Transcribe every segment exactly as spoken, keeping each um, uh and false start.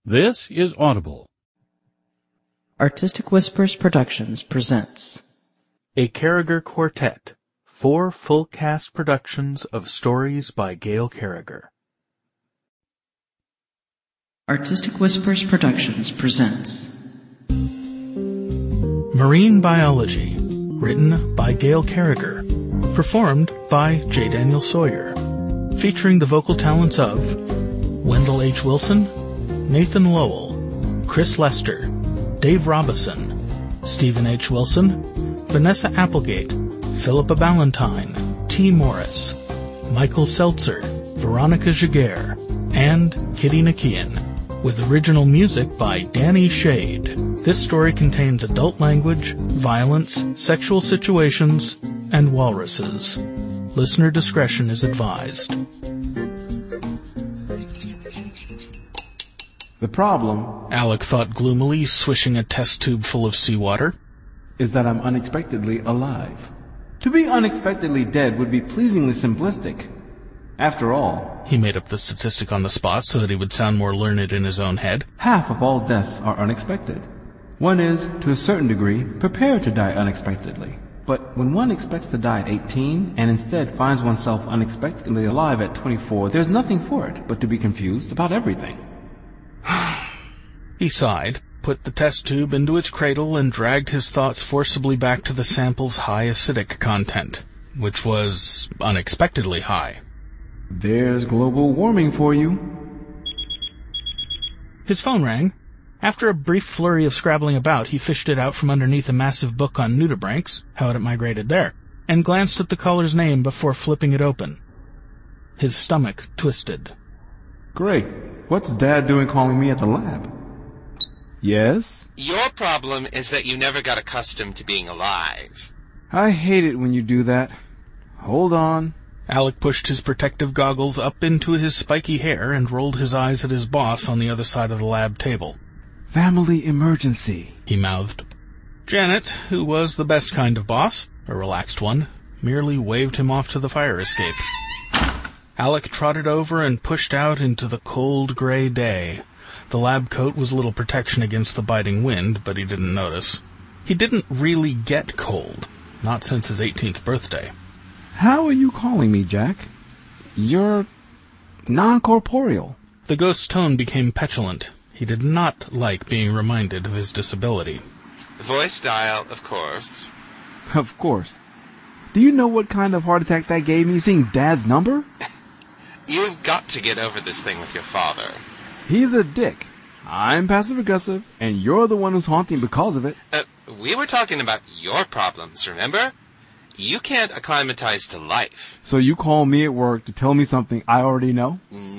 This is Audible. Artistic Whispers Productions presents A Carriger Quartet, four full cast productions of stories by Gail Carriger. Artistic Whispers Productions presents Marine Biology, written by Gail Carriger, performed by J. Daniel Sawyer, featuring the vocal talents of Wendell H. Wilson, Nathan Lowell, Chris Lester, Dave Robison, Stephen H. Wilson, Vanessa Applegate, Philippa Ballantyne, T. Morris, Michael Seltzer, Veronica Giguere, and Kitty Nakian, with original music by Danny Shade. This story contains adult language, violence, sexual situations, and walruses. Listener discretion is advised. The problem, Alec thought gloomily, swishing a test tube full of seawater, is that I'm unexpectedly alive. To be unexpectedly dead would be pleasingly simplistic. After all, he made up the statistic on the spot so that he would sound more learned in his own head. Half of all deaths are unexpected. One is, to a certain degree, prepared to die unexpectedly. But when one expects to die at eighteen and instead finds oneself unexpectedly alive at twenty-four, there's nothing for it but to be confused about everything. He sighed, put the test tube into its cradle, and dragged his thoughts forcibly back to the sample's high acidic content, which was unexpectedly high. There's global warming for you. His phone rang. After a brief flurry of scrabbling about, he fished it out from underneath a massive book on nudibranchs, how it migrated there, and glanced at the caller's name before flipping it open. His stomach twisted. Great. What's Dad doing calling me at the lab? Yes? Your problem is that you never got accustomed to being alive. I hate it when you do that. Hold on. Alec pushed his protective goggles up into his spiky hair and rolled his eyes at his boss on the other side of the lab table. Family emergency, he mouthed. Janet, who was the best kind of boss, a relaxed one, merely waved him off to the fire escape. Alec trotted over and pushed out into the cold gray day. The lab coat was little protection against the biting wind, but he didn't notice. He didn't really get cold, not since his eighteenth birthday. How are you calling me, Jack? You're non-corporeal. The ghost's tone became petulant. He did not like being reminded of his disability. Voice dial, of course. Of course. Do you know what kind of heart attack that gave me seeing Dad's number? You've got to get over this thing with your father. He's a dick. I'm passive-aggressive, and you're the one who's haunting because of it. Uh, we were talking about your problems, remember? You can't acclimatize to life. So you call me at work to tell me something I already know?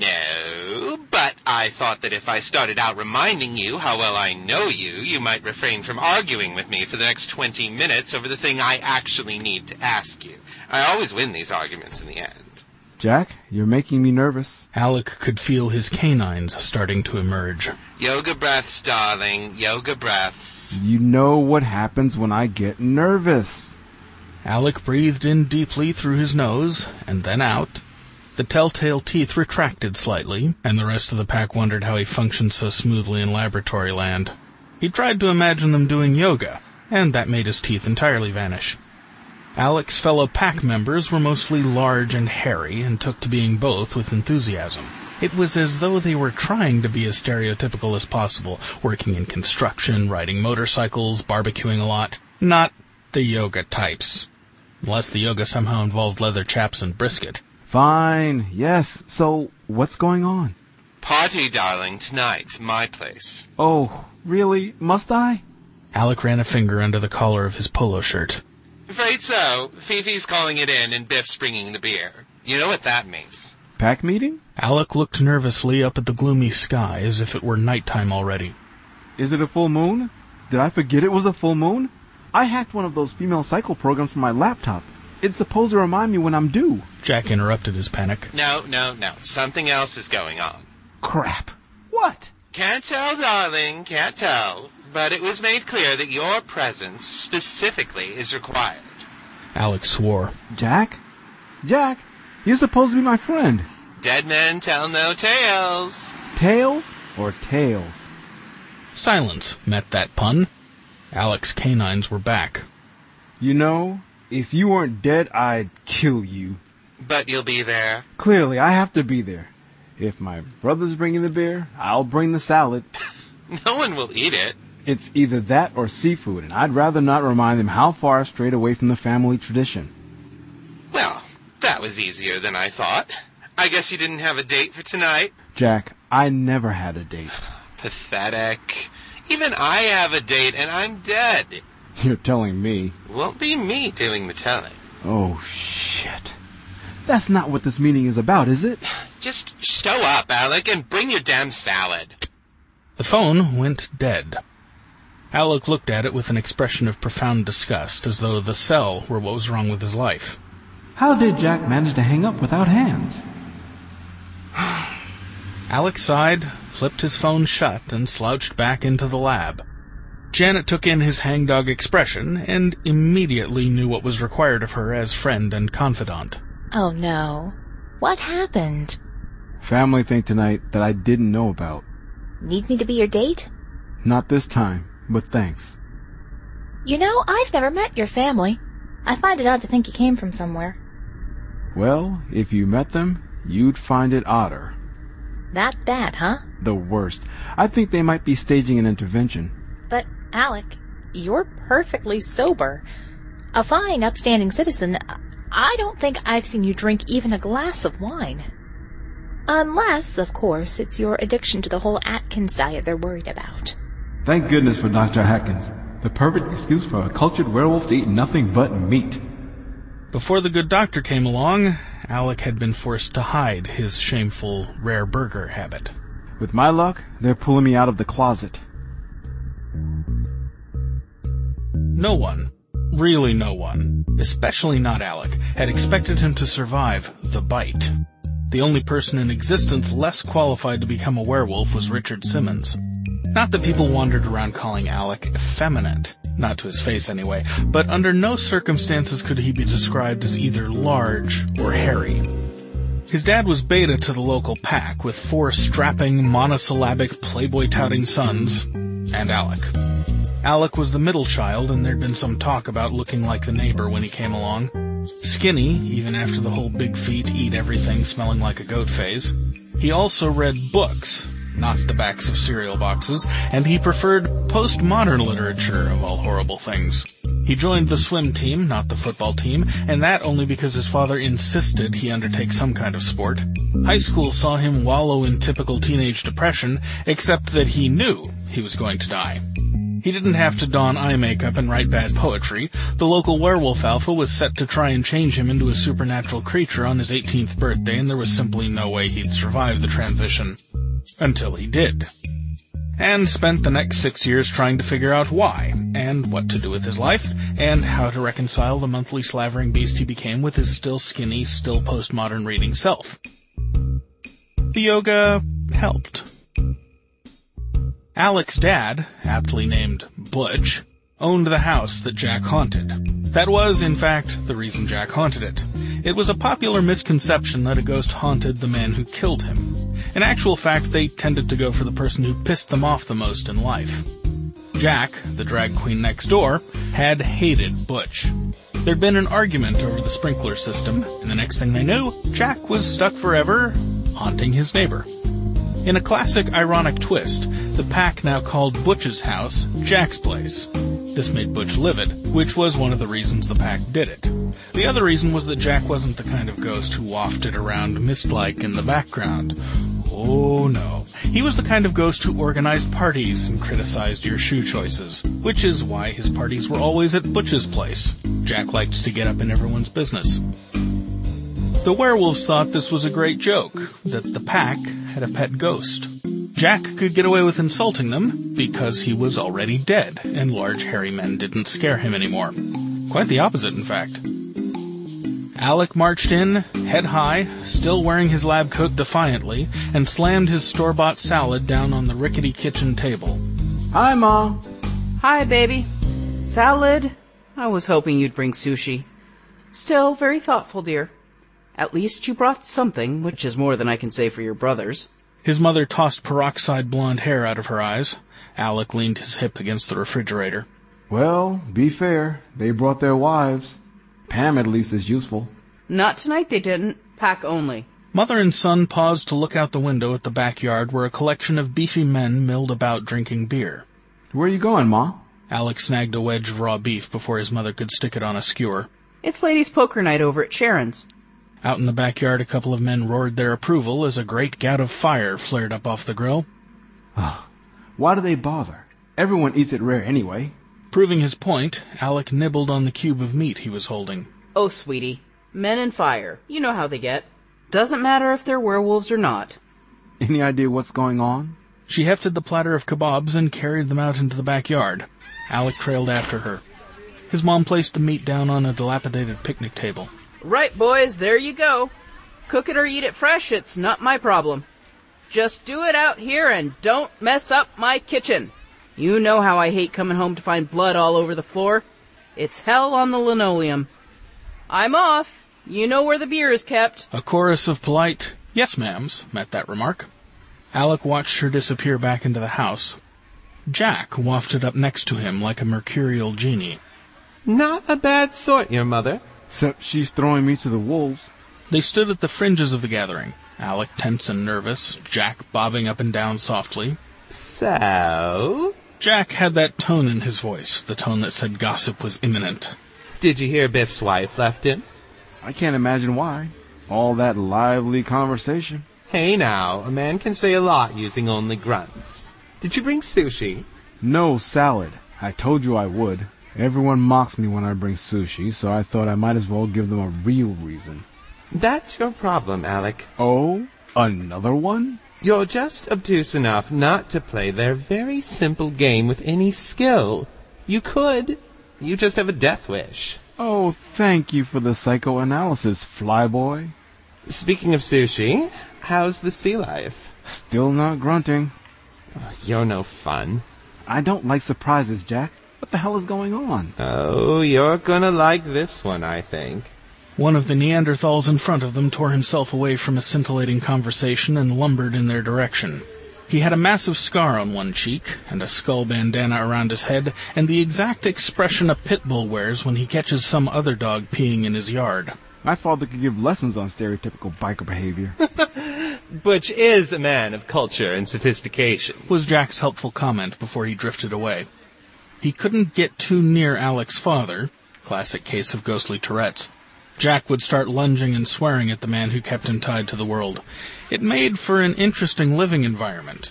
No, but I thought that if I started out reminding you how well I know you, you might refrain from arguing with me for the next twenty minutes over the thing I actually need to ask you. I always win these arguments in the end. Jack, you're making me nervous. Alec could feel his canines starting to emerge. Yoga breaths, darling, yoga breaths. You know what happens when I get nervous. Alec breathed in deeply through his nose, and then out. The telltale teeth retracted slightly, and the rest of the pack wondered how he functioned so smoothly in laboratory land. He tried to imagine them doing yoga, and that made his teeth entirely vanish. Alec's fellow pack members were mostly large and hairy, and took to being both with enthusiasm. It was as though they were trying to be as stereotypical as possible, working in construction, riding motorcycles, barbecuing a lot. Not the yoga types. Unless the yoga somehow involved leather chaps and brisket. Fine, yes. So, what's going on? Party, darling, tonight, my place. Oh, really? Must I? Alec ran a finger under the collar of his polo shirt. Afraid so. Fifi's calling it in and Biff's bringing the beer. You know what that means. Pack meeting? Alec looked nervously up at the gloomy sky as if it were nighttime already. Is it a full moon? Did I forget it was a full moon? I hacked one of those female cycle programs from my laptop. It's supposed to remind me when I'm due. Jack interrupted his panic. No, no, no. Something else is going on. Crap. What? Can't tell, darling. Can't tell. But it was made clear that your presence specifically is required. Alec swore. Jack? Jack, you're supposed to be my friend. Dead men tell no tales. Tales? or tails. Silence met that pun. Alec's canines were back. You know, if you weren't dead, I'd kill you. But you'll be there. Clearly, I have to be there. If my brother's bringing the beer, I'll bring the salad. No one will eat it. It's either that or seafood, and I'd rather not remind them how far I've strayed away from the family tradition. Well, that was easier than I thought. I guess you didn't have a date for tonight? Jack, I never had a date. Pathetic. Even I have a date, and I'm dead. You're telling me. Won't be me doing the telling. Oh, shit. That's not what this meeting is about, is it? Just show up, Alec, and bring your damn salad. The phone went dead. Alec looked at it with an expression of profound disgust, as though the cell were what was wrong with his life. How did Jack manage to hang up without hands? Alec sighed, flipped his phone shut, and slouched back into the lab. Janet took in his hangdog expression and immediately knew what was required of her as friend and confidant. Oh, no. What happened? Family thing tonight that I didn't know about. Need me to be your date? Not this time, but thanks. You know, I've never met your family. I find it odd to think you came from somewhere. Well, if you met them, you'd find it odder. That bad, huh? The worst. I think they might be staging an intervention. But, Alec, you're perfectly sober. A fine, upstanding citizen. I don't think I've seen you drink even a glass of wine. Unless, of course, it's your addiction to the whole Atkins diet they're worried about. Thank goodness for Doctor Atkins. The perfect excuse for a cultured werewolf to eat nothing but meat. Before the good doctor came along, Alec had been forced to hide his shameful rare burger habit. With my luck, they're pulling me out of the closet. No one, really no one, especially not Alec, had expected him to survive the bite. The only person in existence less qualified to become a werewolf was Richard Simmons. Not that people wandered around calling Alec effeminate, not to his face anyway, but under no circumstances could he be described as either large or hairy. His dad was beta to the local pack, with four strapping, monosyllabic, playboy-touting sons, and Alec. Alec was the middle child, and there'd been some talk about looking like the neighbor when he came along. Skinny, even after the whole big feet eat everything smelling like a goat phase. He also read books, not the backs of cereal boxes, and he preferred postmodern literature of all horrible things. He joined the swim team, not the football team, and that only because his father insisted he undertake some kind of sport. High school saw him wallow in typical teenage depression, except that he knew he was going to die. He didn't have to don eye makeup and write bad poetry. The local werewolf alpha was set to try and change him into a supernatural creature on his eighteenth birthday, and there was simply no way he'd survive the transition. Until he did. And spent the next six years trying to figure out why, and what to do with his life, and how to reconcile the monthly slavering beast he became with his still skinny, still postmodern reading self. The yoga helped. Alec's dad, aptly named Butch, owned the house that Jack haunted. That was, in fact, the reason Jack haunted it. It was a popular misconception that a ghost haunted the man who killed him. In actual fact, they tended to go for the person who pissed them off the most in life. Jack, the drag queen next door, had hated Butch. There'd been an argument over the sprinkler system, and the next thing they knew, Jack was stuck forever, haunting his neighbor. In a classic ironic twist, the pack now called Butch's house Jack's place. This made Butch livid, which was one of the reasons the pack did it. The other reason was that Jack wasn't the kind of ghost who wafted around mist-like in the background. Oh no. He was the kind of ghost who organized parties and criticized your shoe choices, which is why his parties were always at Butch's place. Jack liked to get up in everyone's business. The werewolves thought this was a great joke, that the pack had a pet ghost. Jack could get away with insulting them because he was already dead, and large hairy men didn't scare him anymore. Quite the opposite, in fact. Alec marched in, head high, still wearing his lab coat defiantly, and slammed his store-bought salad down on the rickety kitchen table. Hi, Mom. Hi, baby. Salad? I was hoping you'd bring sushi. Still, very thoughtful, dear. At least you brought something, which is more than I can say for your brothers. His mother tossed peroxide blonde hair out of her eyes. Alec leaned his hip against the refrigerator. Well, be fair. They brought their wives. Pam at least is useful. Not tonight they didn't. Pack only. Mother and son paused to look out the window at the backyard where a collection of beefy men milled about drinking beer. Where are you going, Ma? Alec snagged a wedge of raw beef before his mother could stick it on a skewer. It's ladies' poker night over at Sharon's. Out in the backyard, a couple of men roared their approval as a great gout of fire flared up off the grill. Oh, why do they bother? Everyone eats it rare anyway. Proving his point, Alec nibbled on the cube of meat he was holding. Oh, sweetie. Men and fire. You know how they get. Doesn't matter if they're werewolves or not. Any idea what's going on? She hefted the platter of kebabs and carried them out into the backyard. Alec trailed after her. His mom placed the meat down on a dilapidated picnic table. Right, boys, there you go. Cook it or eat it fresh, it's not my problem. Just do it out here and don't mess up my kitchen. You know how I hate coming home to find blood all over the floor. It's hell on the linoleum. I'm off. You know where the beer is kept. A chorus of polite yes ma'ams met that remark. Alec watched her disappear back into the house. Jack wafted up next to him like a mercurial genie. Not a bad sort, your mother. Except she's throwing me to the wolves. They stood at the fringes of the gathering, Alec tense and nervous, Jack bobbing up and down softly. So? Jack had that tone in his voice, the tone that said gossip was imminent. Did you hear Biff's wife left him? I can't imagine why. All that lively conversation. Hey now, a man can say a lot using only grunts. Did you bring sushi? No salad. I told you I would. Everyone mocks me when I bring sushi, so I thought I might as well give them a real reason. That's your problem, Alec. Oh? Another one? You're just obtuse enough not to play their very simple game with any skill. You could. You just have a death wish. Oh, thank you for the psychoanalysis, flyboy. Speaking of sushi, how's the sea life? Still not grunting. You're no fun. I don't like surprises, Jack. What the hell is going on? Oh, you're gonna like this one, I think. One of the Neanderthals in front of them tore himself away from a scintillating conversation and lumbered in their direction. He had a massive scar on one cheek, and a skull bandana around his head, and the exact expression a pit bull wears when he catches some other dog peeing in his yard. My father could give lessons on stereotypical biker behavior. Butch is a man of culture and sophistication, was Jack's helpful comment before he drifted away. He couldn't get too near Alec's father, classic case of ghostly Tourette's. Jack would start lunging and swearing at the man who kept him tied to the world. It made for an interesting living environment.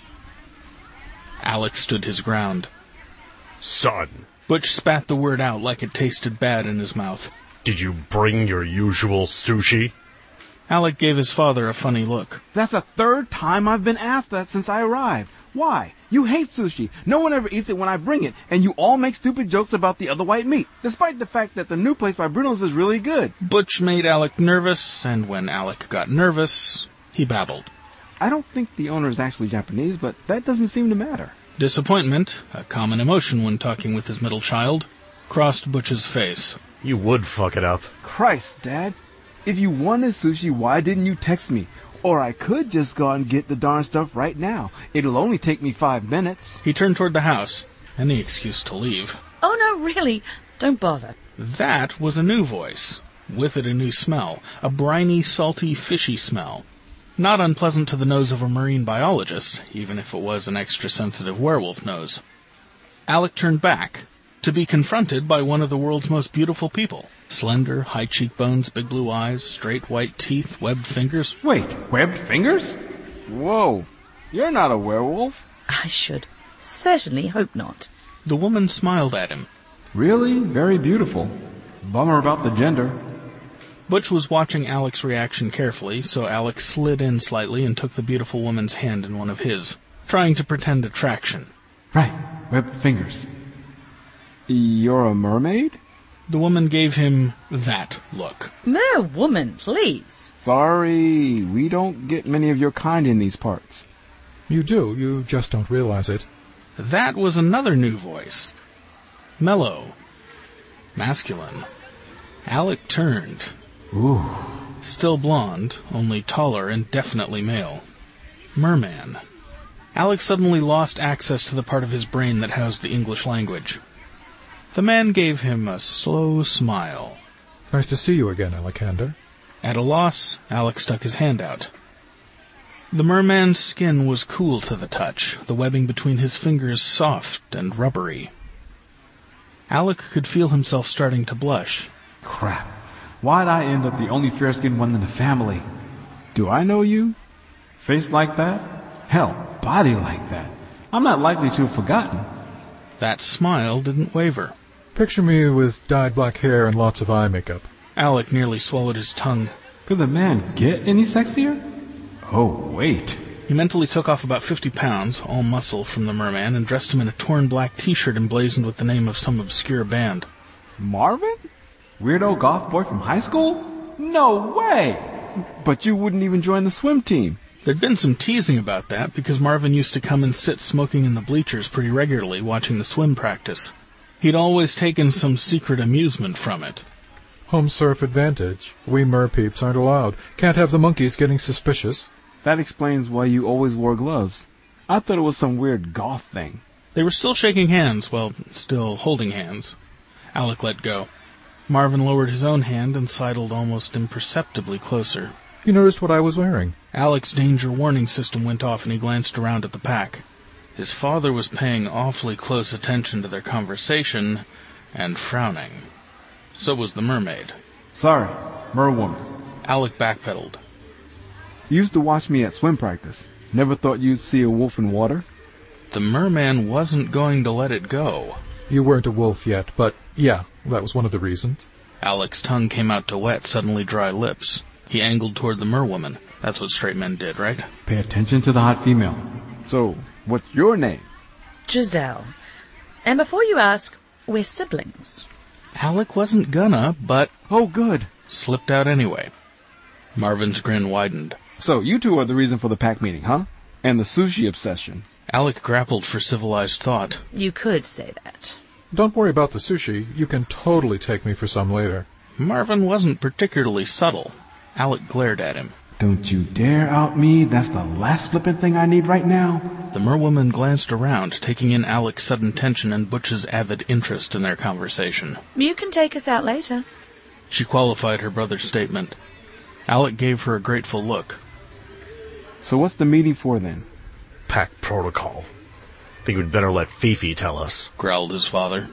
Alec stood his ground. Son. Butch spat the word out like it tasted bad in his mouth. Did you bring your usual sushi? Alec gave his father a funny look. That's the third time I've been asked that since I arrived. Why? You hate sushi. No one ever eats it when I bring it, and you all make stupid jokes about the other white meat, despite the fact that the new place by Bruno's is really good. Butch made Alec nervous, and when Alec got nervous, he babbled. I don't think the owner is actually Japanese, but that doesn't seem to matter. Disappointment, a common emotion when talking with his middle child, crossed Butch's face. You would fuck it up. Christ, Dad. If you wanted sushi, why didn't you text me? Or I could just go and get the darn stuff right now. It'll only take me five minutes. He turned toward the house. Any excuse to leave. Oh, no, really. Don't bother. That was a new voice. With it a new smell. A briny, salty, fishy smell. Not unpleasant to the nose of a marine biologist, even if it was an extra-sensitive werewolf nose. Alec turned back, to be confronted by one of the world's most beautiful people. Slender, high cheekbones, big blue eyes, straight white teeth, webbed fingers. Wait, webbed fingers? Whoa, you're not a werewolf. I should certainly hope not. The woman smiled at him. Really? Very beautiful. Bummer about the gender. Butch was watching Alec's reaction carefully, so Alec slid in slightly and took the beautiful woman's hand in one of his, trying to pretend attraction. Right, webbed fingers. You're a mermaid? The woman gave him that look. Mere woman, please. Sorry, we don't get many of your kind in these parts. You do, you just don't realize it. That was another new voice. Mellow. Masculine. Alec turned. Ooh. Still blonde, only taller and definitely male. Merman. Alec suddenly lost access to the part of his brain that housed the English language. The man gave him a slow smile. Nice to see you again, Alekander. At a loss, Alec stuck his hand out. The merman's skin was cool to the touch, the webbing between his fingers soft and rubbery. Alec could feel himself starting to blush. Crap. Why'd I end up the only fair-skinned one in the family? Do I know you? Face like that? Hell, body like that. I'm not likely to have forgotten. That smile didn't waver. Picture me with dyed black hair and lots of eye makeup. Alec nearly swallowed his tongue. Could the man get any sexier? Oh, wait. He mentally took off about fifty pounds, all muscle, from the merman and dressed him in a torn black t-shirt emblazoned with the name of some obscure band. Marvin? Weirdo goth boy from high school? No way! But you wouldn't even join the swim team. There'd been some teasing about that because Marvin used to come and sit smoking in the bleachers pretty regularly watching the swim practice. He'd always taken some secret amusement from it. Home surf advantage. We merpeeps aren't allowed. Can't have the monkeys getting suspicious. That explains why you always wore gloves. I thought it was some weird goth thing. They were still shaking hands, well, still holding hands. Alec let go. Marvin lowered his own hand and sidled almost imperceptibly closer. You noticed what I was wearing? Alec's danger warning system went off and he glanced around at the pack. His father was paying awfully close attention to their conversation and frowning. So was the mermaid. Sorry, merwoman. Alec backpedaled. You used to watch me at swim practice. Never thought you'd see a wolf in water? The merman wasn't going to let it go. You weren't a wolf yet, but yeah, that was one of the reasons. Alec's tongue came out to wet, suddenly dry lips. He angled toward the merwoman. That's what straight men did, right? Pay attention to the hot female. So, what's your name? Giselle. And before you ask, we're siblings. Alec wasn't gonna, but... Oh, good. Slipped out anyway. Marvin's grin widened. So, you two are the reason for the pack meeting, huh? And the sushi obsession. Alec grappled for civilized thought. You could say that. Don't worry about the sushi. You can totally take me for some later. Marvin wasn't particularly subtle. Alec glared at him. Don't you dare out me. That's the last flippin' thing I need right now. The merwoman glanced around, taking in Alec's sudden tension and Butch's avid interest in their conversation. You can take us out later. She qualified her brother's statement. Alec gave her a grateful look. So what's the meeting for then? Pack protocol. Think we'd better let Fifi tell us, growled his father.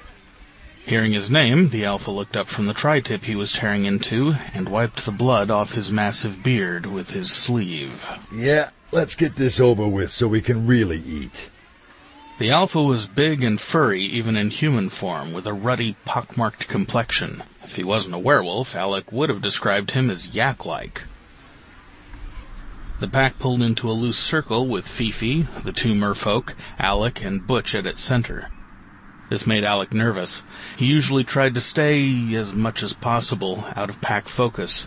Hearing his name, the alpha looked up from the tri-tip he was tearing into and wiped the blood off his massive beard with his sleeve. Yeah, let's get this over with so we can really eat. The alpha was big and furry even in human form, with a ruddy, pockmarked complexion. If he wasn't a werewolf, Alec would have described him as yak-like. The pack pulled into a loose circle with Fifi, the two merfolk, Alec, and Butch at its center. This made Alec nervous. He usually tried to stay, as much as possible, out of pack focus.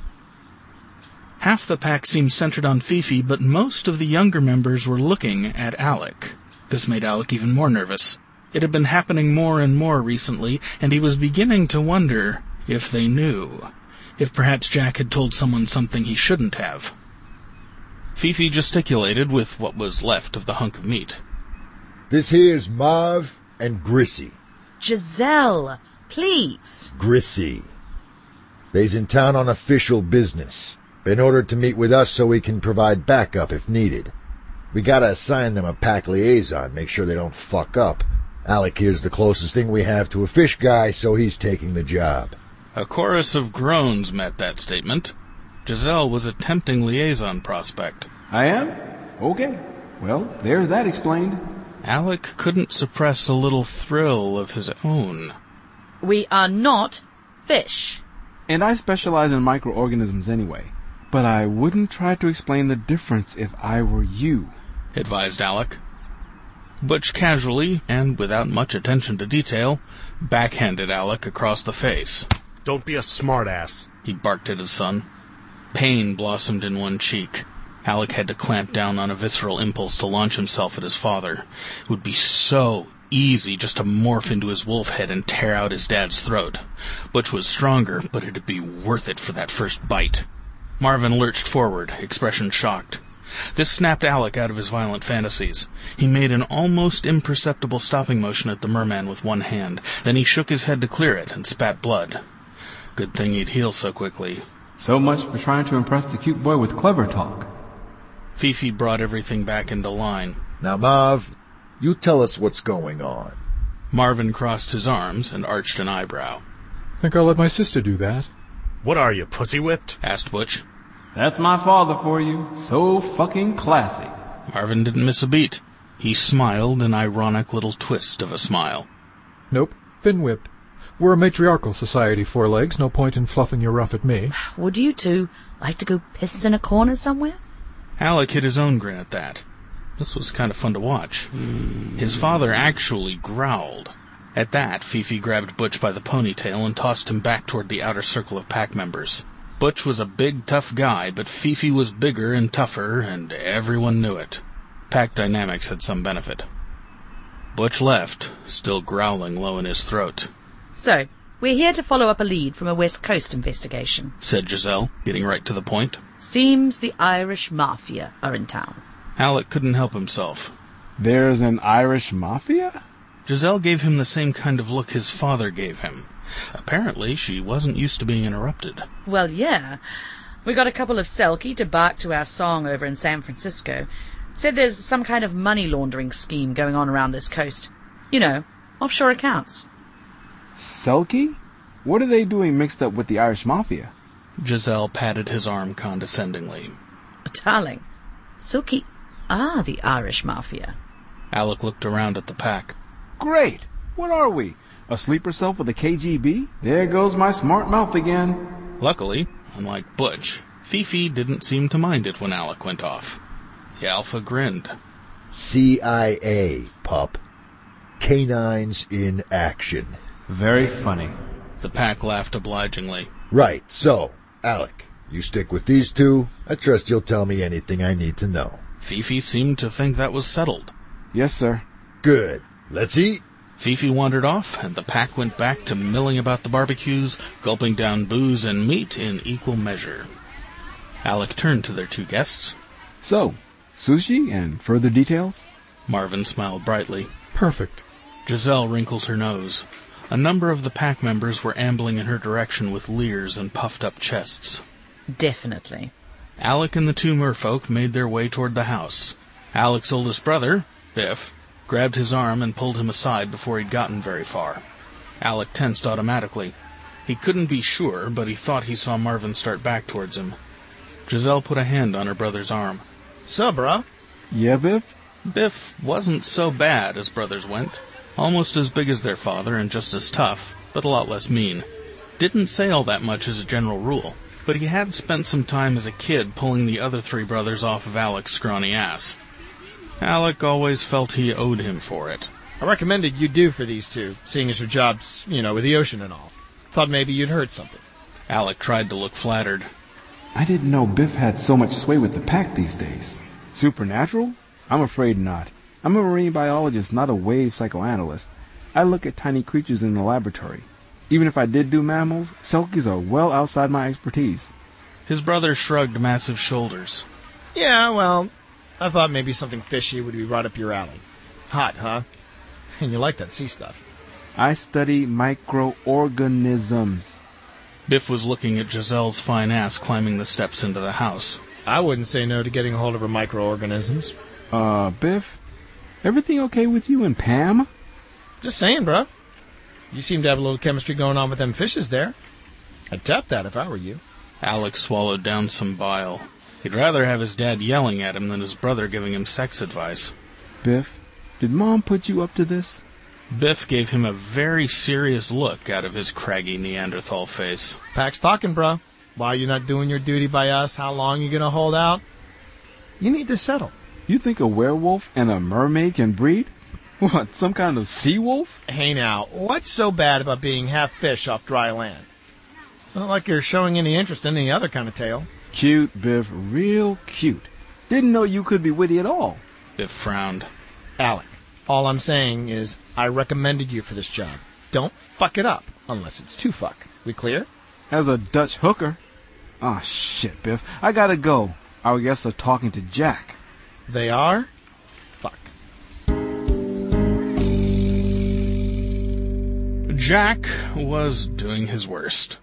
Half the pack seemed centered on Fifi, but most of the younger members were looking at Alec. This made Alec even more nervous. It had been happening more and more recently, and he was beginning to wonder if they knew. If perhaps Jack had told someone something he shouldn't have. Fifi gesticulated with what was left of the hunk of meat. This here's Marv and Grissy. Giselle, please. Grissy. They's in town on official business. Been ordered to meet with us so we can provide backup if needed. We gotta assign them a pack liaison, make sure they don't fuck up. Alec here's the closest thing we have to a fish guy, so he's taking the job. A chorus of groans met that statement. Giselle was a tempting liaison prospect. I am? Okay. Well, there's that explained. Alec couldn't suppress a little thrill of his own. We are not fish. And I specialize in microorganisms anyway. But I wouldn't try to explain the difference if I were you, advised Alec. Butch casually, and without much attention to detail, backhanded Alec across the face. Don't be a smartass, he barked at his son. Pain blossomed in one cheek. Alec had to clamp down on a visceral impulse to launch himself at his father. It would be so easy just to morph into his wolf head and tear out his dad's throat. Butch was stronger, but it'd be worth it for that first bite. Marvin lurched forward, expression shocked. This snapped Alec out of his violent fantasies. He made an almost imperceptible stopping motion at the merman with one hand. Then he shook his head to clear it and spat blood. Good thing he'd heal so quickly. So much for trying to impress the cute boy with clever talk. Fifi brought everything back into line. Now, Marv, you tell us what's going on. Marvin crossed his arms and arched an eyebrow. Think I'll let my sister do that? What are you, pussy-whipped? Asked Butch. That's my father for you. So fucking classy. Marvin didn't miss a beat. He smiled an ironic little twist of a smile. Nope, thin-whipped. We're a matriarchal society, Four Legs. No point in fluffing your ruff at me. Would you two like to go piss in a corner somewhere? Alec hid his own grin at that. This was kind of fun to watch. His father actually growled. At that, Fifi grabbed Butch by the ponytail and tossed him back toward the outer circle of pack members. Butch was a big, tough guy, but Fifi was bigger and tougher, and everyone knew it. Pack dynamics had some benefit. Butch left, still growling low in his throat. So, we're here to follow up a lead from a West Coast investigation, said Giselle, getting right to the point. Seems the Irish Mafia are in town. Alec couldn't help himself. There's an Irish Mafia? Giselle gave him the same kind of look his father gave him. Apparently, she wasn't used to being interrupted. Well, yeah. We got a couple of Selkie to bark to our song over in San Francisco. Said there's some kind of money laundering scheme going on around this coast. You know, offshore accounts. Selkie? What are they doing mixed up with the Irish Mafia? Giselle patted his arm condescendingly. Darling, Selkie are the Irish Mafia. Alec looked around at the pack. Great! What are we? A sleeper cell for the K G B? There goes my smart mouth again. Luckily, unlike Butch, Fifi didn't seem to mind it when Alec went off. The Alpha grinned. C I A, pup. Canines in action. Very funny. The pack laughed obligingly. Right, so, Alec, you stick with these two. I trust you'll tell me anything I need to know. Fifi seemed to think that was settled. Yes, sir. Good. Let's eat. Fifi wandered off, and the pack went back to milling about the barbecues, gulping down booze and meat in equal measure. Alec turned to their two guests. So, sushi and further details? Marvin smiled brightly. Perfect. Giselle wrinkled her nose. A number of the pack members were ambling in her direction with leers and puffed-up chests. Definitely. Alec and the two merfolk made their way toward the house. Alec's oldest brother, Biff, grabbed his arm and pulled him aside before he'd gotten very far. Alec tensed automatically. He couldn't be sure, but he thought he saw Marvin start back towards him. Giselle put a hand on her brother's arm. So, bro? Yeah, Biff? Biff wasn't so bad as brothers went. Almost as big as their father and just as tough, but a lot less mean. Didn't say all that much as a general rule, but he had spent some time as a kid pulling the other three brothers off of Alec's scrawny ass. Alec always felt he owed him for it. I recommended you do for these two, seeing as your job's, you know, with the ocean and all. Thought maybe you'd heard something. Alec tried to look flattered. I didn't know Biff had so much sway with the pack these days. Supernatural? I'm afraid not. I'm a marine biologist, not a wave psychoanalyst. I look at tiny creatures in the laboratory. Even if I did do mammals, Selkies are well outside my expertise. His brother shrugged massive shoulders. Yeah, well, I thought maybe something fishy would be right up your alley. Hot, huh? And you like that sea stuff. I study microorganisms. Biff was looking at Giselle's fine ass climbing the steps into the house. I wouldn't say no to getting a hold of her microorganisms. Uh, Biff? Everything okay with you and Pam? Just saying, bro. You seem to have a little chemistry going on with them fishes there. I'd tap that if I were you. Alex swallowed down some bile. He'd rather have his dad yelling at him than his brother giving him sex advice. Biff, did Mom put you up to this? Biff gave him a very serious look out of his craggy Neanderthal face. Pack's talking, bro. Why are you not doing your duty by us? How long you gonna hold out? You need to settle. You think a werewolf and a mermaid can breed? What, some kind of sea wolf? Hey now, what's so bad about being half fish off dry land? It's not like you're showing any interest in any other kind of tale. Cute, Biff, real cute. Didn't know you could be witty at all. Biff frowned. Alec, all I'm saying is I recommended you for this job. Don't fuck it up, unless it's too fuck. We clear? As a Dutch hooker. Ah, oh, shit, Biff. I gotta go. Our guests are talking to Jack. They are? Fuck. Jack was doing his worst.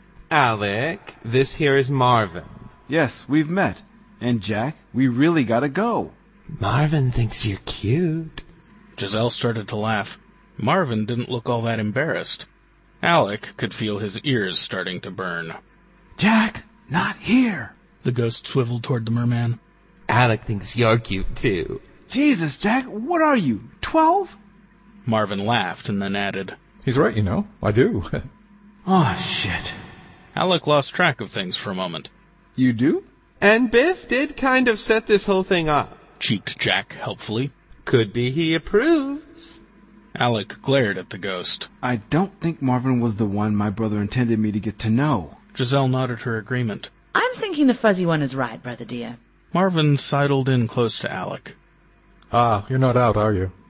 Alec, this here is Marvin. Yes, we've met. And Jack, we really gotta go. Marvin thinks you're cute. Giselle started to laugh. Marvin didn't look all that embarrassed. Alec could feel his ears starting to burn. Jack, not here. The ghost swiveled toward the merman. Alec thinks you're cute, too. Jesus, Jack, what are you, twelve? Marvin laughed and then added, He's right, you know. I do. Oh, shit. Alec lost track of things for a moment. You do? And Biff did kind of set this whole thing up, Cheeked Jack helpfully. Could be he approves. Alec glared at the ghost. I don't think Marvin was the one my brother intended me to get to know. Giselle nodded her agreement. I'm thinking the fuzzy one is right, brother dear. Marvin sidled in close to Alec. Ah, you're not out, are you?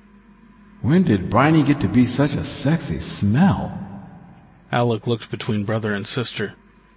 When did Bryony get to be such a sexy smell? Alec looked between brother and sister.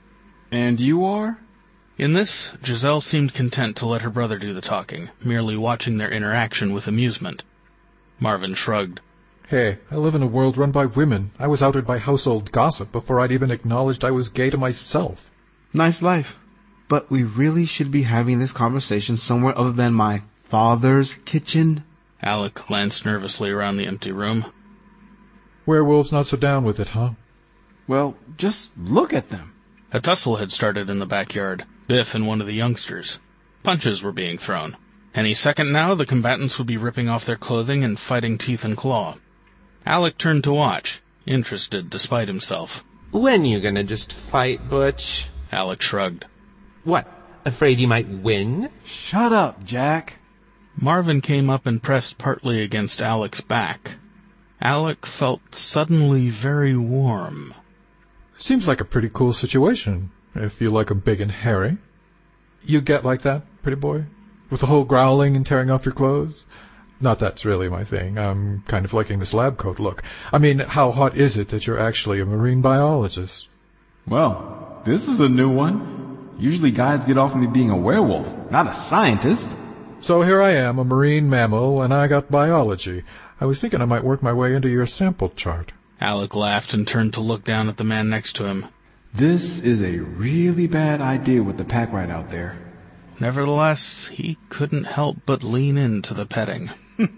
And you are? In this, Giselle seemed content to let her brother do the talking, merely watching their interaction with amusement. Marvin shrugged. Hey, I live in a world run by women. I was outed by household gossip before I'd even acknowledged I was gay to myself. Nice life. But we really should be having this conversation somewhere other than my father's kitchen. Alec glanced nervously around the empty room. Werewolves not so down with it, huh? Well, just look at them. A tussle had started in the backyard. Biff and one of the youngsters. Punches were being thrown. Any second now, the combatants would be ripping off their clothing and fighting teeth and claw. Alec turned to watch, interested despite himself. When you gonna just fight, Butch? Alec shrugged. What, afraid you might win? Shut up, Jack. Marvin came up and pressed partly against Alec's back. Alec felt suddenly very warm. Seems like a pretty cool situation, if you like 'em big and hairy. You get like that, pretty boy? With the whole growling and tearing off your clothes? Not that's really my thing. I'm kind of liking this lab coat look. I mean, how hot is it that you're actually a marine biologist? Well, this is a new one. Usually guys get off me being a werewolf, not a scientist. So here I am, a marine mammal, and I got biology. I was thinking I might work my way into your sample chart. Alec laughed and turned to look down at the man next to him. This is a really bad idea with the pack right out there. Nevertheless, he couldn't help but lean into the petting.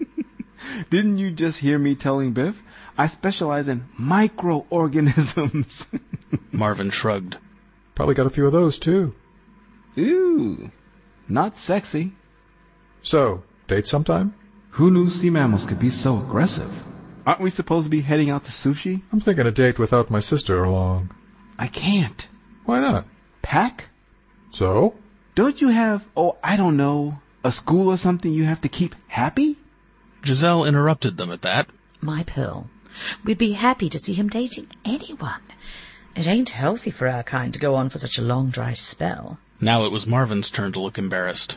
Didn't you just hear me telling Biff? I specialize in microorganisms. Marvin shrugged. Probably got a few of those, too. Ooh, not sexy. So, date sometime? Who knew sea mammals could be so aggressive? Aren't we supposed to be heading out to sushi? I'm thinking a date without my sister along. I can't. Why not? Pack? So? Don't you have, oh, I don't know, a school or something you have to keep happy? Giselle interrupted them at that. My Pearl, we'd be happy to see him dating anyone. It ain't healthy for our kind to go on for such a long, dry spell. Now it was Marvin's turn to look embarrassed.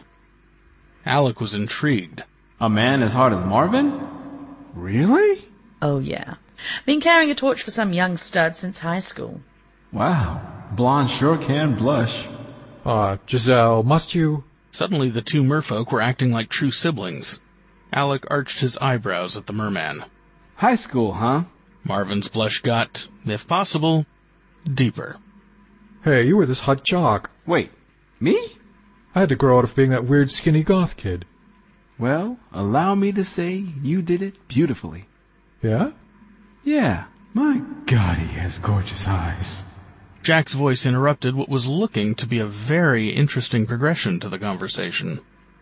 Alec was intrigued. A man as hard as Marvin? Really? Oh, yeah. Been carrying a torch for some young stud since high school. Wow. Blonde sure can blush. Ah, Giselle, must you? Suddenly the two merfolk were acting like true siblings. Alec arched his eyebrows at the merman. High school, huh? Marvin's blush got, if possible, deeper. Hey, you were this hot jock. Wait, me? I had to grow out of being that weird skinny goth kid. Well, allow me to say you did it beautifully. Yeah? Yeah. My God, he has gorgeous eyes. Jack's voice interrupted what was looking to be a very interesting progression to the conversation.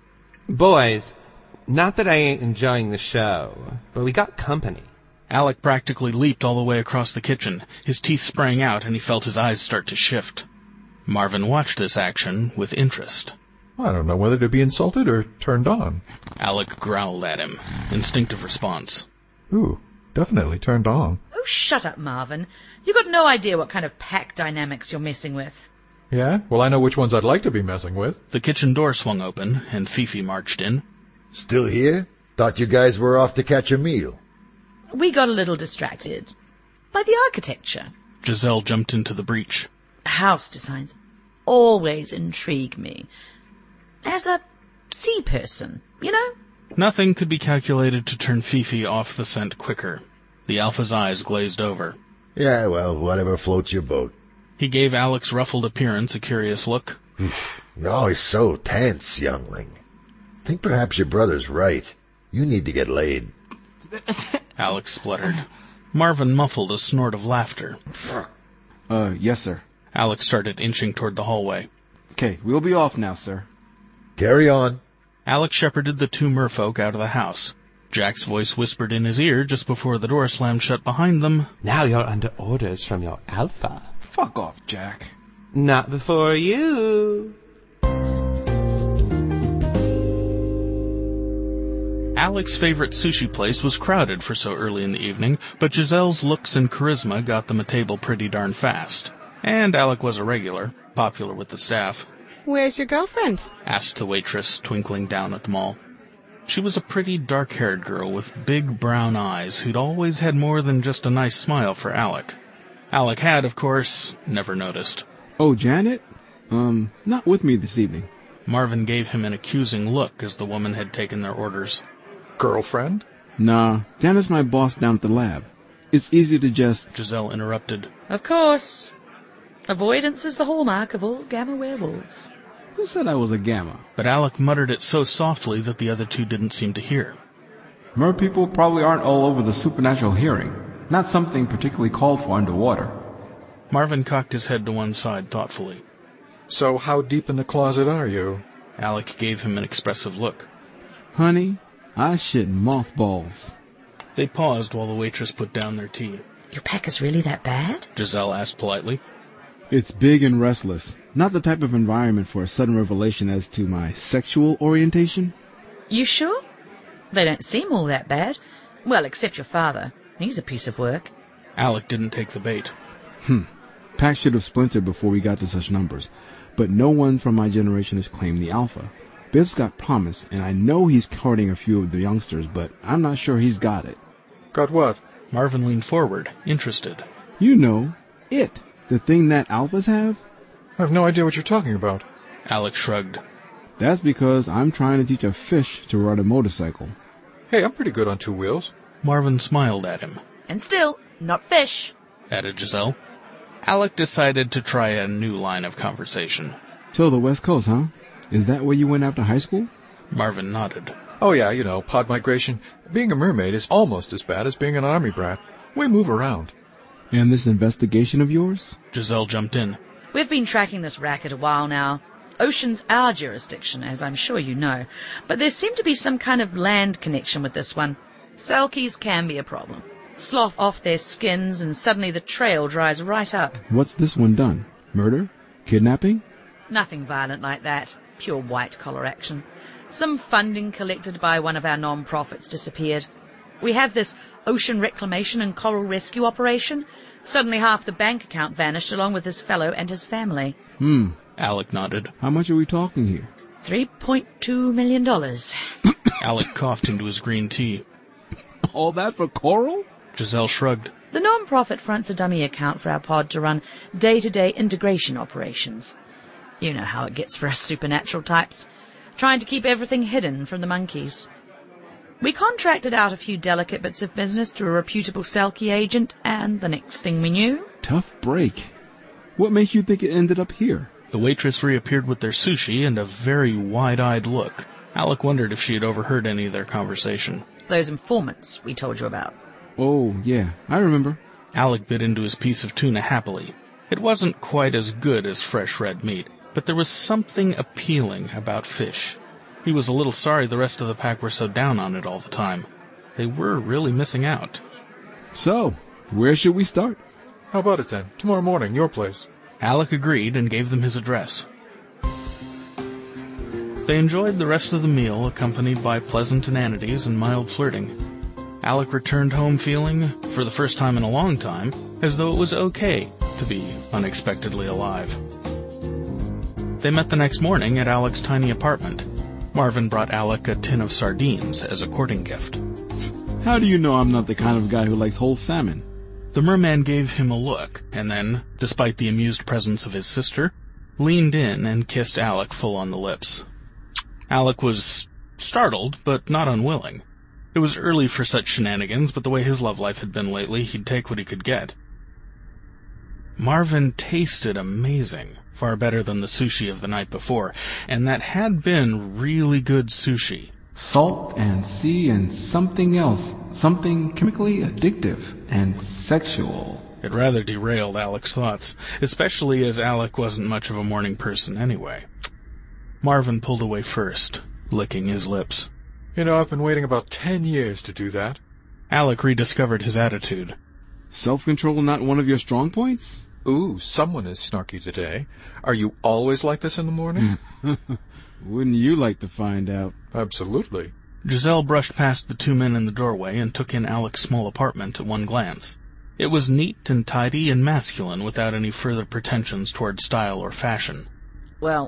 Boys, not that I ain't enjoying the show, but we got company. Alec practically leaped all the way across the kitchen. His teeth sprang out, and he felt his eyes start to shift. Marvin watched this action with interest. I don't know whether to be insulted or turned on. Alec growled at him. Instinctive response. Ooh, definitely turned on. Oh, shut up, Marvin. You got no idea what kind of pack dynamics you're messing with. Yeah? Well, I know which ones I'd like to be messing with. The kitchen door swung open, and Fifi marched in. Still here? Thought you guys were off to catch a meal. We got a little distracted by the architecture. Giselle jumped into the breach. House designs always intrigue me. as a sea person, you know? Nothing could be calculated to turn Fifi off the scent quicker. The Alpha's eyes glazed over. Yeah, well, whatever floats your boat. He gave Alec's ruffled appearance a curious look. You're always so tense, youngling. Think perhaps your brother's right. You need to get laid. Alec spluttered. Marvin muffled a snort of laughter. Uh, yes, sir. Alec started inching toward the hallway. Okay, we'll be off now, sir. Carry on. Alec shepherded the two merfolk out of the house. Jack's voice whispered in his ear just before the door slammed shut behind them. Now you're under orders from your Alpha. Fuck off, Jack. Not before you. Alec's favorite sushi place was crowded for so early in the evening, but Giselle's looks and charisma got them a table pretty darn fast. And Alec was a regular, popular with the staff. Where's your girlfriend? Asked the waitress, twinkling down at them all. She was a pretty dark-haired girl with big brown eyes who'd always had more than just a nice smile for Alec. Alec had, of course, never noticed. Oh, Janet? Um, not with me this evening. Marvin gave him an accusing look as the woman had taken their orders. Girlfriend? Nah, Janet's my boss down at the lab. It's easy to just... Giselle interrupted. Of course. Avoidance is the hallmark of all gamma werewolves. Who said I was a gamma? But Alec muttered it so softly that the other two didn't seem to hear. Mer people probably aren't all over the supernatural hearing. Not something particularly called for underwater. Marvin cocked his head to one side thoughtfully. So how deep in the closet are you? Alec gave him an expressive look. Honey, I shit mothballs. They paused while the waitress put down their tea. Your pack is really that bad? Giselle asked politely. It's big and restless. Not the type of environment for a sudden revelation as to my sexual orientation. You sure? They don't seem all that bad. Well, except your father. He's a piece of work. Alec didn't take the bait. Hmm. Pack should have splintered before we got to such numbers. But no one from my generation has claimed the Alpha. Biff's got promise, and I know he's courting a few of the youngsters, but I'm not sure he's got it. Got what? Marvin leaned forward, interested. You know, it. The thing that Alphas have? I have no idea what you're talking about. Alec shrugged. That's because I'm trying to teach a fish to ride a motorcycle. Hey, I'm pretty good on two wheels. Marvin smiled at him. And still, not fish, added Giselle. Alec decided to try a new line of conversation. So the West Coast, huh? Is that where you went after high school? Marvin nodded. Oh yeah, you know, pod migration. Being a mermaid is almost as bad as being an army brat. We move around. And this investigation of yours? Giselle jumped in. We've been tracking this racket a while now. Ocean's our jurisdiction, as I'm sure you know. But there seemed to be some kind of land connection with this one. Selkies can be a problem. Slough off their skins and suddenly the trail dries right up. What's this one done? Murder? Kidnapping? Nothing violent like that. Pure white-collar action. Some funding collected by one of our non-profits disappeared. We have this ocean reclamation and coral rescue operation. Suddenly half the bank account vanished along with this fellow and his family. Hmm. Alec nodded. How much are we talking here? Three point two million dollars. Alec coughed into his green tea. All that for coral? Giselle shrugged. The non-profit fronts a dummy account for our pod to run day-to-day integration operations. You know how it gets for us supernatural types. Trying to keep everything hidden from the monkeys. We contracted out a few delicate bits of business to a reputable Selkie agent, and the next thing we knew... Tough break. What makes you think it ended up here? The waitress reappeared with their sushi and a very wide-eyed look. Alec wondered if she had overheard any of their conversation. Those informants we told you about. Oh, yeah, I remember. Alec bit into his piece of tuna happily. It wasn't quite as good as fresh red meat, but there was something appealing about fish. He was a little sorry the rest of the pack were so down on it all the time. They were really missing out. So, where should we start? How about it then? Tomorrow morning, your place. Alec agreed and gave them his address. They enjoyed the rest of the meal, accompanied by pleasant inanities and mild flirting. Alec returned home feeling, for the first time in a long time, as though it was okay to be unexpectedly alive. They met the next morning at Alec's tiny apartment. Marvin brought Alec a tin of sardines as a courting gift. How do you know I'm not the kind of guy who likes whole salmon? The merman gave him a look, and then, despite the amused presence of his sister, leaned in and kissed Alec full on the lips. Alec was startled, but not unwilling. It was early for such shenanigans, but the way his love life had been lately, he'd take what he could get. Marvin tasted amazing, far better than the sushi of the night before, and that had been really good sushi. Salt and sea and something else, something chemically addictive and sexual. It rather derailed Alec's thoughts, especially as Alec wasn't much of a morning person anyway. Marvin pulled away first, licking his lips. You know, I've been waiting about ten years to do that. Alec rediscovered his attitude. Self-control not one of your strong points? Ooh, someone is snarky today. Are you always like this in the morning? Wouldn't you like to find out? Absolutely. Giselle brushed past the two men in the doorway and took in Alec's small apartment at one glance. It was neat and tidy and masculine without any further pretensions toward style or fashion. Well,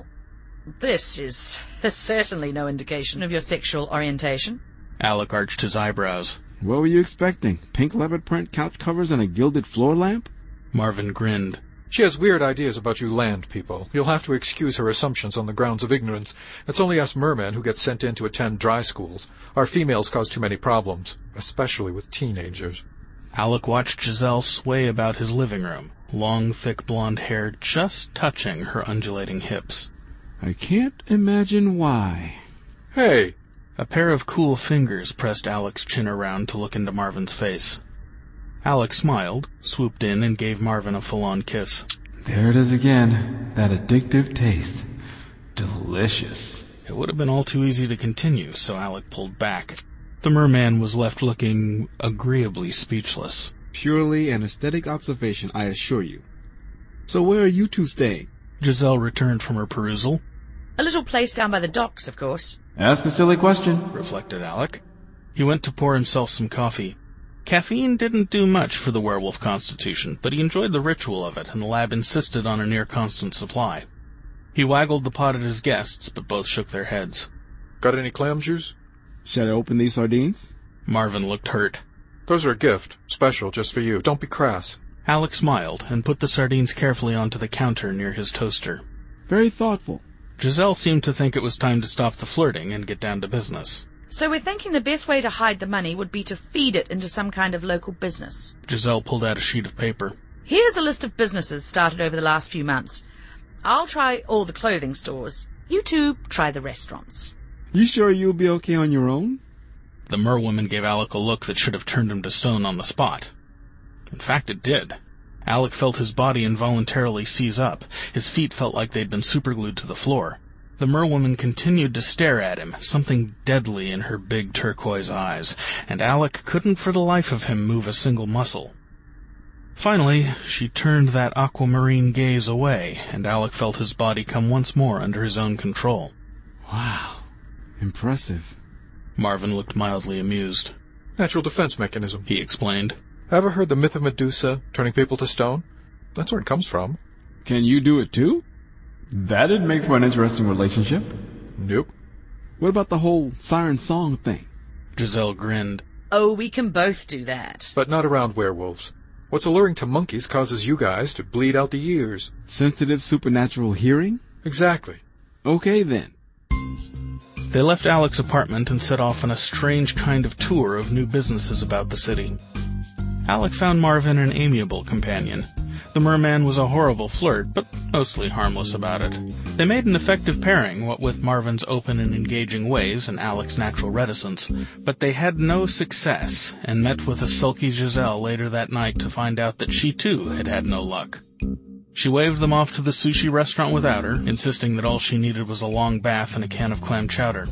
this is certainly no indication of your sexual orientation. Alec arched his eyebrows. What were you expecting? Pink leopard print couch covers and a gilded floor lamp? Marvin grinned. She has weird ideas about you land people. You'll have to excuse her assumptions on the grounds of ignorance. It's only us mermen who get sent in to attend dry schools. Our females cause too many problems, especially with teenagers. Alec watched Giselle sway about his living room, long, thick blonde hair just touching her undulating hips. I can't imagine why. Hey! A pair of cool fingers pressed Alec's chin around to look into Marvin's face. Alec smiled, swooped in, and gave Marvin a full-on kiss. There it is again, that addictive taste. Delicious. It would have been all too easy to continue, so Alec pulled back. The merman was left looking agreeably speechless. Purely an aesthetic observation, I assure you. So where are you two staying? Giselle returned from her perusal. A little place down by the docks, of course. Ask a silly question, reflected Alec. He went to pour himself some coffee. Caffeine didn't do much for the werewolf constitution, but he enjoyed the ritual of it, and the lab insisted on a near-constant supply. He waggled the pot at his guests, but both shook their heads. Got any clam juice? Shall I open these sardines? Marvin looked hurt. Those are a gift, special just for you. Don't be crass. Alec smiled and put the sardines carefully onto the counter near his toaster. Very thoughtful. Giselle seemed to think it was time to stop the flirting and get down to business. So we're thinking the best way to hide the money would be to feed it into some kind of local business. Giselle pulled out a sheet of paper. Here's a list of businesses started over the last few months. I'll try all the clothing stores. You two try the restaurants. You sure you'll be okay on your own? The merwoman gave Alec a look that should have turned him to stone on the spot. In fact, it did. Alec felt his body involuntarily seize up. His feet felt like they'd been superglued to the floor. The merwoman continued to stare at him, something deadly in her big turquoise eyes, and Alec couldn't for the life of him move a single muscle. Finally, she turned that aquamarine gaze away, and Alec felt his body come once more under his own control. Wow. Impressive. Marvin looked mildly amused. Natural defense mechanism, he explained. Ever heard the myth of Medusa turning people to stone? That's where it comes from. Can you do it too? That'd make for an interesting relationship. Nope. What about the whole siren song thing? Giselle grinned. Oh, we can both do that. But not around werewolves. What's alluring to monkeys causes you guys to bleed out the ears. Sensitive supernatural hearing? Exactly. Okay then. They left Alec's apartment and set off on a strange kind of tour of new businesses about the city. Alec found Marvin an amiable companion. The merman was a horrible flirt, but mostly harmless about it. They made an effective pairing, what with Marvin's open and engaging ways and Alec's natural reticence, but they had no success, and met with a sulky Giselle later that night to find out that she too had had no luck. She waved them off to the sushi restaurant without her, insisting that all she needed was a long bath and a can of clam chowder.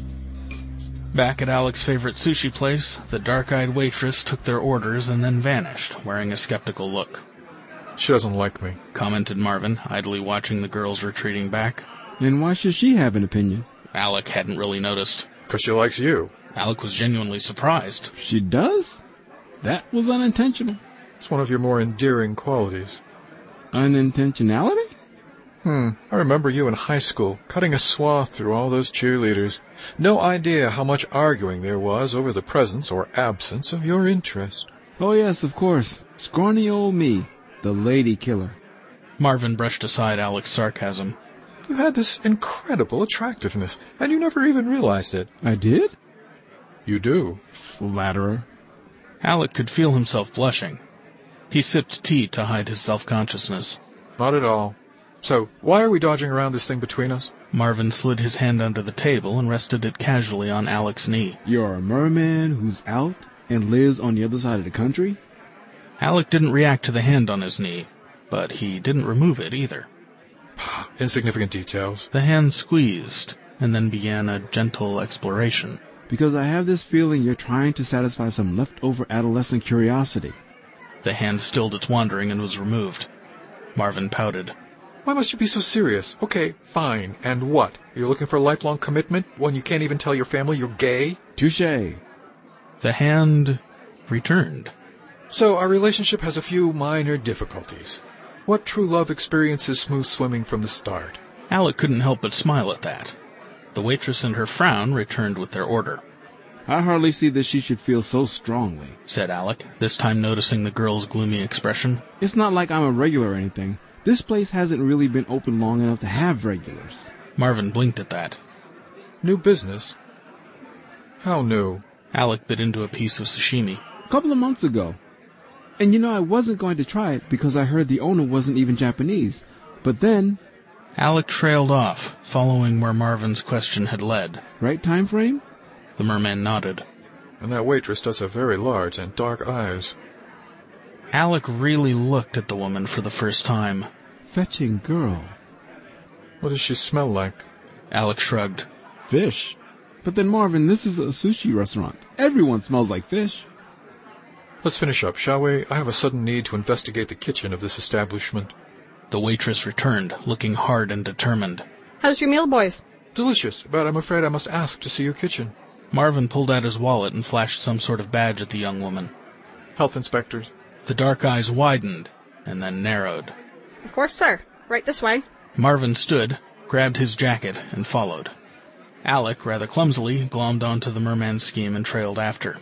Back at Alec's favorite sushi place, the dark-eyed waitress took their orders and then vanished, wearing a skeptical look. She doesn't like me, commented Marvin, idly watching the girls retreating back. And why should she have an opinion? Alec hadn't really noticed. 'Cause she likes you. Alec was genuinely surprised. She does? That was unintentional. It's one of your more endearing qualities. Unintentionality? Hmm, I remember you in high school, cutting a swath through all those cheerleaders. No idea how much arguing there was over the presence or absence of your interest. Oh yes, of course. Scrawny old me, the lady killer. Marvin brushed aside Alec's sarcasm. You had this incredible attractiveness, and you never even realized it. I did? You do. Flatterer. Alec could feel himself blushing. He sipped tea to hide his self-consciousness. Not at all. So, why are we dodging around this thing between us? Marvin slid his hand under the table and rested it casually on Alec's knee. You're a merman who's out and lives on the other side of the country? Alec didn't react to the hand on his knee, but he didn't remove it either. Insignificant details. The hand squeezed, and then began a gentle exploration. Because I have this feeling you're trying to satisfy some leftover adolescent curiosity. The hand stilled its wandering and was removed. Marvin pouted. Why must you be so serious? Okay, fine. And what? You're looking for a lifelong commitment when you can't even tell your family you're gay? Touché. The hand returned. So our relationship has a few minor difficulties. What true love experiences smooth swimming from the start? Alec couldn't help but smile at that. The waitress and her frown returned with their order. I hardly see that she should feel so strongly, said Alec, this time noticing the girl's gloomy expression. It's not like I'm a regular or anything. This place hasn't really been open long enough to have regulars. Marvin blinked at that. New business? How new? Alec bit into a piece of sashimi. A couple of months ago. And you know, I wasn't going to try it because I heard the owner wasn't even Japanese. But then... Alec trailed off, following where Marvin's question had led. Right time frame? The merman nodded. And that waitress does have very large and dark eyes. Alec really looked at the woman for the first time. Fetching girl. What does she smell like? Alec shrugged. Fish. But then, Marvin, this is a sushi restaurant. Everyone smells like fish. Let's finish up, shall we? I have a sudden need to investigate the kitchen of this establishment. The waitress returned, looking hard and determined. How's your meal, boys? Delicious, but I'm afraid I must ask to see your kitchen. Marvin pulled out his wallet and flashed some sort of badge at the young woman. Health inspectors. The dark eyes widened, and then narrowed. Of course, sir. Right this way. Marvin stood, grabbed his jacket, and followed. Alec, rather clumsily, glommed onto the merman's scheme and trailed after.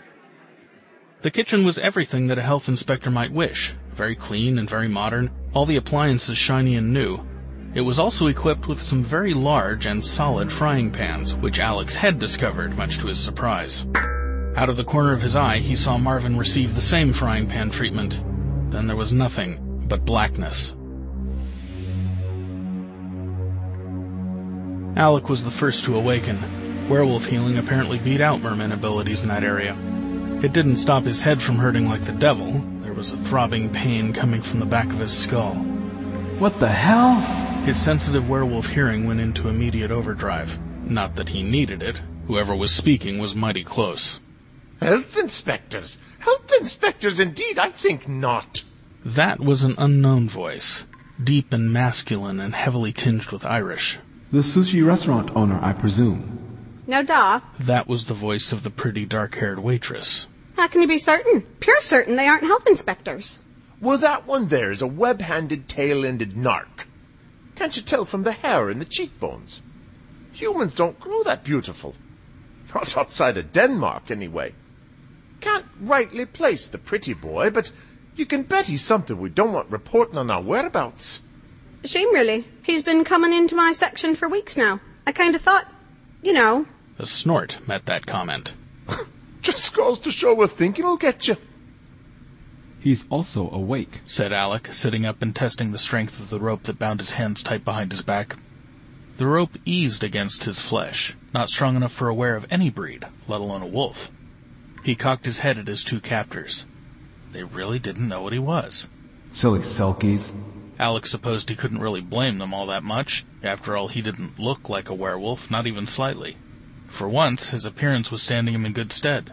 The kitchen was everything that a health inspector might wish. Very clean and very modern, all the appliances shiny and new. It was also equipped with some very large and solid frying pans, which Alex had discovered, much to his surprise. Out of the corner of his eye, he saw Marvin receive the same frying pan treatment. Then there was nothing but blackness. Alec was the first to awaken. Werewolf healing apparently beat out merman abilities in that area. It didn't stop his head from hurting like the devil. There was a throbbing pain coming from the back of his skull. What the hell? His sensitive werewolf hearing went into immediate overdrive. Not that he needed it. Whoever was speaking was mighty close. Health inspectors? Health inspectors indeed, I think not. That was an unknown voice, deep and masculine and heavily tinged with Irish. The sushi restaurant owner, I presume. No, da. That was the voice of the pretty dark-haired waitress. How can you be certain? Pure certain they aren't health inspectors. Well, that one there's a web-handed, tail-ended narc. Can't you tell from the hair and the cheekbones? Humans don't grow that beautiful. Not outside of Denmark, anyway. Can't rightly place the pretty boy, but you can bet he's something we don't want reporting on our whereabouts. Shame, really. He's been coming into my section for weeks now. I kind of thought, you know... A snort met that comment. Just goes to show what thinking will get you. He's also awake, said Alec, sitting up and testing the strength of the rope that bound his hands tight behind his back. The rope eased against his flesh, not strong enough for a were of any breed, let alone a wolf. He cocked his head at his two captors. They really didn't know what he was. Silly selkies. Alec supposed he couldn't really blame them all that much. After all, he didn't look like a werewolf, not even slightly. For once, his appearance was standing him in good stead.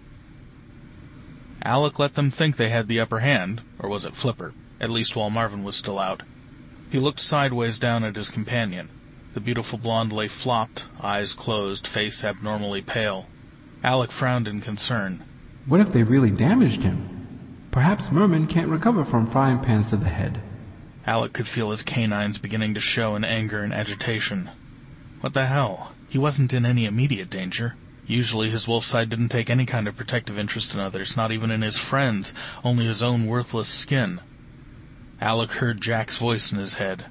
Alec let them think they had the upper hand, or was it Flipper, at least while Marvin was still out. He looked sideways down at his companion. The beautiful blonde lay flopped, eyes closed, face abnormally pale. Alec frowned in concern. What if they really damaged him? Perhaps mermen can't recover from frying pans to the head. Alec could feel his canines beginning to show in anger and agitation. What the hell? He wasn't in any immediate danger. Usually his wolf side didn't take any kind of protective interest in others, not even in his friends, only his own worthless skin. Alec heard Jack's voice in his head.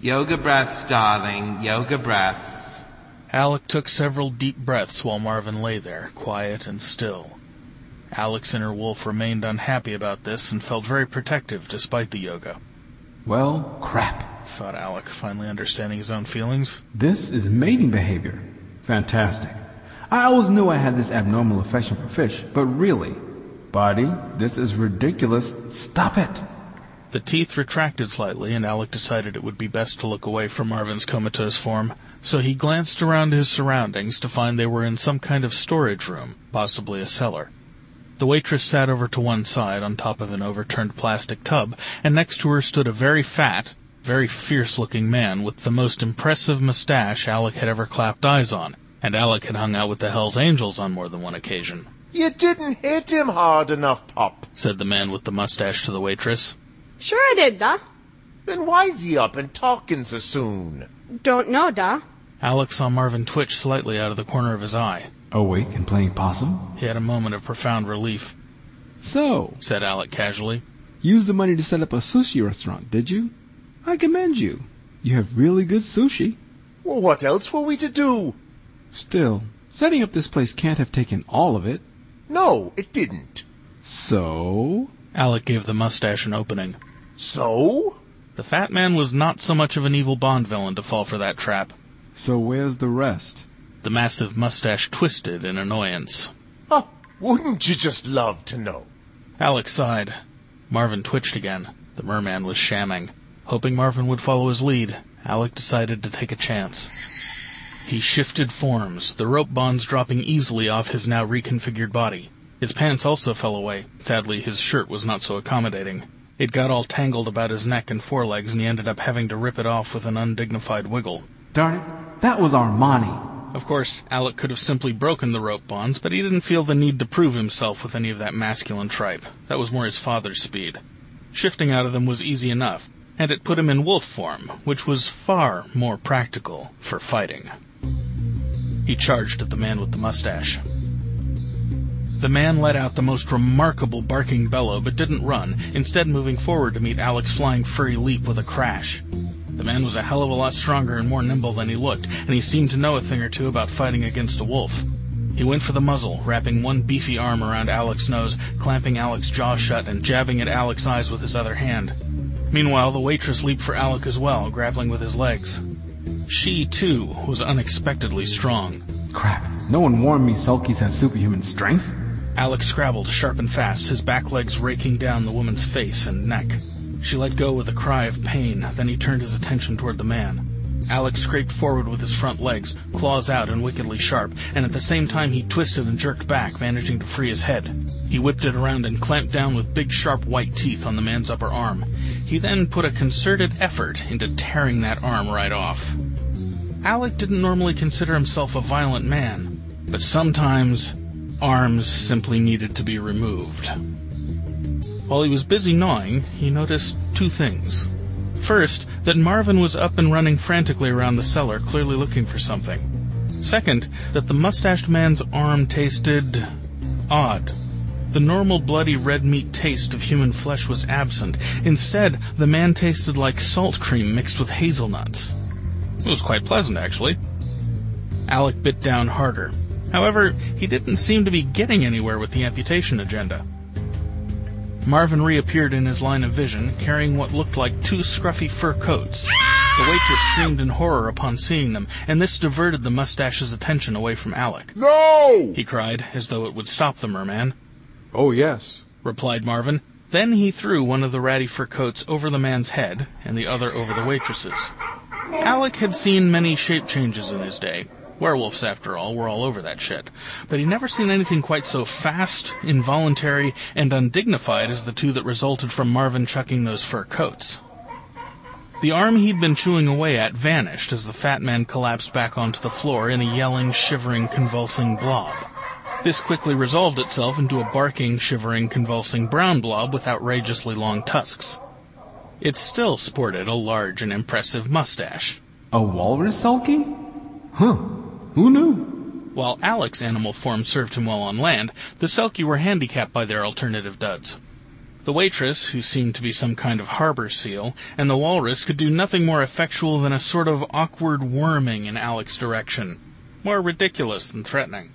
Yoga breaths, darling, yoga breaths. Alec took several deep breaths while Marvin lay there, quiet and still. Alec's inner wolf remained unhappy about this and felt very protective despite the yoga. Well, crap, thought Alec, finally understanding his own feelings. This is mating behavior. Fantastic. I always knew I had this abnormal affection for fish, but really, Buddy, this is ridiculous. Stop it. The teeth retracted slightly, and Alec decided it would be best to look away from Marvin's comatose form, so he glanced around his surroundings to find they were in some kind of storage room, possibly a cellar. The waitress sat over to one side on top of an overturned plastic tub, and next to her stood a very fat, very fierce-looking man with the most impressive mustache Alec had ever clapped eyes on, and Alec had hung out with the Hells Angels on more than one occasion. You didn't hit him hard enough, Pop, said the man with the mustache to the waitress. Sure I did, da. Then why's he up and talking so soon? Don't know, da. Alec saw Marvin twitch slightly out of the corner of his eye. Awake and playing possum? He had a moment of profound relief. So, said Alec casually, used the money to set up a sushi restaurant, did you? I commend you. You have really good sushi. Well, what else were we to do? Still, setting up this place can't have taken all of it. No, it didn't. So? Alec gave the mustache an opening. So? The fat man was not so much of an evil Bond villain to fall for that trap. So where's the rest? The massive mustache twisted in annoyance. Oh, wouldn't you just love to know? Alec sighed. Marvin twitched again. The merman was shamming. Hoping Marvin would follow his lead, Alec decided to take a chance. He shifted forms, the rope bonds dropping easily off his now reconfigured body. His pants also fell away. Sadly, his shirt was not so accommodating. It got all tangled about his neck and forelegs, and he ended up having to rip it off with an undignified wiggle. Darn it, that was Armani. Of course, Alec could have simply broken the rope bonds, but he didn't feel the need to prove himself with any of that masculine tripe. That was more his father's speed. Shifting out of them was easy enough, and it put him in wolf form, which was far more practical for fighting. He charged at the man with the mustache. The man let out the most remarkable barking bellow, but didn't run, instead moving forward to meet Alec's flying furry leap with a crash. The man was a hell of a lot stronger and more nimble than he looked, and he seemed to know a thing or two about fighting against a wolf. He went for the muzzle, wrapping one beefy arm around Alec's nose, clamping Alec's jaw shut and jabbing at Alec's eyes with his other hand. Meanwhile, the waitress leaped for Alec as well, grappling with his legs. She, too, was unexpectedly strong. Crap, no one warned me Sulky's had superhuman strength. Alec scrabbled sharp and fast, his back legs raking down the woman's face and neck. She let go with a cry of pain, then he turned his attention toward the man. Alec scraped forward with his front legs, claws out and wickedly sharp, and at the same time he twisted and jerked back, managing to free his head. He whipped it around and clamped down with big sharp white teeth on the man's upper arm. He then put a concerted effort into tearing that arm right off. Alec didn't normally consider himself a violent man, but sometimes arms simply needed to be removed. While he was busy gnawing, he noticed two things. First, that Marvin was up and running frantically around the cellar, clearly looking for something. Second, that the mustached man's arm tasted odd. The normal bloody red meat taste of human flesh was absent. Instead, the man tasted like salt cream mixed with hazelnuts. It was quite pleasant, actually. Alec bit down harder. However, he didn't seem to be getting anywhere with the amputation agenda. Marvin reappeared in his line of vision, carrying what looked like two scruffy fur coats. The waitress screamed in horror upon seeing them, and this diverted the mustache's attention away from Alec. No! He cried, as though it would stop the merman. Oh, yes, replied Marvin. Then he threw one of the ratty fur coats over the man's head, and the other over the waitress's. Alec had seen many shape changes in his day. Werewolves, after all, were all over that shit. But he'd never seen anything quite so fast, involuntary, and undignified as the two that resulted from Marvin chucking those fur coats. The arm he'd been chewing away at vanished as the fat man collapsed back onto the floor in a yelling, shivering, convulsing blob. This quickly resolved itself into a barking, shivering, convulsing brown blob with outrageously long tusks. It still sported a large and impressive mustache. A walrus, Sulky? Huh. Who knew? While Alec's animal form served him well on land, the Selkie were handicapped by their alternative duds. The waitress, who seemed to be some kind of harbor seal, and the walrus could do nothing more effectual than a sort of awkward worming in Alec's direction, more ridiculous than threatening.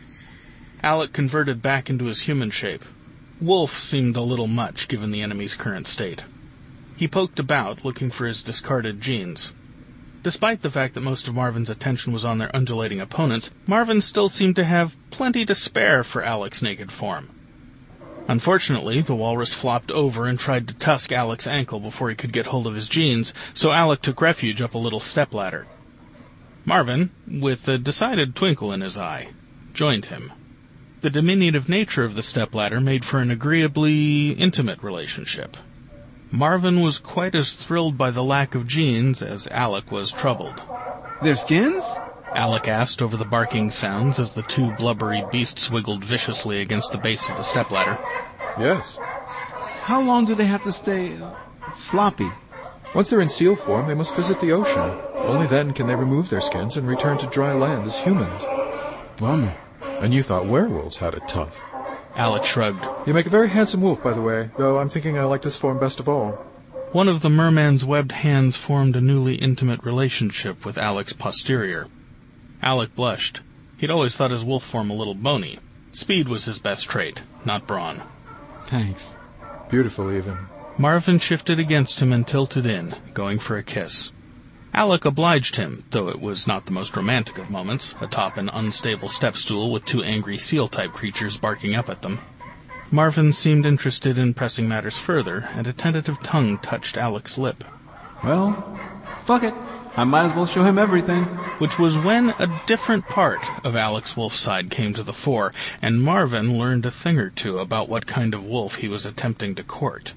Alec converted back into his human shape. Wolf seemed a little much, given the enemy's current state. He poked about, looking for his discarded jeans. Despite the fact that most of Marvin's attention was on their undulating opponents, Marvin still seemed to have plenty to spare for Alec's naked form. Unfortunately, the walrus flopped over and tried to tusk Alec's ankle before he could get hold of his jeans, so Alec took refuge up a little stepladder. Marvin, with a decided twinkle in his eye, joined him. The diminutive nature of the stepladder made for an agreeably intimate relationship. Marvin was quite as thrilled by the lack of jeans as Alec was troubled. Their skins? Alec asked over the barking sounds as the two blubbery beasts wiggled viciously against the base of the stepladder. Yes. How long do they have to stay uh, floppy? Once they're in seal form, they must visit the ocean. Only then can they remove their skins and return to dry land as humans. Bummer. And you thought werewolves had it tough. Alec shrugged. You make a very handsome wolf, by the way, though I'm thinking I like this form best of all. One of the merman's webbed hands formed a newly intimate relationship with Alec's posterior. Alec blushed. He'd always thought his wolf form a little bony. Speed was his best trait, not brawn. Thanks. Beautiful, even. Marvin shifted against him and tilted in, going for a kiss. Alec obliged him, though it was not the most romantic of moments, atop an unstable step stool with two angry seal-type creatures barking up at them. Marvin seemed interested in pressing matters further, and a tentative tongue touched Alec's lip. Well, fuck it. I might as well show him everything. Which was when a different part of Alec's wolf side came to the fore, and Marvin learned a thing or two about what kind of wolf he was attempting to court.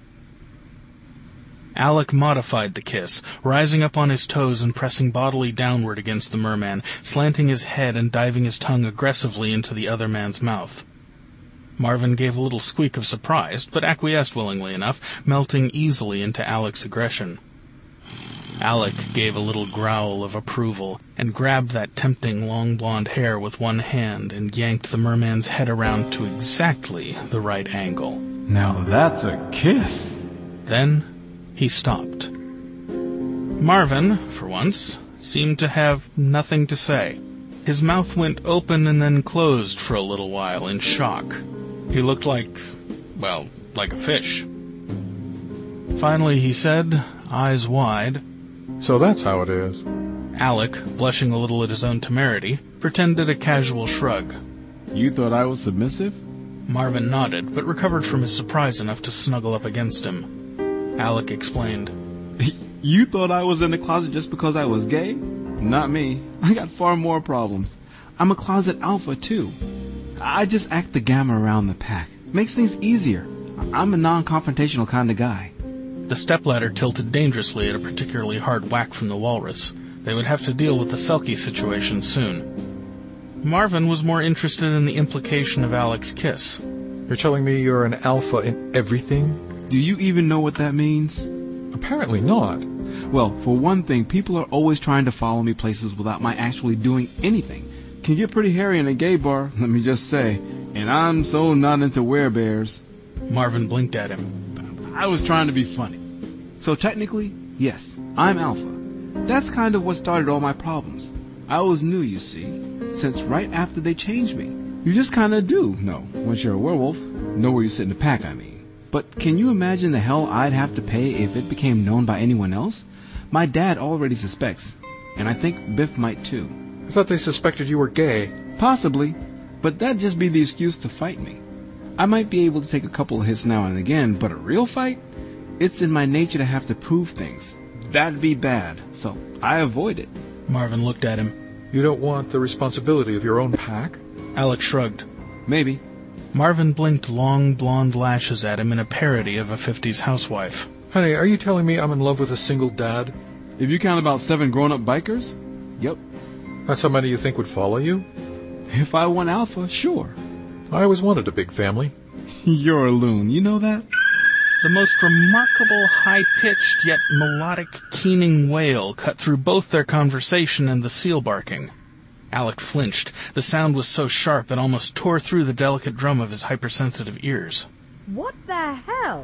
Alec modified the kiss, rising up on his toes and pressing bodily downward against the merman, slanting his head and diving his tongue aggressively into the other man's mouth. Marvin gave a little squeak of surprise, but acquiesced willingly enough, melting easily into Alec's aggression. Alec gave a little growl of approval and grabbed that tempting long blonde hair with one hand and yanked the merman's head around to exactly the right angle. Now that's a kiss. Then he stopped. Marvin, for once, seemed to have nothing to say. His mouth went open and then closed for a little while in shock. He looked like, well, like a fish. Finally he said, eyes wide, "So that's how it is." Alec, blushing a little at his own temerity, pretended a casual shrug. You thought I was submissive? Marvin nodded, but recovered from his surprise enough to snuggle up against him. Alec explained. You thought I was in the closet just because I was gay? Not me. I got far more problems. I'm a closet alpha, too. I just act the gamma around the pack. Makes things easier. I'm a non-confrontational kind of guy. The stepladder tilted dangerously at a particularly hard whack from the walrus. They would have to deal with the Selkie situation soon. Marvin was more interested in the implication of Alec's kiss. You're telling me you're an alpha in everything? Do you even know what that means? Apparently not. Well, for one thing, people are always trying to follow me places without my actually doing anything. Can get pretty hairy in a gay bar, let me just say. And I'm so not into werebears. Marvin blinked at him. I was trying to be funny. So technically, yes, I'm alpha. That's kind of what started all my problems. I was new, you see, since right after they changed me. You just kind of do know, once you're a werewolf, know where you sit in the pack, I mean. But can you imagine the hell I'd have to pay if it became known by anyone else? My dad already suspects, and I think Biff might too. I thought they suspected you were gay. Possibly, but that'd just be the excuse to fight me. I might be able to take a couple of hits now and again, but a real fight? It's in my nature to have to prove things. That'd be bad, so I avoid it. Marvin looked at him. You don't want the responsibility of your own pack? Alec shrugged. Maybe. Marvin blinked long blonde lashes at him in a parody of a fifties housewife. Honey, are you telling me I'm in love with a single dad? If you count about seven grown-up bikers? Yep. That's how many you think would follow you? If I won alpha, sure. I always wanted a big family. You're a loon, you know that? The most remarkable high-pitched yet melodic keening wail cut through both their conversation and the seal barking. Alec flinched. The sound was so sharp it almost tore through the delicate drum of his hypersensitive ears. What the hell?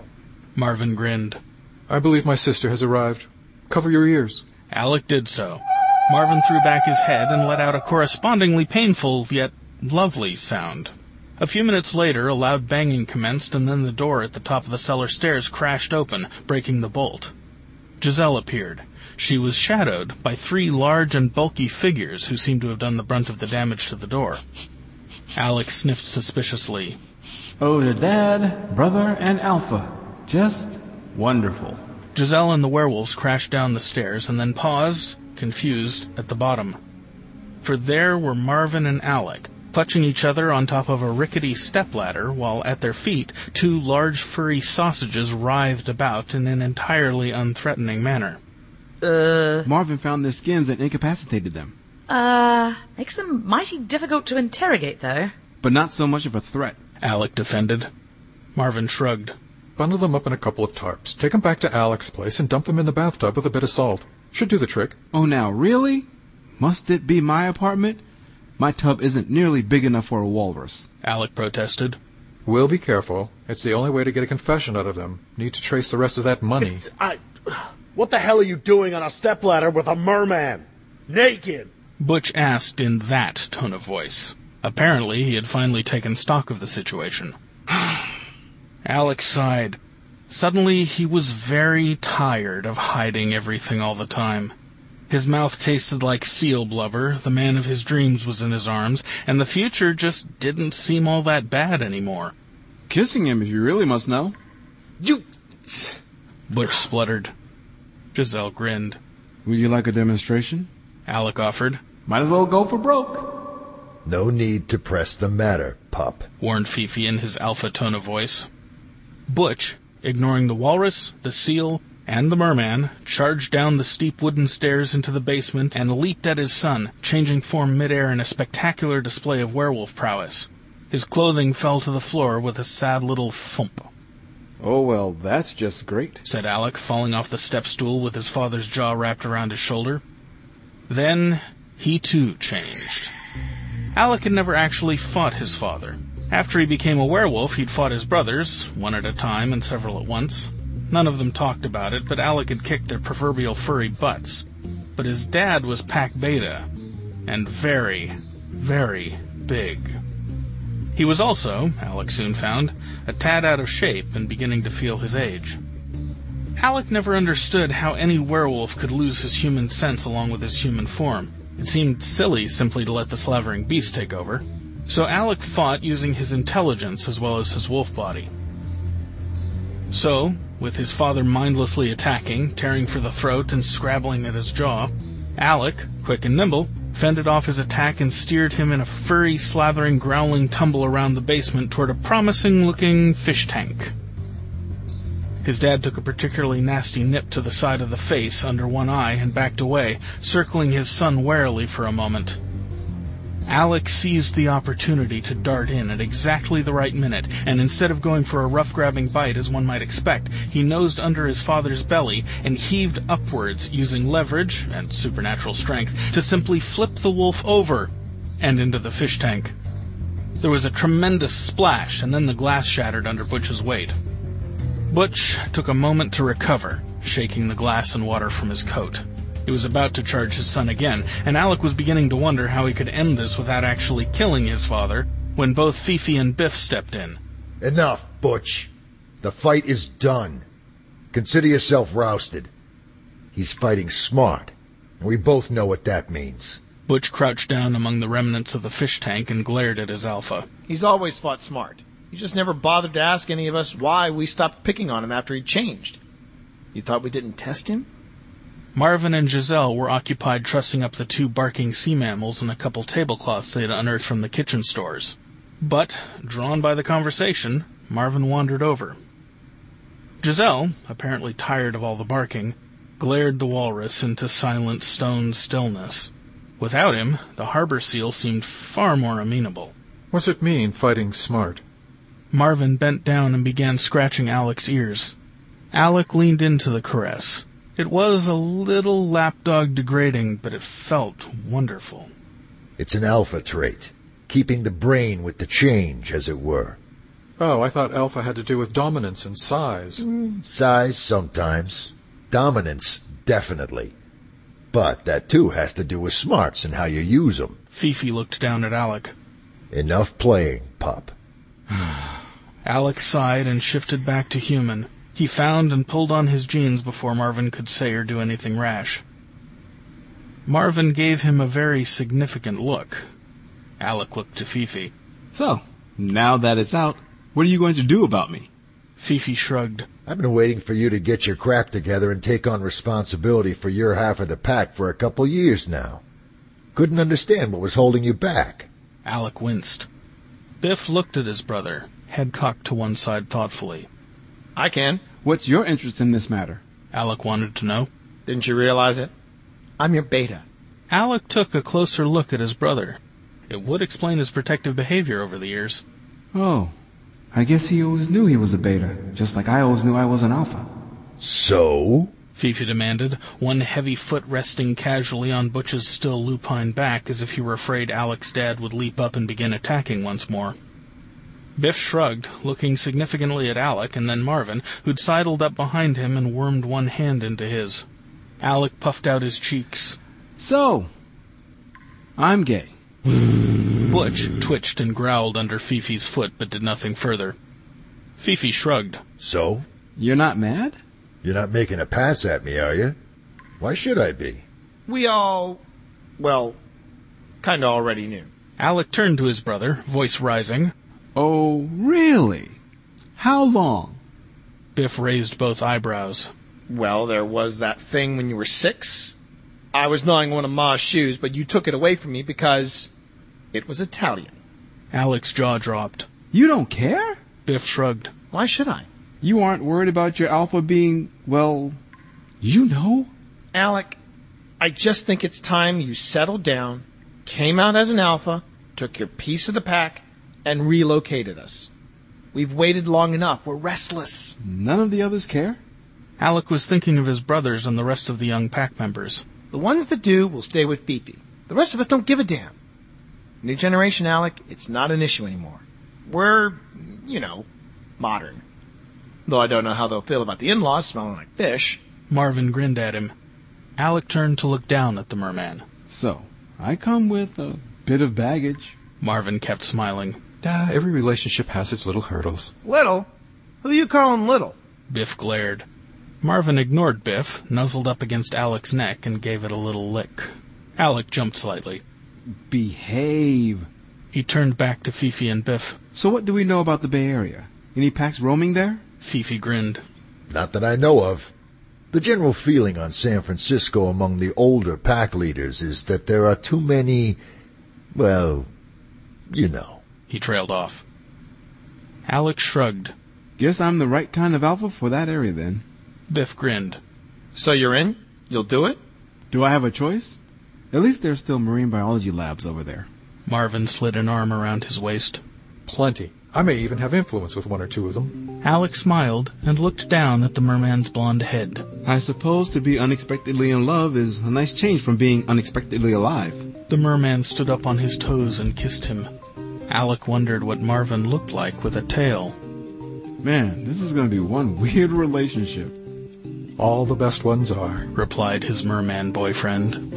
Marvin grinned. I believe my sister has arrived. Cover your ears. Alec did so. Marvin threw back his head and let out a correspondingly painful, yet lovely sound. A few minutes later, a loud banging commenced, and then the door at the top of the cellar stairs crashed open, breaking the bolt. Giselle appeared. She was shadowed by three large and bulky figures who seemed to have done the brunt of the damage to the door. Alec sniffed suspiciously. Oh, the Dad, Brother, and Alpha. Just wonderful. Giselle and the werewolves crashed down the stairs and then paused, confused, at the bottom. For there were Marvin and Alec, clutching each other on top of a rickety stepladder, while at their feet two large furry sausages writhed about in an entirely unthreatening manner. Uh... Marvin found their skins and incapacitated them. Uh, makes them mighty difficult to interrogate, though. But not so much of a threat, Alec defended. Marvin shrugged. Bundle them up in a couple of tarps. Take them back to Alec's place and dump them in the bathtub with a bit of salt. Should do the trick. Oh, now, really? Must it be my apartment? My tub isn't nearly big enough for a walrus. Alec protested. We'll be careful. It's the only way to get a confession out of them. Need to trace the rest of that money. It's, I, what the hell are you doing on a stepladder with a merman? Naked! Butch asked in that tone of voice. Apparently, he had finally taken stock of the situation. Alec sighed. Suddenly, he was very tired of hiding everything all the time. His mouth tasted like seal blubber, the man of his dreams was in his arms, and the future just didn't seem all that bad anymore. Kissing him, if you really must know. You... Butch spluttered. Giselle grinned. Would you like a demonstration? Alec offered. Might as well go for broke. No need to press the matter, pup, warned Fifi in his alpha tone of voice. Butch, ignoring the walrus, the seal, and the merman, charged down the steep wooden stairs into the basement and leaped at his son, changing form midair in a spectacular display of werewolf prowess. His clothing fell to the floor with a sad little thump. Oh, well, that's just great, said Alec, falling off the step stool with his father's jaw wrapped around his shoulder. Then he too changed. Alec had never actually fought his father. After he became a werewolf, he'd fought his brothers, one at a time and several at once. None of them talked about it, but Alec had kicked their proverbial furry butts. But his dad was Pac Beta, and very, very big. He was also, Alec soon found, a tad out of shape and beginning to feel his age. Alec never understood how any werewolf could lose his human sense along with his human form. It seemed silly simply to let the slavering beast take over. So Alec fought using his intelligence as well as his wolf body. So, with his father mindlessly attacking, tearing for the throat and scrabbling at his jaw, Alec, quick and nimble, fended off his attack and steered him in a furry, slathering, growling tumble around the basement toward a promising-looking fish tank. His dad took a particularly nasty nip to the side of the face under one eye and backed away, circling his son warily for a moment. Alec seized the opportunity to dart in at exactly the right minute, and instead of going for a rough-grabbing bite as one might expect, he nosed under his father's belly and heaved upwards, using leverage and supernatural strength to simply flip the wolf over and into the fish tank. There was a tremendous splash, and then the glass shattered under Butch's weight. Butch took a moment to recover, shaking the glass and water from his coat. He was about to charge his son again, and Alec was beginning to wonder how he could end this without actually killing his father, when both Fifi and Biff stepped in. Enough, Butch. The fight is done. Consider yourself rousted. He's fighting smart, and we both know what that means. Butch crouched down among the remnants of the fish tank and glared at his alpha. He's always fought smart. He just never bothered to ask any of us why we stopped picking on him after he changed. You thought we didn't test him? Marvin and Giselle were occupied trussing up the two barking sea mammals in a couple tablecloths they had unearthed from the kitchen stores. But, drawn by the conversation, Marvin wandered over. Giselle, apparently tired of all the barking, glared the walrus into silent stone stillness. Without him, the harbor seal seemed far more amenable. What's it mean, fighting smart? Marvin bent down and began scratching Alec's ears. Alec leaned into the caress. It was a little lapdog degrading, but it felt wonderful. It's an alpha trait, keeping the brain with the change, as it were. Oh, I thought alpha had to do with dominance and size. Mm, size, sometimes. Dominance, definitely. But that too has to do with smarts and how you use them. Fifi looked down at Alec. Enough playing, pup. Alec sighed and shifted back to human. He found and pulled on his jeans before Marvin could say or do anything rash. Marvin gave him a very significant look. Alec looked to Fifi. So, now that it's out, what are you going to do about me? Fifi shrugged. I've been waiting for you to get your crap together and take on responsibility for your half of the pack for a couple years now. Couldn't understand what was holding you back. Alec winced. Biff looked at his brother, head cocked to one side thoughtfully. I can. What's your interest in this matter? Alec wanted to know. Didn't you realize it? I'm your beta. Alec took a closer look at his brother. It would explain his protective behavior over the years. Oh, I guess he always knew he was a beta, just like I always knew I was an alpha. So? Fifi demanded, one heavy foot resting casually on Butch's still lupine back as if he were afraid Alec's dad would leap up and begin attacking once more. Biff shrugged, looking significantly at Alec and then Marvin, who'd sidled up behind him and wormed one hand into his. Alec puffed out his cheeks. So, I'm gay. Butch twitched and growled under Fifi's foot, but did nothing further. Fifi shrugged. So? You're not mad? You're not making a pass at me, are you? Why should I be? We all, well, kind of already knew. Alec turned to his brother, voice rising. Oh, really? How long? Biff raised both eyebrows. Well, there was that thing when you were six. I was gnawing one of Ma's shoes, but you took it away from me because it was Italian. Alec's jaw dropped. You don't care? Biff shrugged. Why should I? You aren't worried about your alpha being, well, you know? Alec, I just think it's time you settled down, came out as an alpha, took your piece of the pack, and relocated us. We've waited long enough. We're restless. None of the others care? Alec was thinking of his brothers and the rest of the young pack members. The ones that do will stay with Fifi. The rest of us don't give a damn. New generation, Alec, it's not an issue anymore. We're, you know, modern. Though I don't know how they'll feel about the in-laws smelling like fish. Marvin grinned at him. Alec turned to look down at the merman. So, I come with a bit of baggage. Marvin kept smiling. Ah, every relationship has its little hurdles. Little? Who you calling little? Biff glared. Marvin ignored Biff, nuzzled up against Alec's neck, and gave it a little lick. Alec jumped slightly. Behave. He turned back to Fifi and Biff. So what do we know about the Bay Area? Any packs roaming there? Fifi grinned. Not that I know of. The general feeling on San Francisco among the older pack leaders is that there are too many, well, you know. He trailed off. Alec shrugged. Guess I'm the right kind of alpha for that area then. Biff grinned. So you're in? You'll do it? Do I have a choice? At least there's still marine biology labs over there. Marvin slid an arm around his waist. Plenty. I may even have influence with one or two of them. Alec smiled and looked down at the merman's blonde head. I suppose to be unexpectedly in love is a nice change from being unexpectedly alive. The merman stood up on his toes and kissed him. Alec wondered what Marvin looked like with a tail. Man, this is going to be one weird relationship. All the best ones are, replied his merman boyfriend.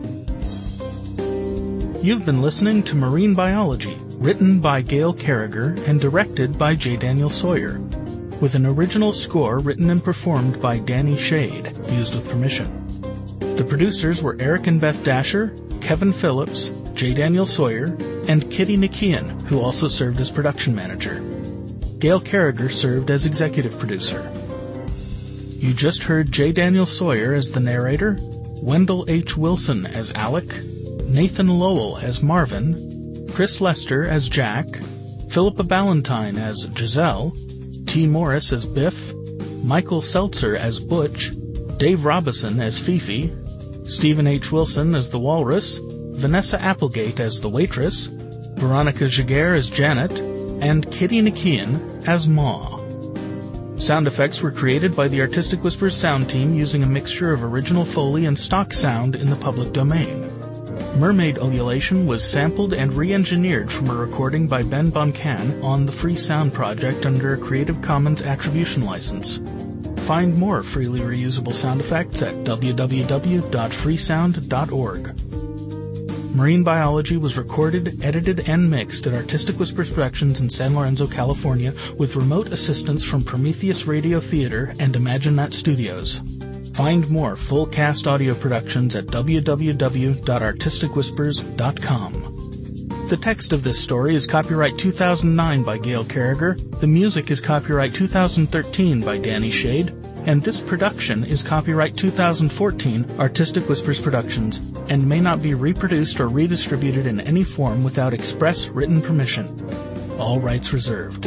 You've been listening to Marine Biology, written by Gail Carriger and directed by J. Daniel Sawyer, with an original score written and performed by Danny Shade, used with permission. The producers were Eric and Beth Dasher, Kevin Phillips, J. Daniel Sawyer, and Kitty Nikian, who also served as production manager. Gail Carriger served as executive producer. You just heard J. Daniel Sawyer as the narrator, Wendell H. Wilson as Alec, Nathan Lowell as Marvin, Chris Lester as Jack, Philippa Ballantyne as Giselle, T. Morris as Biff, Michael Seltzer as Butch, Dave Robison as Fifi, Stephen H. Wilson as the Walrus, Vanessa Applegate as the Waitress, Veronica Jaguar as Janet, and Kitty Nikian as Ma. Sound effects were created by the Artistic Whispers sound team using a mixture of original Foley and stock sound in the public domain. Mermaid Ululation was sampled and re-engineered from a recording by Ben Buncan on the Free Sound Project under a Creative Commons Attribution License. Find more freely reusable sound effects at w w w dot free sound dot org. Marine Biology was recorded, edited, and mixed at Artistic Whispers Productions in San Lorenzo, California, with remote assistance from Prometheus Radio Theater and Imagine That Studios. Find more full cast audio productions at w w w dot artistic whispers dot com. The text of this story is copyright two thousand nine by Gail Carriger, the music is copyright two thousand thirteen by Danny Shade, and this production is copyright two thousand fourteen Artistic Whispers Productions, and may not be reproduced or redistributed in any form without express written permission. All rights reserved.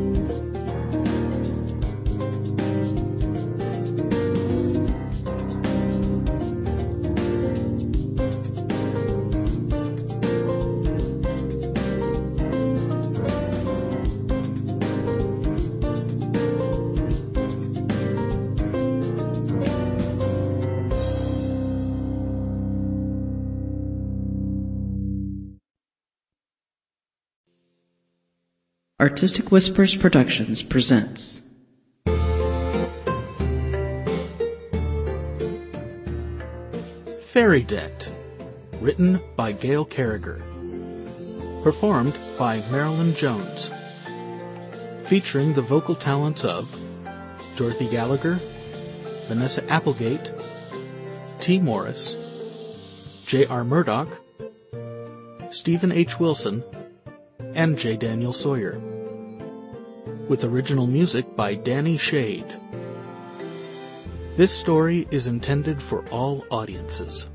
Artistic Whispers Productions presents Fairy Debt, written by Gail Carriger, performed by Marilyn Jones, featuring the vocal talents of Dorothy Gallagher, Vanessa Applegate, T. Morris, J R. Murdoch, Stephen H. Wilson, and J. Daniel Sawyer, with original music by Danny Shade. This story is intended for all audiences.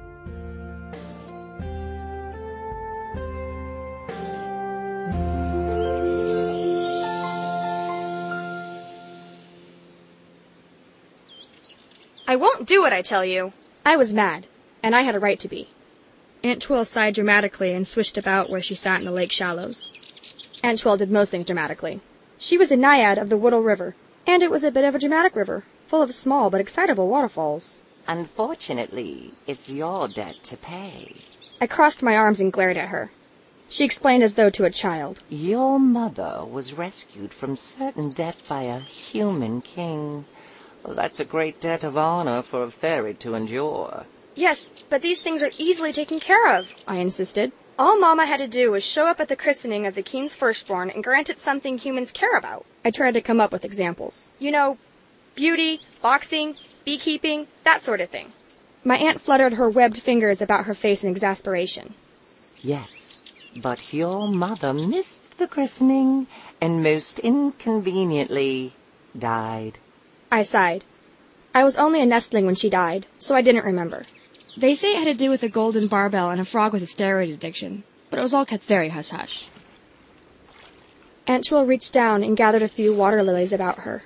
I won't do it, I tell you. I was mad, and I had a right to be. Aunt Twill sighed dramatically and swished about where she sat in the lake shallows. Aunt Twill did most things dramatically. She was the naiad of the Whittle River, and it was a bit of a dramatic river, full of small but excitable waterfalls. Unfortunately, it's your debt to pay. I crossed my arms and glared at her. She explained as though to a child. Your mother was rescued from certain death by a human king. Well, that's a great debt of honor for a fairy to endure. Yes, but these things are easily taken care of, I insisted. All Mama had to do was show up at the christening of the king's firstborn and grant it something humans care about. I tried to come up with examples. You know, beauty, boxing, beekeeping, that sort of thing. My aunt fluttered her webbed fingers about her face in exasperation. Yes, but your mother missed the christening and most inconveniently died. I sighed. I was only a nestling when she died, so I didn't remember. They say it had to do with a golden barbell and a frog with a steroid addiction, but it was all kept very hush-hush. Aunt Twill reached down and gathered a few water lilies about her.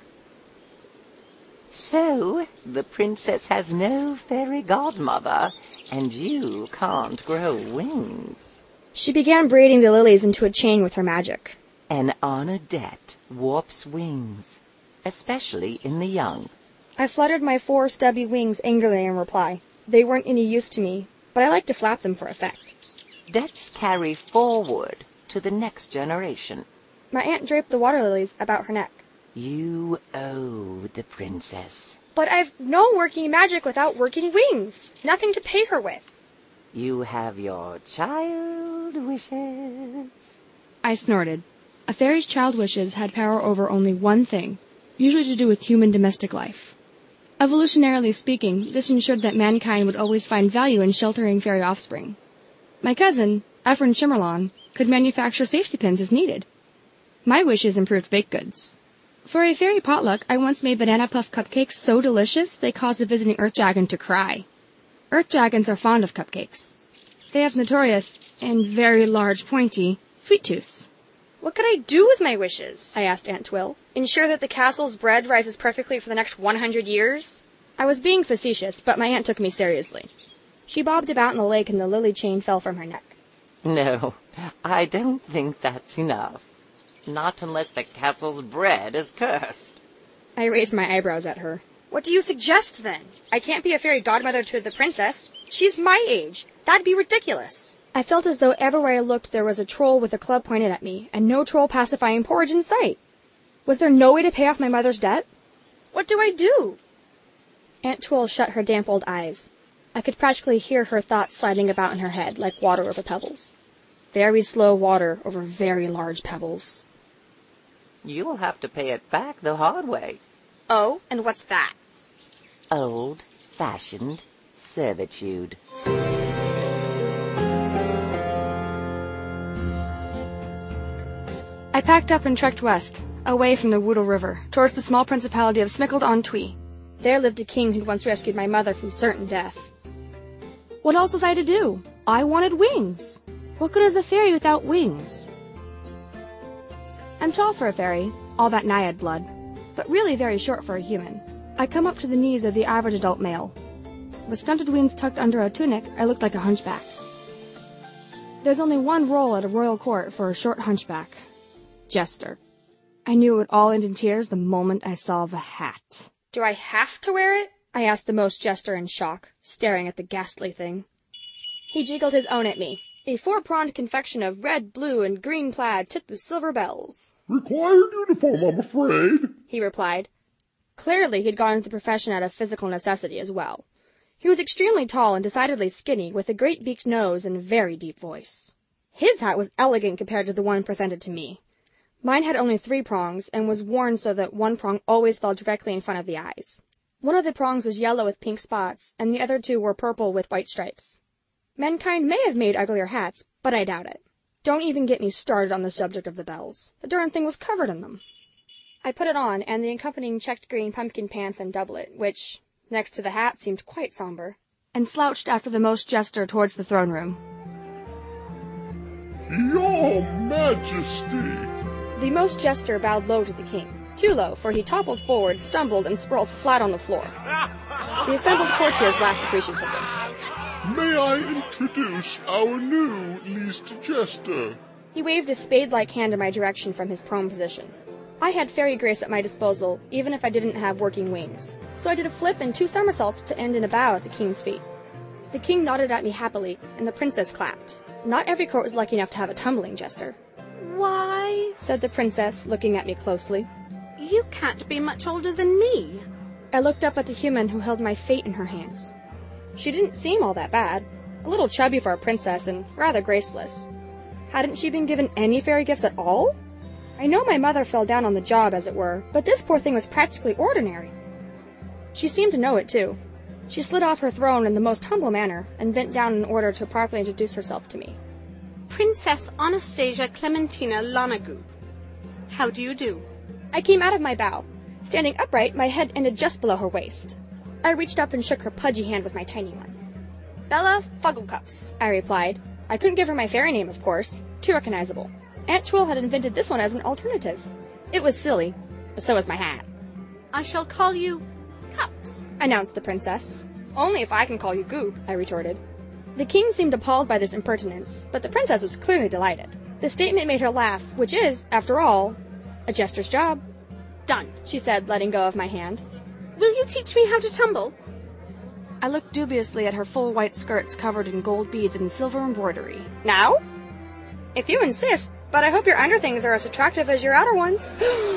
So, the princess has no fairy godmother, and you can't grow wings. She began braiding the lilies into a chain with her magic. An honor debt warps wings, especially in the young. I fluttered my four stubby wings angrily in reply. They weren't any use to me, but I liked to flap them for effect. Debts carry forward to the next generation. My aunt draped the water lilies about her neck. You owe the princess. But I've no working magic without working wings. Nothing to pay her with. You have your child wishes. I snorted. A fairy's child wishes had power over only one thing, usually to do with human domestic life. Evolutionarily speaking, this ensured that mankind would always find value in sheltering fairy offspring. My cousin, Ephraim Shimmerlawn, could manufacture safety pins as needed. My wishes improved baked goods. For a fairy potluck, I once made banana puff cupcakes so delicious they caused a visiting earth dragon to cry. Earth dragons are fond of cupcakes. They have notorious, and very large pointy, sweet tooths. What could I do with my wishes? I asked Aunt Twill. Ensure that the castle's bread rises perfectly for the next one hundred years? I was being facetious, but my aunt took me seriously. She bobbed about in the lake and the lily chain fell from her neck. No, I don't think that's enough. Not unless the castle's bread is cursed. I raised my eyebrows at her. What do you suggest, then? I can't be a fairy godmother to the princess. She's my age. That'd be ridiculous. I felt as though everywhere I looked there was a troll with a club pointed at me, and no troll pacifying porridge in sight. Was there no way to pay off my mother's debt? What do I do? Aunt Twill shut her damp old eyes. I could practically hear her thoughts sliding about in her head like water over pebbles. Very slow water over very large pebbles. You'll have to pay it back the hard way. Oh, and what's that? Old-fashioned servitude. I packed up and trekked west, away from the Woodle River, towards the small principality of Smickle-on-Twee. There lived a king who'd once rescued my mother from certain death. What else was I to do? I wanted wings. What good is a fairy without wings? I'm tall for a fairy, all that naiad blood, but really very short for a human. I come up to the knees of the average adult male. With stunted wings tucked under a tunic, I looked like a hunchback. There's only one role at a royal court for a short hunchback. Jester. I knew it would all end in tears the moment I saw the hat. Do I have to wear it? I asked the most jester in shock, staring at the ghastly thing. He jiggled his own at me. A four-pronged confection of red, blue, and green plaid tipped with silver bells. Required uniform, I'm afraid, he replied. Clearly he'd gone into the profession out of physical necessity as well. He was extremely tall and decidedly skinny, with a great beaked nose and very deep voice. His hat was elegant compared to the one presented to me. Mine had only three prongs, and was worn so that one prong always fell directly in front of the eyes. One of the prongs was yellow with pink spots, and the other two were purple with white stripes. Mankind may have made uglier hats, but I doubt it. Don't even get me started on the subject of the bells. The darn thing was covered in them. I put it on, and the accompanying checked green pumpkin pants and doublet, which, next to the hat, seemed quite somber, and slouched after the most jester towards the throne room. Your Majesty! The most jester bowed low to the king. Too low, for he toppled forward, stumbled, and sprawled flat on the floor. The assembled courtiers laughed appreciatively. May I introduce our new least jester? He waved a spade-like hand in my direction from his prone position. I had fairy grace at my disposal, even if I didn't have working wings, so I did a flip and two somersaults to end in a bow at the king's feet. The king nodded at me happily, and the princess clapped. Not every court was lucky enough to have a tumbling jester. Why, said the princess, looking at me closely. You can't be much older than me. I looked up at the human who held my fate in her hands. She didn't seem all that bad. A little chubby for a princess and rather graceless. Hadn't she been given any fairy gifts at all? I know my mother fell down on the job, as it were, but this poor thing was practically ordinary. She seemed to know it, too. She slid off her throne in the most humble manner and bent down in order to properly introduce herself to me. Princess Anastasia Clementina Lonagoo. How do you do? I came out of my bow. Standing upright, my head ended just below her waist. I reached up and shook her pudgy hand with my tiny one. Bella Fugglecups, I replied. I couldn't give her my fairy name, of course. Too recognizable. Aunt Twill had invented this one as an alternative. It was silly, but so was my hat. I shall call you Cups, announced the princess. Only if I can call you Goob, I retorted. The king seemed appalled by this impertinence, but the princess was clearly delighted. The statement made her laugh, which is, after all, a jester's job. Done, she said, letting go of my hand. Will you teach me how to tumble? I looked dubiously at her full white skirts covered in gold beads and silver embroidery. Now? If you insist, but I hope your underthings are as attractive as your outer ones.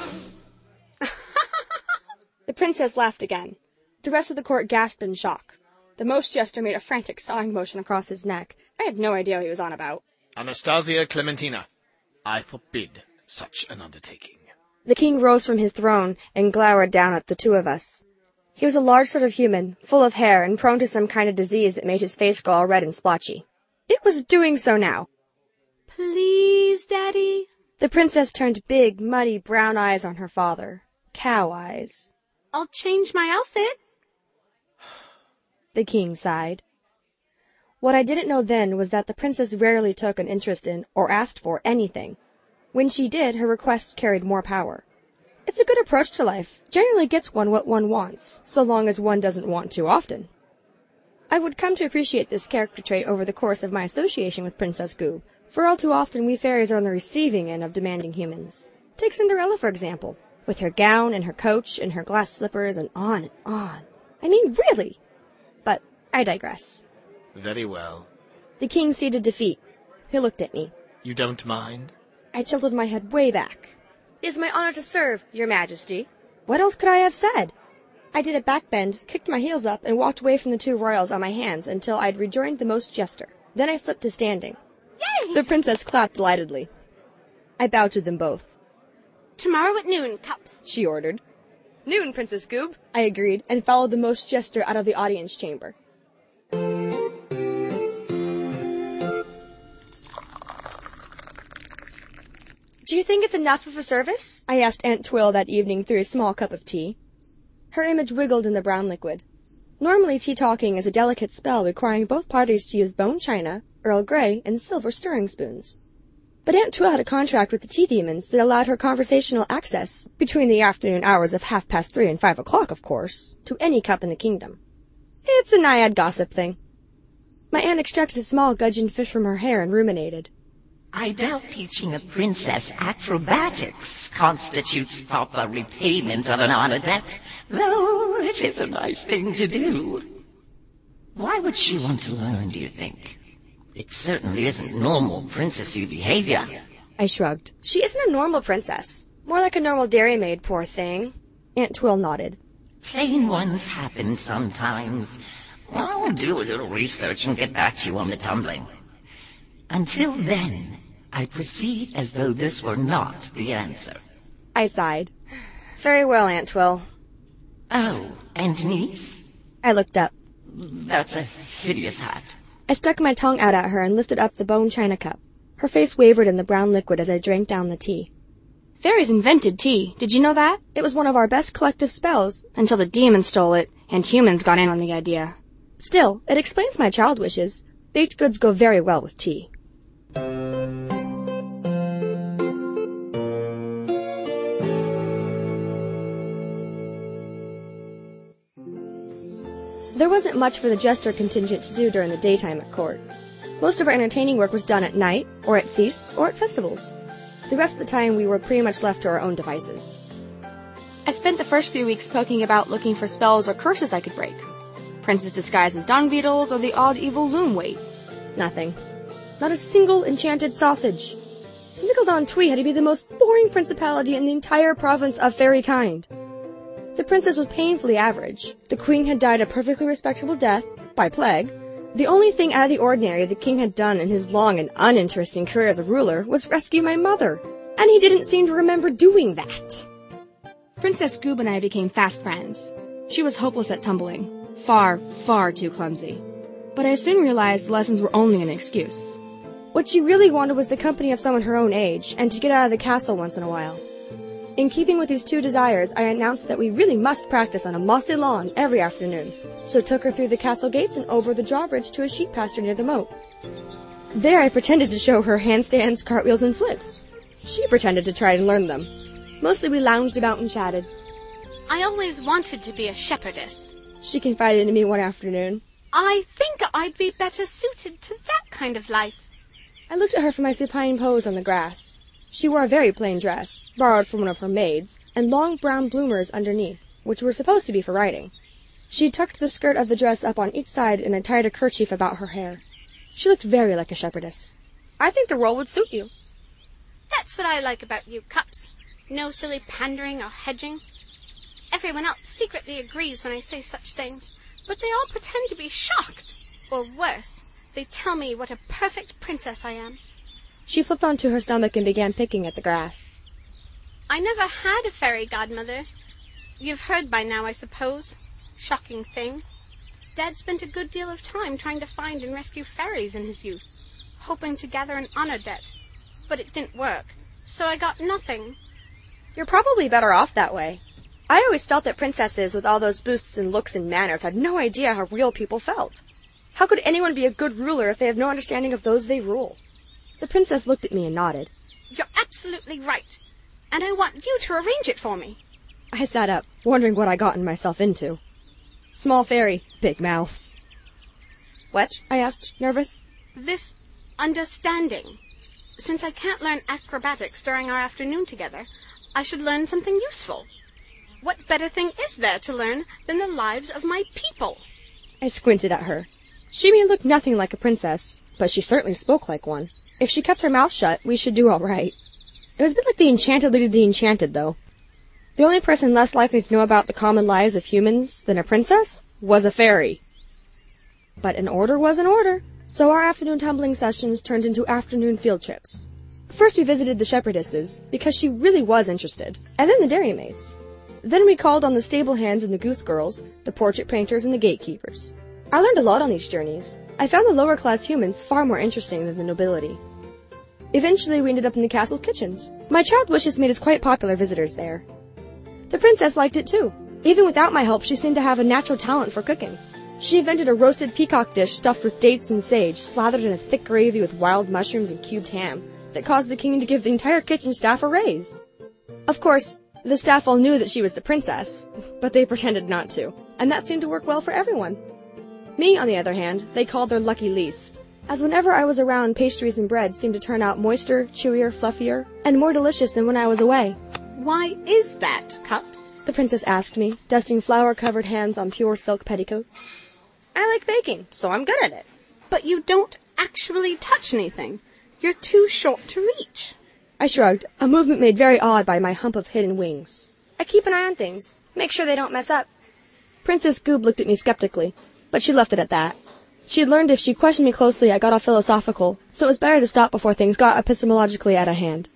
The princess laughed again. The rest of the court gasped in shock. The most jester made a frantic sawing motion across his neck. I had no idea what he was on about. Anastasia Clementina, I forbid such an undertaking. The king rose from his throne and glowered down at the two of us. He was a large sort of human, full of hair and prone to some kind of disease that made his face go all red and splotchy. It was doing so now. Please, Daddy. The princess turned big, muddy brown eyes on her father. Cow eyes. I'll change my outfit. The king sighed. What I didn't know then was that the princess rarely took an interest in or asked for anything. When she did, her request carried more power. It's a good approach to life. Generally gets one what one wants, so long as one doesn't want too often. I would come to appreciate this character trait over the course of my association with Princess Goob, for all too often we fairies are on the receiving end of demanding humans. Take Cinderella, for example, with her gown and her coach and her glass slippers and on and on. I mean, really! But I digress. Very well. The king ceded defeat. He looked at me. You don't mind? I tilted my head way back. It is my honor to serve, your majesty. What else could I have said? I did a backbend, kicked my heels up, and walked away from the two royals on my hands until I'd rejoined the most jester. Then I flipped to standing. Yay! The princess clapped delightedly. I bowed to them both. Tomorrow at noon, Cups, she ordered. Noon, Princess Goob, I agreed, and followed the most jester out of the audience chamber. Do you think it's enough of a service? I asked Aunt Twill that evening through a small cup of tea. Her image wiggled in the brown liquid. Normally tea-talking is a delicate spell requiring both parties to use bone china, Earl Grey, and silver stirring spoons. But Aunt Twill had a contract with the tea demons that allowed her conversational access, between the afternoon hours of half past three and five o'clock, of course, to any cup in the kingdom. It's a naiad gossip thing. My aunt extracted a small gudgeon fish from her hair and ruminated. I doubt teaching a princess acrobatics constitutes proper repayment of an honor debt, though it is a nice thing to do. Why would she want to learn, do you think? It certainly isn't normal princessy behavior. I shrugged. She isn't a normal princess. More like a normal dairymaid, poor thing. Aunt Twill nodded. Plain ones happen sometimes. I'll do a little research and get back to you on the tumbling. Until then, I proceed as though this were not the answer. I sighed. Very well, Aunt Twill. Oh, and niece? I looked up. That's a hideous hat. I stuck my tongue out at her and lifted up the bone china cup. Her face wavered in the brown liquid as I drank down the tea. Fairies invented tea. Did you know that? It was one of our best collective spells, until the demons stole it, and humans got in on the idea. Still, it explains my child wishes. Baked goods go very well with tea. There wasn't much for the jester contingent to do during the daytime at court. Most of our entertaining work was done at night, or at feasts, or at festivals. The rest of the time we were pretty much left to our own devices. I spent the first few weeks poking about looking for spells or curses I could break. Princes disguised as dung beetles or the odd evil loom weight. Nothing. Not a single enchanted sausage. Snickeldon Twee had to be the most boring principality in the entire province of fairy kind. The princess was painfully average. The queen had died a perfectly respectable death, by plague. The only thing out of the ordinary the king had done in his long and uninteresting career as a ruler was rescue my mother, and he didn't seem to remember doing that. Princess Goob and I became fast friends. She was hopeless at tumbling. Far, far too clumsy. But I soon realized the lessons were only an excuse. What she really wanted was the company of someone her own age, and to get out of the castle once in a while. In keeping with these two desires, I announced that we really must practice on a mossy lawn every afternoon, so took her through the castle gates and over the drawbridge to a sheep pasture near the moat. There I pretended to show her handstands, cartwheels, and flips. She pretended to try and learn them. Mostly we lounged about and chatted. I always wanted to be a shepherdess, she confided to me one afternoon. I think I'd be better suited to that kind of life. I looked at her for my supine pose on the grass. She wore a very plain dress, borrowed from one of her maids, and long brown bloomers underneath, which were supposed to be for riding. She tucked the skirt of the dress up on each side and tied a kerchief about her hair. She looked very like a shepherdess. I think the role would suit you. That's what I like about you, Cups. No silly pandering or hedging. Everyone else secretly agrees when I say such things, but they all pretend to be shocked. Or worse, they tell me what a perfect princess I am. She flipped onto her stomach and began picking at the grass. I never had a fairy godmother. You've heard by now, I suppose. Shocking thing. Dad spent a good deal of time trying to find and rescue fairies in his youth, hoping to gather an honor debt. But it didn't work, so I got nothing. You're probably better off that way. I always felt that princesses with all those boosts in looks and manners had no idea how real people felt. How could anyone be a good ruler if they have no understanding of those they rule? The princess looked at me and nodded. You're absolutely right, and I want you to arrange it for me. I sat up, wondering what I gotten myself into. Small fairy, big mouth. What? I asked, nervous. This understanding. Since I can't learn acrobatics during our afternoon together, I should learn something useful. What better thing is there to learn than the lives of my people? I squinted at her. She may look nothing like a princess, but she certainly spoke like one. If she kept her mouth shut, we should do all right. It was a bit like the Enchanted Lady of the Enchanted, though. The only person less likely to know about the common lives of humans than a princess was a fairy. But an order was an order, so our afternoon tumbling sessions turned into afternoon field trips. First we visited the shepherdesses, because she really was interested, and then the dairymaids. Then we called on the stable hands and the goose girls, the portrait painters and the gatekeepers. I learned a lot on these journeys. I found the lower-class humans far more interesting than the nobility. Eventually we ended up in the castle's kitchens. My child wishes made us quite popular visitors there. The princess liked it too. Even without my help, she seemed to have a natural talent for cooking. She invented a roasted peacock dish stuffed with dates and sage, slathered in a thick gravy with wild mushrooms and cubed ham, that caused the king to give the entire kitchen staff a raise. Of course, the staff all knew that she was the princess, but they pretended not to, and that seemed to work well for everyone. Me, on the other hand, they called their lucky least, as whenever I was around, pastries and bread seemed to turn out moister, chewier, fluffier, and more delicious than when I was away. Why is that, Cups? The princess asked me, dusting flour-covered hands on pure silk petticoats. I like baking, so I'm good at it. But you don't actually touch anything. You're too short to reach. I shrugged, a movement made very odd by my hump of hidden wings. I keep an eye on things, make sure they don't mess up. Princess Goob looked at me skeptically, but she left it at that. She had learned if she questioned me closely, I got all philosophical, so it was better to stop before things got epistemologically out of hand.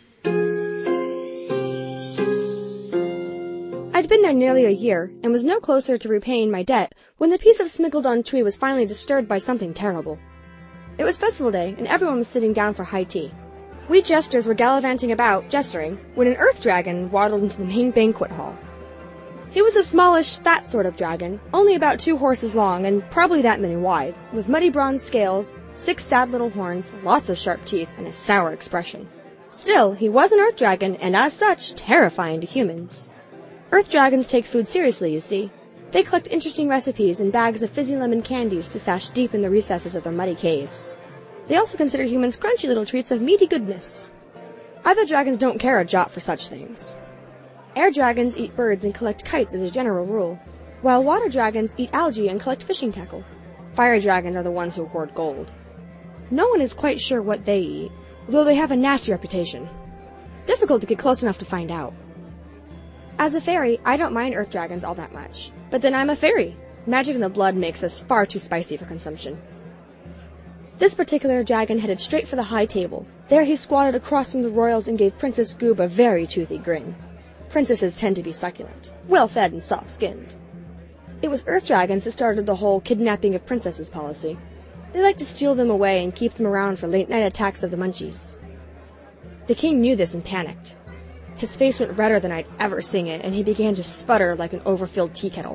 I'd been there nearly a year, and was no closer to repaying my debt when the piece of Smiggeldon tree was finally disturbed by something terrible. It was festival day, and everyone was sitting down for high tea. We jesters were gallivanting about, gesturing, when an earth dragon waddled into the main banquet hall. He was a smallish, fat sort of dragon, only about two horses long and probably that many wide, with muddy bronze scales, six sad little horns, lots of sharp teeth, and a sour expression. Still, he was an earth dragon, and as such, terrifying to humans. Earth dragons take food seriously, you see. They collect interesting recipes and bags of fizzy lemon candies to stash deep in the recesses of their muddy caves. They also consider humans crunchy little treats of meaty goodness. Other dragons don't care a jot for such things. Air dragons eat birds and collect kites as a general rule, while water dragons eat algae and collect fishing tackle. Fire dragons are the ones who hoard gold. No one is quite sure what they eat, though they have a nasty reputation. Difficult to get close enough to find out. As a fairy, I don't mind earth dragons all that much, but then I'm a fairy. Magic in the blood makes us far too spicy for consumption. This particular dragon headed straight for the high table. There he squatted across from the royals and gave Princess Goob a very toothy grin. Princesses tend to be succulent, well-fed and soft-skinned. It was earth dragons that started the whole kidnapping of princesses policy. They like to steal them away and keep them around for late-night attacks of the munchies. The king knew this and panicked. His face went redder than I'd ever seen it, and he began to sputter like an overfilled tea kettle.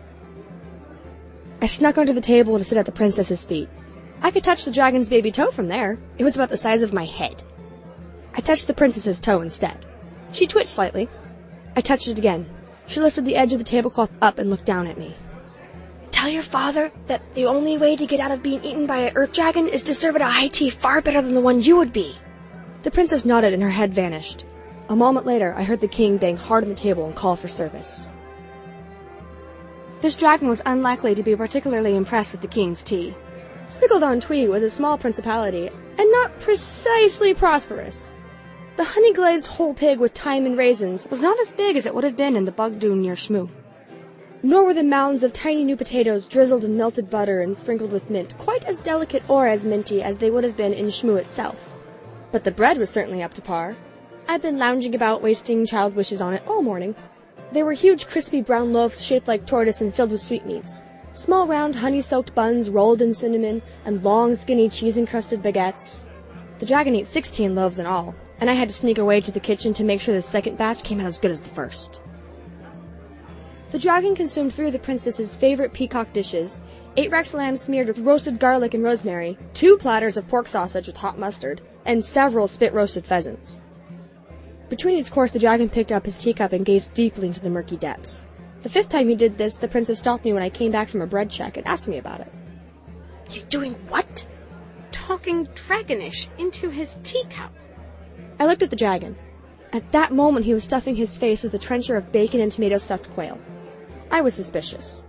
I snuck under the table to sit at the princess's feet. I could touch the dragon's baby toe from there. It was about the size of my head. I touched the princess's toe instead. She twitched slightly. I touched it again. She lifted the edge of the tablecloth up and looked down at me. Tell your father that the only way to get out of being eaten by an earth dragon is to serve at a high tea far better than the one you would be. The princess nodded and her head vanished. A moment later, I heard the king bang hard on the table and call for service. This dragon was unlikely to be particularly impressed with the king's tea. Smiggeldon Twee was a small principality, and not precisely prosperous. The honey-glazed whole pig with thyme and raisins was not as big as it would have been in the bug dune near Shmoo. Nor were the mounds of tiny new potatoes drizzled in melted butter and sprinkled with mint quite as delicate or as minty as they would have been in Shmoo itself. But the bread was certainly up to par. I'd been lounging about wasting child wishes on it all morning. There were huge crispy brown loaves shaped like tortoise and filled with sweetmeats, small round honey-soaked buns rolled in cinnamon, and long skinny cheese-encrusted baguettes. The dragon ate sixteen loaves in all, and I had to sneak away to the kitchen to make sure the second batch came out as good as the first. The dragon consumed three of the princess's favorite peacock dishes, eight racks of lamb smeared with roasted garlic and rosemary, two platters of pork sausage with hot mustard, and several spit-roasted pheasants. Between each course, the dragon picked up his teacup and gazed deeply into the murky depths. The fifth time he did this, the princess stopped me when I came back from a bread check and asked me about it. He's doing what? Talking dragonish into his teacup. I looked at the dragon. At that moment, he was stuffing his face with a trencher of bacon and tomato-stuffed quail. I was suspicious.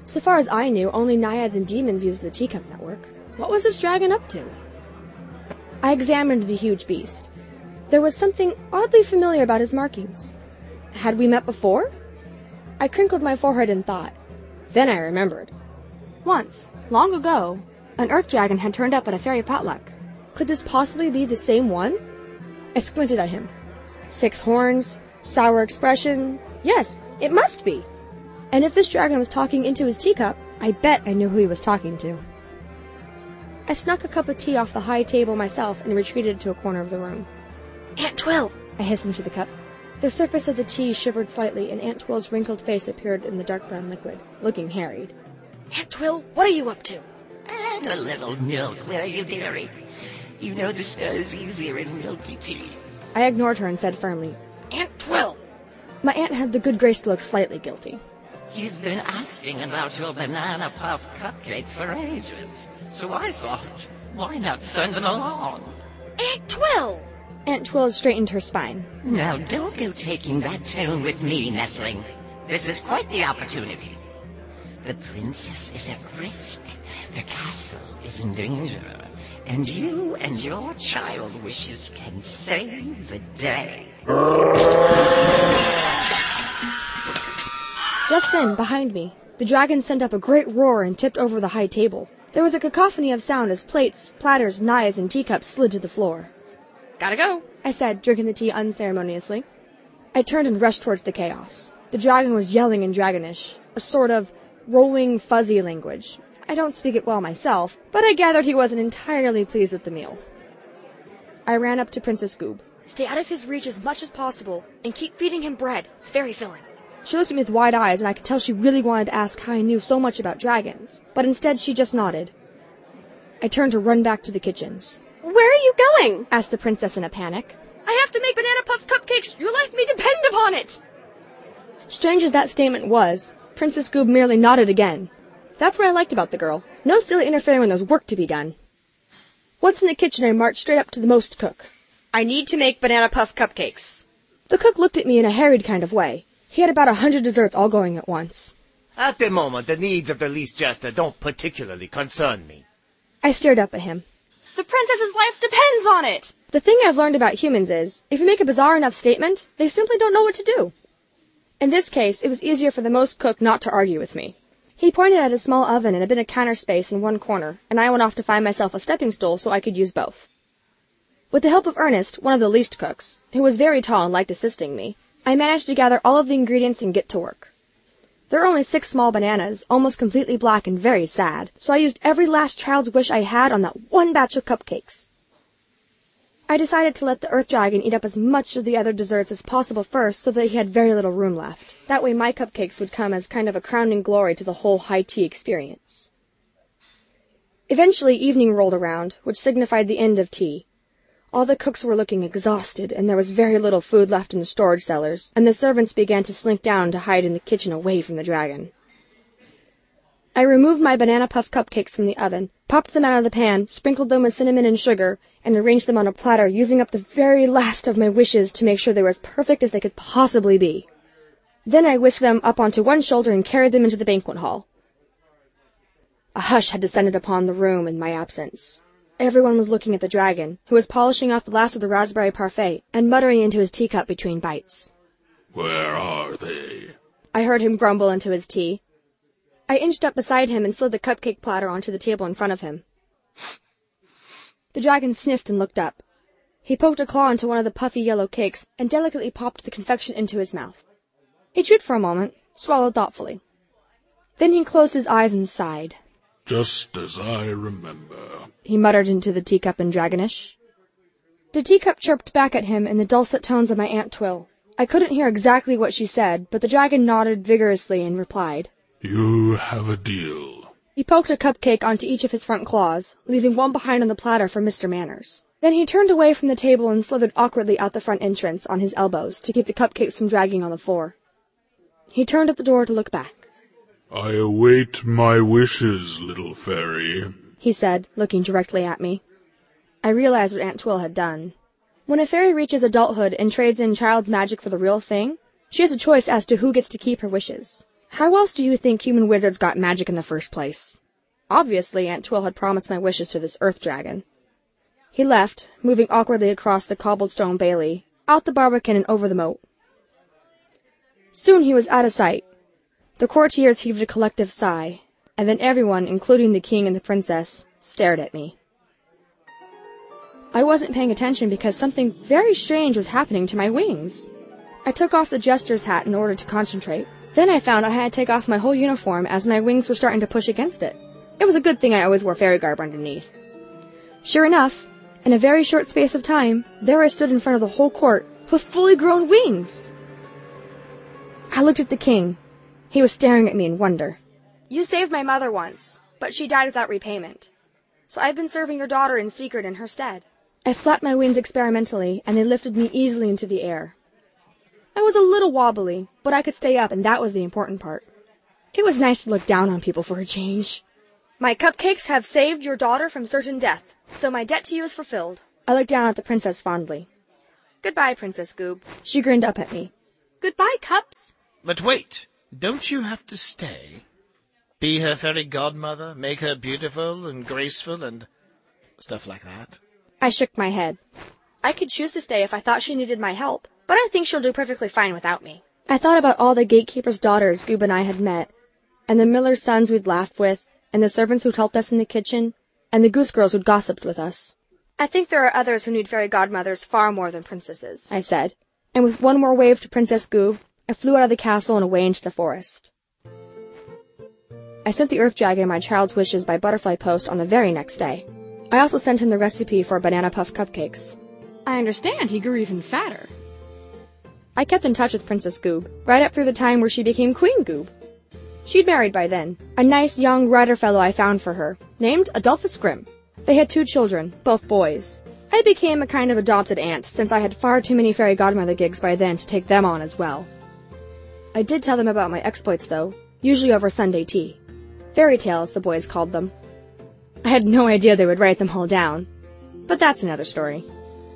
So far as I knew, only naiads and demons used the teacup network. What was this dragon up to? I examined the huge beast. There was something oddly familiar about his markings. Had we met before? I crinkled my forehead in thought. Then I remembered. Once, long ago, an earth dragon had turned up at a fairy potluck. Could this possibly be the same one? I squinted at him. Six horns, sour expression. Yes, it must be. And if this dragon was talking into his teacup, I bet I knew who he was talking to. I snuck a cup of tea off the high table myself and retreated to a corner of the room. Aunt Twill! I hissed into the cup. The surface of the tea shivered slightly, and Aunt Twill's wrinkled face appeared in the dark brown liquid, looking harried. Aunt Twill, what are you up to? Add a little milk where you dairy. You know the smell is easier in milky tea. I ignored her and said firmly, Aunt Twill! My aunt had the good grace to look slightly guilty. He's been asking about your banana puff cupcakes for ages, so I thought, why not send them along? Aunt Twill! Aunt Twill straightened her spine. Now don't go taking that tone with me, Nestling. This is quite the opportunity. The princess is at risk. The castle is in danger. And you and your child wishes can save the day. Just then, behind me, the dragon sent up a great roar and tipped over the high table. There was a cacophony of sound as plates, platters, knives, and teacups slid to the floor. Gotta go, I said, drinking the tea unceremoniously. I turned and rushed towards the chaos. The dragon was yelling in Dragonish, a sort of rolling, fuzzy language. I don't speak it well myself, but I gathered he wasn't entirely pleased with the meal. I ran up to Princess Goob. Stay out of his reach as much as possible, and keep feeding him bread. It's very filling. She looked at me with wide eyes, and I could tell she really wanted to ask how I knew so much about dragons, but instead she just nodded. I turned to run back to the kitchens. Where are you going? Asked the princess in a panic. I have to make banana puff cupcakes. Your life may depend upon it. Strange as that statement was, Princess Goob merely nodded again. That's what I liked about the girl. No silly interfering when there's work to be done. Once in the kitchen, I marched straight up to the most cook. I need to make banana puff cupcakes. The cook looked at me in a harried kind of way. He had about a hundred desserts all going at once. At the moment, the needs of the least jester don't particularly concern me. I stared up at him. The princess's life depends on it! The thing I've learned about humans is, if you make a bizarre enough statement, they simply don't know what to do. In this case, it was easier for the most cook not to argue with me. He pointed at a small oven and a bit of counter space in one corner, and I went off to find myself a stepping stool so I could use both. With the help of Ernest, one of the least cooks, who was very tall and liked assisting me, I managed to gather all of the ingredients and get to work. There were only six small bananas, almost completely black and very sad, so I used every last child's wish I had on that one batch of cupcakes. I decided to let the earth dragon eat up as much of the other desserts as possible first so that he had very little room left. That way my cupcakes would come as kind of a crowning glory to the whole high tea experience. Eventually evening rolled around, which signified the end of tea. All the cooks were looking exhausted, and there was very little food left in the storage cellars, and the servants began to slink down to hide in the kitchen away from the dragon. I removed my banana puff cupcakes from the oven, popped them out of the pan, sprinkled them with cinnamon and sugar, and arranged them on a platter, using up the very last of my wishes to make sure they were as perfect as they could possibly be. Then I whisked them up onto one shoulder and carried them into the banquet hall. A hush had descended upon the room in my absence. Everyone was looking at the dragon, who was polishing off the last of the raspberry parfait and muttering into his teacup between bites. Where are they? I heard him grumble into his tea. I inched up beside him and slid the cupcake platter onto the table in front of him. The dragon sniffed and looked up. He poked a claw into one of the puffy yellow cakes and delicately popped the confection into his mouth. He chewed for a moment, swallowed thoughtfully. Then he closed his eyes and sighed. Just as I remember, he muttered into the teacup in Dragonish. The teacup chirped back at him in the dulcet tones of my Aunt Twill. I couldn't hear exactly what she said, but the dragon nodded vigorously and replied. You have a deal. He poked a cupcake onto each of his front claws, leaving one behind on the platter for Mister Manners. Then he turned away from the table and slithered awkwardly out the front entrance on his elbows to keep the cupcakes from dragging on the floor. He turned at the door to look back. I await my wishes, little fairy, he said, looking directly at me. I realized what Aunt Twill had done. When a fairy reaches adulthood and trades in child's magic for the real thing, she has a choice as to who gets to keep her wishes. How else do you think human wizards got magic in the first place? Obviously, Aunt Twill had promised my wishes to this earth dragon. He left, moving awkwardly across the cobblestone bailey, out the barbican and over the moat. Soon he was out of sight. The courtiers heaved a collective sigh, and then everyone, including the king and the princess, stared at me. I wasn't paying attention because something very strange was happening to my wings. I took off the jester's hat in order to concentrate. Then I found I had to take off my whole uniform as my wings were starting to push against it. It was a good thing I always wore fairy garb underneath. Sure enough, in a very short space of time, there I stood in front of the whole court with fully grown wings. I looked at the king. He was staring at me in wonder. You saved my mother once, but she died without repayment. So I've been serving your daughter in secret in her stead. I flapped my wings experimentally, and they lifted me easily into the air. I was a little wobbly, but I could stay up, and that was the important part. It was nice to look down on people for a change. My cupcakes have saved your daughter from certain death, so my debt to you is fulfilled. I looked down at the princess fondly. Goodbye, Princess Goob. She grinned up at me. Goodbye, Cups. But wait, don't you have to stay? Be her fairy godmother, make her beautiful and graceful and stuff like that? I shook my head. I could choose to stay if I thought she needed my help, but I think she'll do perfectly fine without me. I thought about all the gatekeepers' daughters Goob and I had met, and the miller's sons we'd laughed with, and the servants who'd helped us in the kitchen, and the goose girls who'd gossiped with us. I think there are others who need fairy godmothers far more than princesses, I said, and with one more wave to Princess Goob, I flew out of the castle and away into the forest. I sent the earth dragon my child's wishes by butterfly post on the very next day. I also sent him the recipe for banana puff cupcakes. I understand he grew even fatter. I kept in touch with Princess Goob, right up through the time where she became Queen Goob. She'd married by then, a nice young rider fellow I found for her, named Adolphus Grimm. They had two children, both boys. I became a kind of adopted aunt, since I had far too many fairy godmother gigs by then to take them on as well. I did tell them about my exploits, though, usually over Sunday tea. Fairy tales, the boys called them. I had no idea they would write them all down, but that's another story.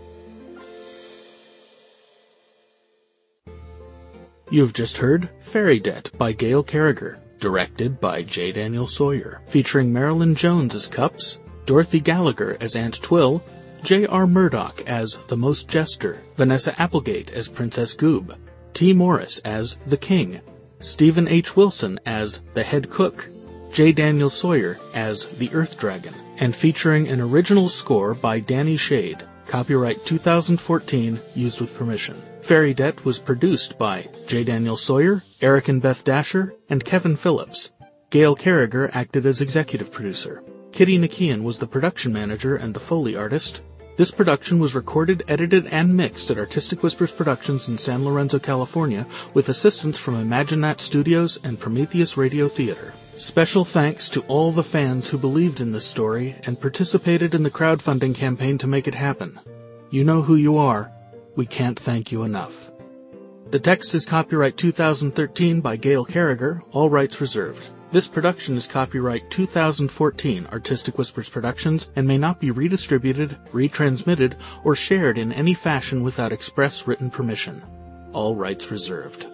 You've just heard Fairy Debt by Gail Carriger, directed by J. Daniel Sawyer, featuring Marilyn Jones as Cups, Dorothy Gallagher as Aunt Twill, J R. Murdoch as The Most Jester, Vanessa Applegate as Princess Goob, T. Morris as The King, Stephen H. Wilson as The Head Cook, J. Daniel Sawyer as The Earth Dragon, and featuring an original score by Danny Shade, copyright two thousand fourteen, used with permission. Fairy Debt was produced by J. Daniel Sawyer, Eric and Beth Dasher, and Kevin Phillips. Gail Carriger acted as executive producer. Kitty Nakian was the production manager and the Foley artist. This production was recorded, edited, and mixed at Artistic Whispers Productions in San Lorenzo, California, with assistance from Imagine That Studios and Prometheus Radio Theater. Special thanks to all the fans who believed in this story and participated in the crowdfunding campaign to make it happen. You know who you are. We can't thank you enough. The text is copyright two thousand thirteen by Gail Carriger, all rights reserved. This production is copyright two thousand fourteen Artistic Whispers Productions and may not be redistributed, retransmitted, or shared in any fashion without express written permission. All rights reserved.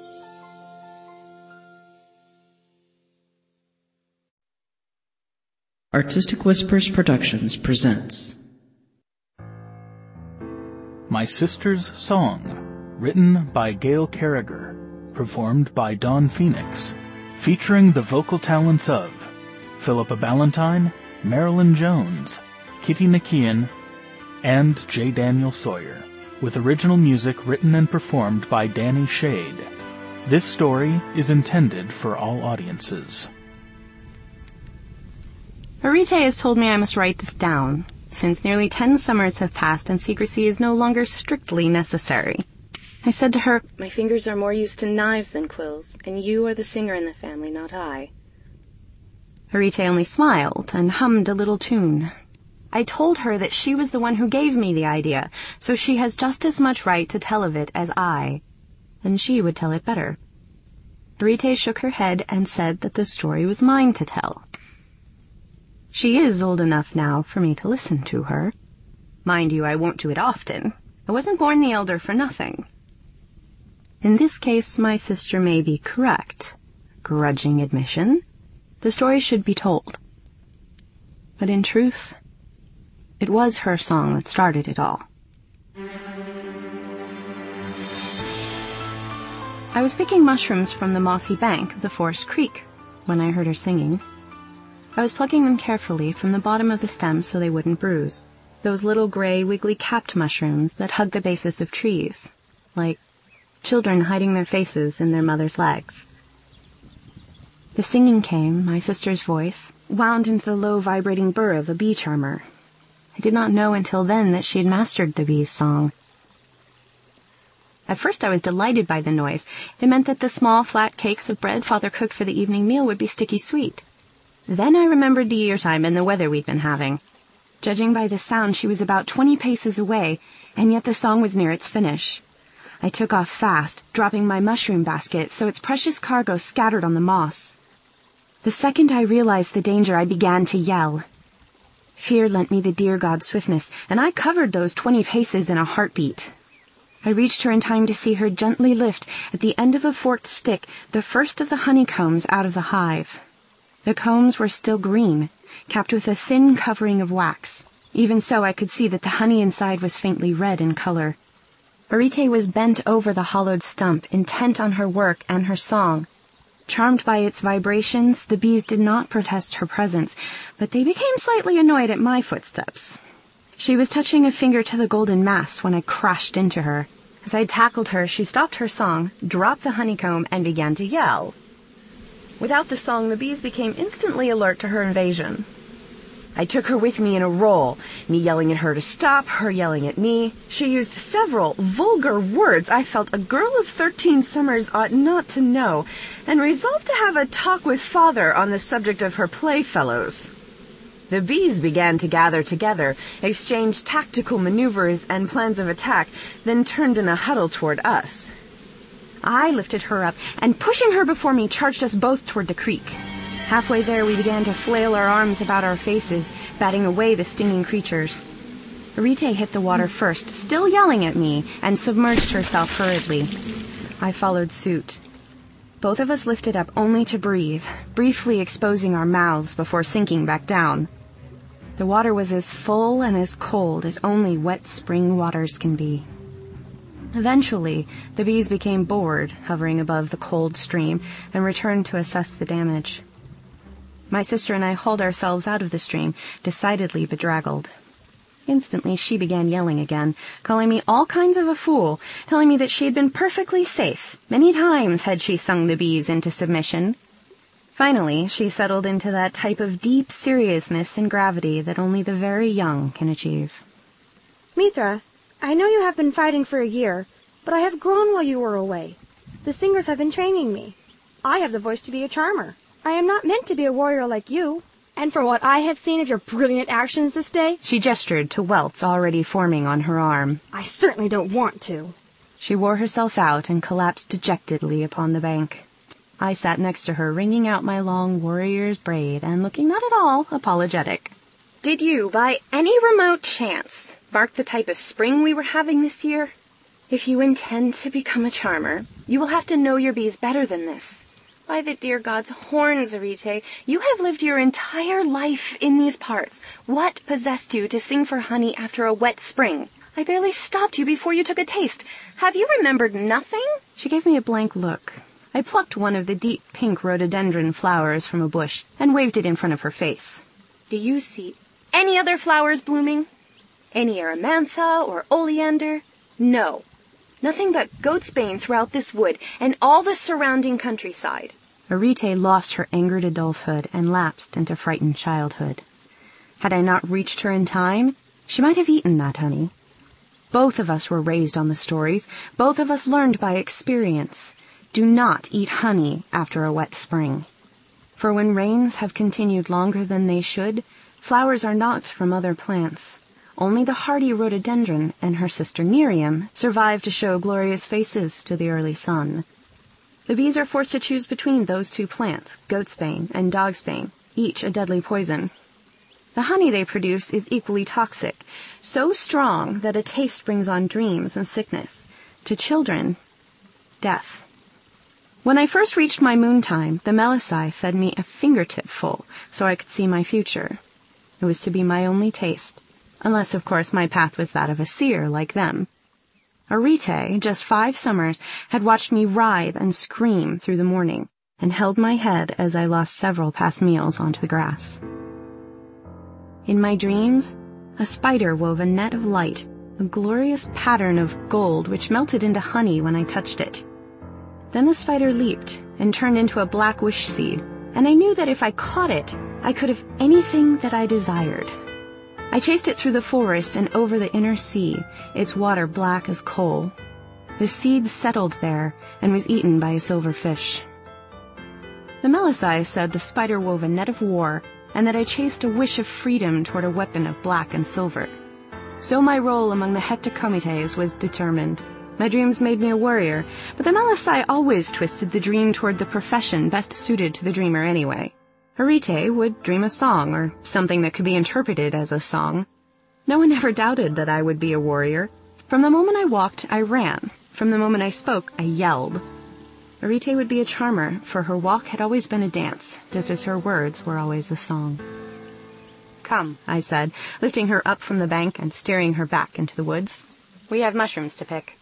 Artistic Whispers Productions presents My Sister's Song, written by Gail Carriger, performed by Dawn Phoenix, featuring the vocal talents of Philippa Ballantyne, Marilyn Jones, Kitty Nakian, and J. Daniel Sawyer, with original music written and performed by Danny Shade. This story is intended for all audiences. Arite has told me I must write this down, since nearly ten summers have passed and secrecy is no longer strictly necessary. I said to her, "My fingers are more used to knives than quills, and you are the singer in the family, not I." Arite only smiled and hummed a little tune. I told her that she was the one who gave me the idea, so she has just as much right to tell of it as I, and she would tell it better. Arite shook her head and said that the story was mine to tell. She is old enough now for me to listen to her. Mind you, I won't do it often. I wasn't born the elder for nothing. In this case, my sister may be correct. grudging admission, the story should be told. But in truth, it was her song that started it all. I was picking mushrooms from the mossy bank of the forest creek when I heard her singing. I was plucking them carefully from the bottom of the stems so they wouldn't bruise. Those little gray, wiggly-capped mushrooms that hug the bases of trees, like children hiding their faces in their mother's legs. The singing came, my sister's voice, wound into the low, vibrating burr of a bee charmer. I did not know until then that she had mastered the bee's song. At first I was delighted by the noise. It meant that the small, flat cakes of bread Father cooked for the evening meal would be sticky sweet. Then I remembered the year time and the weather we'd been having. Judging by the sound, she was about twenty paces away, and yet the song was near its finish. I took off fast, dropping my mushroom basket so its precious cargo scattered on the moss. The second I realized the danger, I began to yell. Fear lent me the deer god's swiftness, and I covered those twenty paces in a heartbeat. I reached her in time to see her gently lift, at the end of a forked stick, the first of the honeycombs out of the hive. The combs were still green, capped with a thin covering of wax. Even so, I could see that the honey inside was faintly red in color. Arete was bent over the hollowed stump, intent on her work and her song. Charmed by its vibrations, the bees did not protest her presence, but they became slightly annoyed at my footsteps. She was touching a finger to the golden mass when I crashed into her. As I tackled her, she stopped her song, dropped the honeycomb, and began to yell. Without the song, the bees became instantly alert to her invasion. I took her with me in a roll, me yelling at her to stop, her yelling at me. She used several vulgar words I felt a girl of thirteen summers ought not to know, and resolved to have a talk with Father on the subject of her playfellows. The bees began to gather together, exchanged tactical maneuvers and plans of attack, then turned in a huddle toward us. I lifted her up, and pushing her before me, charged us both toward the creek. Halfway there, we began to flail our arms about our faces, batting away the stinging creatures. Arete hit the water first, still yelling at me, and submerged herself hurriedly. I followed suit. Both of us lifted up only to breathe, briefly exposing our mouths before sinking back down. The water was as full and as cold as only wet spring waters can be. Eventually, the bees became bored, hovering above the cold stream, and returned to assess the damage. My sister and I hauled ourselves out of the stream, decidedly bedraggled. Instantly, she began yelling again, calling me all kinds of a fool, telling me that she had been perfectly safe. Many times had she sung the bees into submission. Finally, she settled into that type of deep seriousness and gravity that only the very young can achieve. Mithra, I know you have been fighting for a year, but I have grown while you were away. The singers have been training me. I have the voice to be a charmer. I am not meant to be a warrior like you. And from what I have seen of your brilliant actions this day... She gestured to welts already forming on her arm. I certainly don't want to. She wore herself out and collapsed dejectedly upon the bank. I sat next to her, wringing out my long warrior's braid and looking not at all apologetic. Did you, by any remote chance, mark the type of spring we were having this year? If you intend to become a charmer, you will have to know your bees better than this. By the dear god's horns, Arete, you have lived your entire life in these parts. What possessed you to sing for honey after a wet spring? I barely stopped you before you took a taste. Have you remembered nothing? She gave me a blank look. I plucked one of the deep pink rhododendron flowers from a bush and waved it in front of her face. Do you see any other flowers blooming? Any aramantha or oleander? No. Nothing but goatsbane throughout this wood and all the surrounding countryside. Arete lost her angered adulthood and lapsed into frightened childhood. Had I not reached her in time, she might have eaten that honey. Both of us were raised on the stories. Both of us learned by experience. Do not eat honey after a wet spring. For when rains have continued longer than they should, flowers are knocked from other plants. Only the hardy rhododendron and her sister Miriam survive to show glorious faces to the early sun. The bees are forced to choose between those two plants, goatsbane and dogsbane, each a deadly poison. The honey they produce is equally toxic, so strong that a taste brings on dreams and sickness. To children, death. When I first reached my moon time, the Melisai fed me a fingertip full so I could see my future. It was to be my only taste, unless, of course, my path was that of a seer like them. Arete, just five summers, had watched me writhe and scream through the morning, and held my head as I lost several past meals onto the grass. In my dreams, a spider wove a net of light, a glorious pattern of gold which melted into honey when I touched it. Then the spider leaped and turned into a black wish seed, and I knew that if I caught it, I could have anything that I desired. I chased it through the forest and over the inner sea, its water black as coal. The seed settled there and was eaten by a silver fish. The Melisai said the spider wove a net of war, and that I chased a wish of freedom toward a weapon of black and silver. So my role among the Heptacomites was determined. My dreams made me a warrior, but the Melisai always twisted the dream toward the profession best suited to the dreamer anyway. Arete would dream a song, or something that could be interpreted as a song. No one ever doubted that I would be a warrior. From the moment I walked, I ran. From the moment I spoke, I yelled. Arete would be a charmer, for her walk had always been a dance, just as her words were always a song. "Come," I said, lifting her up from the bank and steering her back into the woods. "We have mushrooms to pick."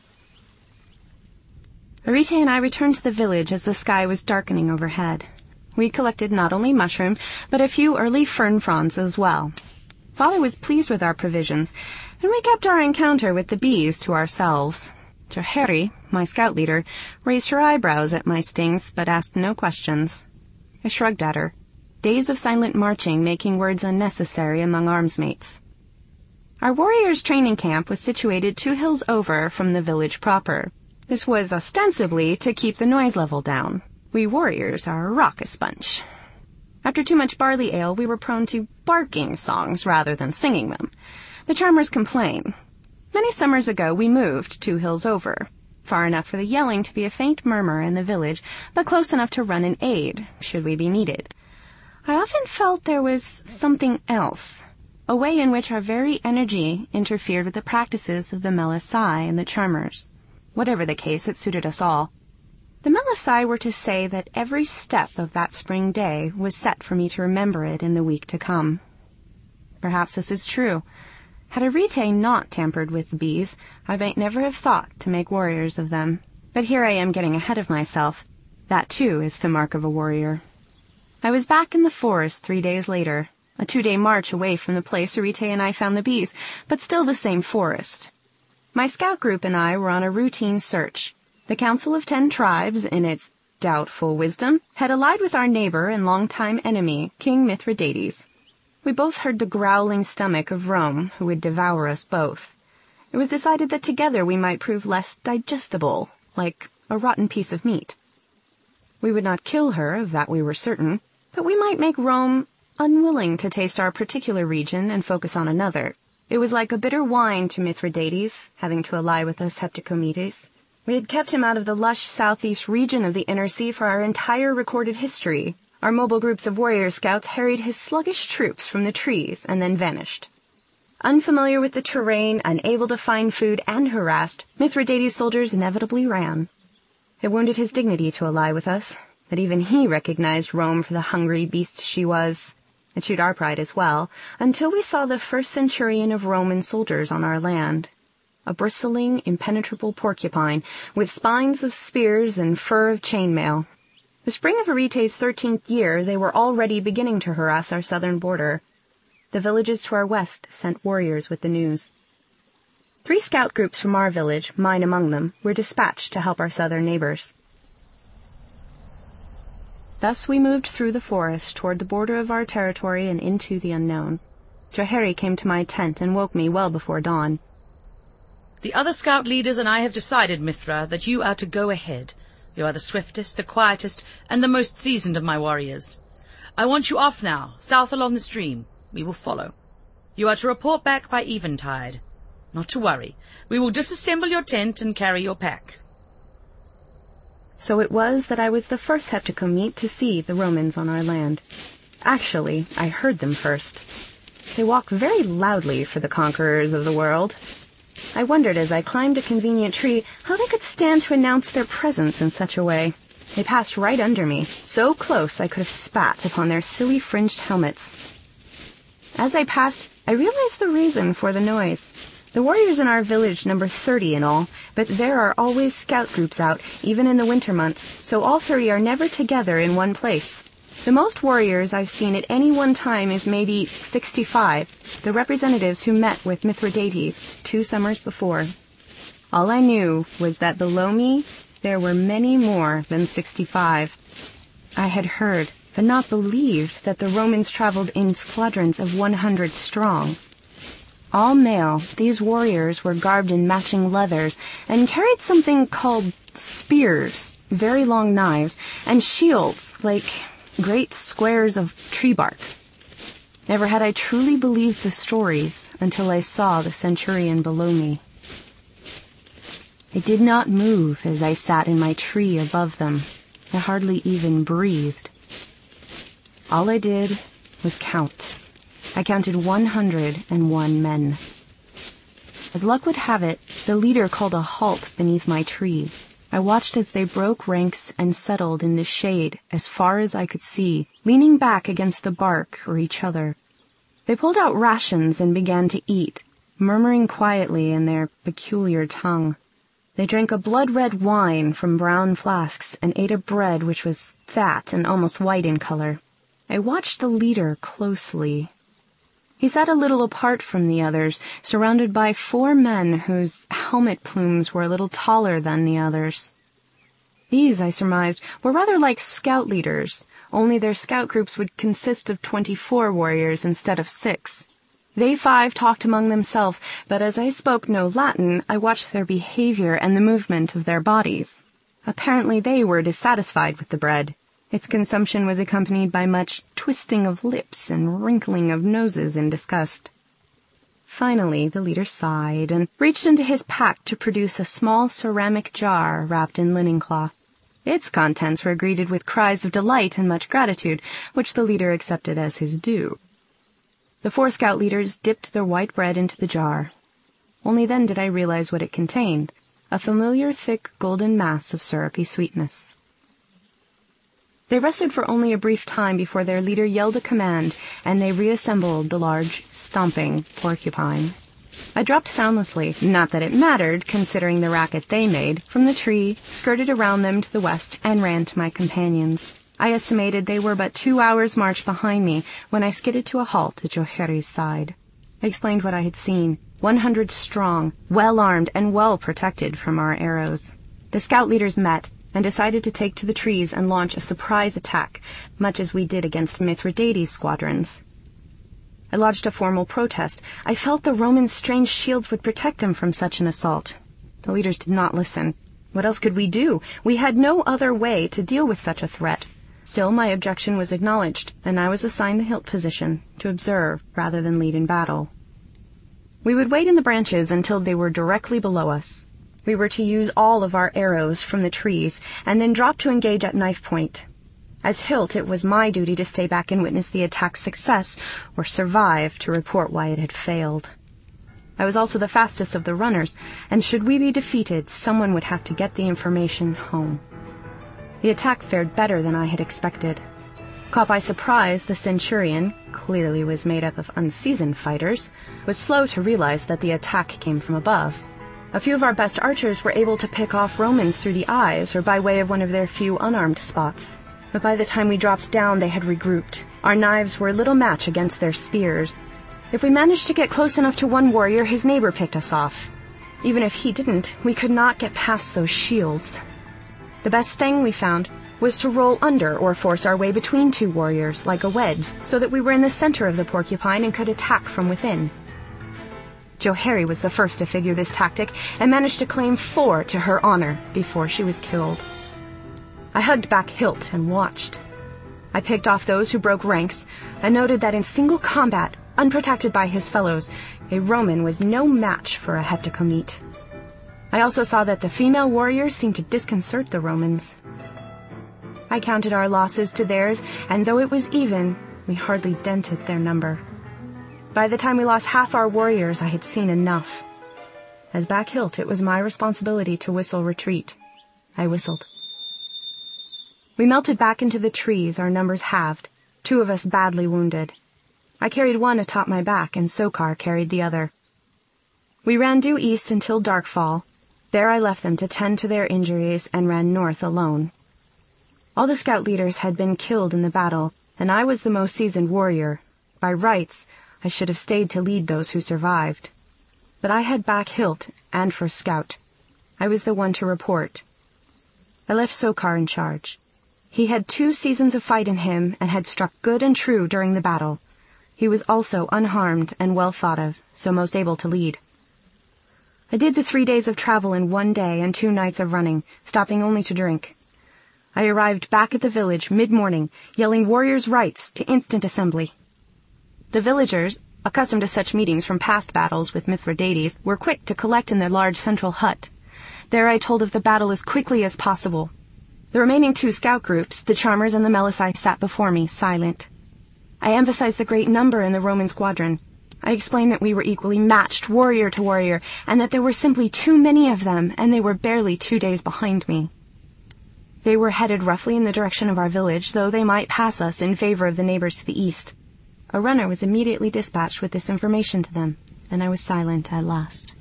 Arete and I returned to the village as the sky was darkening overhead. We collected not only mushrooms, but a few early fern fronds as well. Father was pleased with our provisions, and we kept our encounter with the bees to ourselves. Joheri, my scout leader, raised her eyebrows at my stings, but asked no questions. I shrugged at her. Days of silent marching making words unnecessary among armsmates. Our warriors' training camp was situated two hills over from the village proper. This was ostensibly to keep the noise level down. We warriors are a raucous bunch. After too much barley ale, we were prone to barking songs rather than singing them. The charmers complain. Many summers ago, we moved two hills over, far enough for the yelling to be a faint murmur in the village, but close enough to run in aid, should we be needed. I often felt there was something else, a way in which our very energy interfered with the practices of the Melisai and the charmers. Whatever the case, it suited us all. The Melisai were to say that every step of that spring day was set for me to remember it in the week to come. Perhaps this is true. Had Arete not tampered with the bees, I might never have thought to make warriors of them. But here I am getting ahead of myself. That, too, is the mark of a warrior. I was back in the forest three days later, a two-day march away from the place Arete and I found the bees, but still the same forest. My scout group and I were on a routine search. The Council of Ten Tribes, in its doubtful wisdom, had allied with our neighbor and longtime enemy, King Mithridates. We both heard the growling stomach of Rome, who would devour us both. It was decided that together we might prove less digestible, like a rotten piece of meat. We would not kill her, of that we were certain, but we might make Rome unwilling to taste our particular region and focus on another. It was like a bitter wine to Mithridates, having to ally with us Heptacomites. We had kept him out of the lush southeast region of the inner sea for our entire recorded history. Our mobile groups of warrior scouts harried his sluggish troops from the trees and then vanished. Unfamiliar with the terrain, unable to find food, and harassed, Mithridates' soldiers inevitably ran. It wounded his dignity to ally with us, but even he recognized Rome for the hungry beast she was. It chewed our pride as well, until we saw the first centurion of Roman soldiers on our land. A bristling, impenetrable porcupine, with spines of spears and fur of chainmail. The spring of Arete's thirteenth year, they were already beginning to harass our southern border. The villages to our west sent warriors with the news. Three scout groups from our village, mine among them, were dispatched to help our southern neighbors. Thus we moved through the forest toward the border of our territory and into the unknown. Joheri came to my tent and woke me well before dawn. The other scout leaders and I have decided, Mithra, that you are to go ahead. You are the swiftest, the quietest, and the most seasoned of my warriors. I want you off now, south along the stream. We will follow. You are to report back by eventide. Not to worry. We will disassemble your tent and carry your pack. So it was that I was the first Heptacomite to see the Romans on our land. Actually, I heard them first. They walk very loudly for the conquerors of the world. I wondered as I climbed a convenient tree how they could stand to announce their presence in such a way. They passed right under me, so close I could have spat upon their silly fringed helmets. As I passed, I realized the reason for the noise. The warriors in our village number thirty in all, but there are always scout groups out, even in the winter months, so all thirty are never together in one place. The most warriors I've seen at any one time is maybe sixty-five, the representatives who met with Mithridates two summers before. All I knew was that below me there were many more than sixty-five. I had heard, but not believed, that the Romans traveled in squadrons of one hundred strong. All male, these warriors were garbed in matching leathers and carried something called spears, very long knives, and shields like great squares of tree bark. Never had I truly believed the stories until I saw the centurion below me. I did not move as I sat in my tree above them. I hardly even breathed. All I did was count. I counted one hundred and one men. As luck would have it, the leader called a halt beneath my tree. I watched as they broke ranks and settled in the shade as far as I could see, leaning back against the bark or each other. They pulled out rations and began to eat, murmuring quietly in their peculiar tongue. They drank a blood-red wine from brown flasks and ate a bread which was fat and almost white in color. I watched the leader closely. He sat a little apart from the others, surrounded by four men whose helmet plumes were a little taller than the others. These, I surmised, were rather like scout leaders, only their scout groups would consist of twenty-four warriors instead of six. They five talked among themselves, but as I spoke no Latin, I watched their behavior and the movement of their bodies. Apparently they were dissatisfied with the bread. Its consumption was accompanied by much twisting of lips and wrinkling of noses in disgust. Finally, the leader sighed and reached into his pack to produce a small ceramic jar wrapped in linen cloth. Its contents were greeted with cries of delight and much gratitude, which the leader accepted as his due. The four scout leaders dipped their white bread into the jar. Only then did I realize what it contained, a familiar thick golden mass of syrupy sweetness. They rested for only a brief time before their leader yelled a command, and they reassembled the large, stomping porcupine. I dropped soundlessly, not that it mattered, considering the racket they made, from the tree, skirted around them to the west, and ran to my companions. I estimated they were but two hours' march behind me when I skidded to a halt at Joheri's side. I explained what I had seen, one hundred strong, well-armed, and well protected from our arrows. The scout leaders met, and decided to take to the trees and launch a surprise attack, much as we did against Mithridates' squadrons. I lodged a formal protest. I felt the Romans' strange shields would protect them from such an assault. The leaders did not listen. What else could we do? We had no other way to deal with such a threat. Still, my objection was acknowledged, and I was assigned the hilt position, to observe rather than lead in battle. We would wait in the branches until they were directly below us. We were to use all of our arrows from the trees, and then drop to engage at knife point. As hilt, it was my duty to stay back and witness the attack's success, or survive to report why it had failed. I was also the fastest of the runners, and should we be defeated, someone would have to get the information home. The attack fared better than I had expected. Caught by surprise, the centurion, clearly was made up of unseasoned fighters, was slow to realize that the attack came from above. A few of our best archers were able to pick off Romans through the eyes or by way of one of their few unarmed spots. But by the time we dropped down, they had regrouped. Our knives were little match against their spears. If we managed to get close enough to one warrior, his neighbor picked us off. Even if he didn't, we could not get past those shields. The best thing, we found, was to roll under or force our way between two warriors, like a wedge, so that we were in the center of the porcupine and could attack from within. Joheri was the first to figure this tactic and managed to claim four to her honor before she was killed. I hugged back hilt and watched. I picked off those who broke ranks and noted that in single combat, unprotected by his fellows, a Roman was no match for a heptacomete. I also saw that the female warriors seemed to disconcert the Romans. I counted our losses to theirs, and though it was even, we hardly dented their number. By the time we lost half our warriors, I had seen enough. As back hilt, it was my responsibility to whistle retreat. I whistled. We melted back into the trees, our numbers halved, two of us badly wounded. I carried one atop my back, and Sokar carried the other. We ran due east until darkfall. There I left them to tend to their injuries and ran north alone. All the scout leaders had been killed in the battle, and I was the most seasoned warrior. By rights, I should have stayed to lead those who survived. But I had back hilt, and for scout. I was the one to report. I left Sokar in charge. He had two seasons of fight in him and had struck good and true during the battle. He was also unharmed and well thought of, so most able to lead. I did the three days of travel in one day and two nights of running, stopping only to drink. I arrived back at the village mid-morning, yelling warriors' rights to instant assembly. The villagers, accustomed to such meetings from past battles with Mithridates, were quick to collect in their large central hut. There I told of the battle as quickly as possible. The remaining two scout groups, the Charmers and the Melisai, sat before me, silent. I emphasized the great number in the Roman squadron. I explained that we were equally matched, warrior to warrior, and that there were simply too many of them, and they were barely two days behind me. They were headed roughly in the direction of our village, though they might pass us in favor of the neighbors to the east. A runner was immediately dispatched with this information to them, and I was silent at last.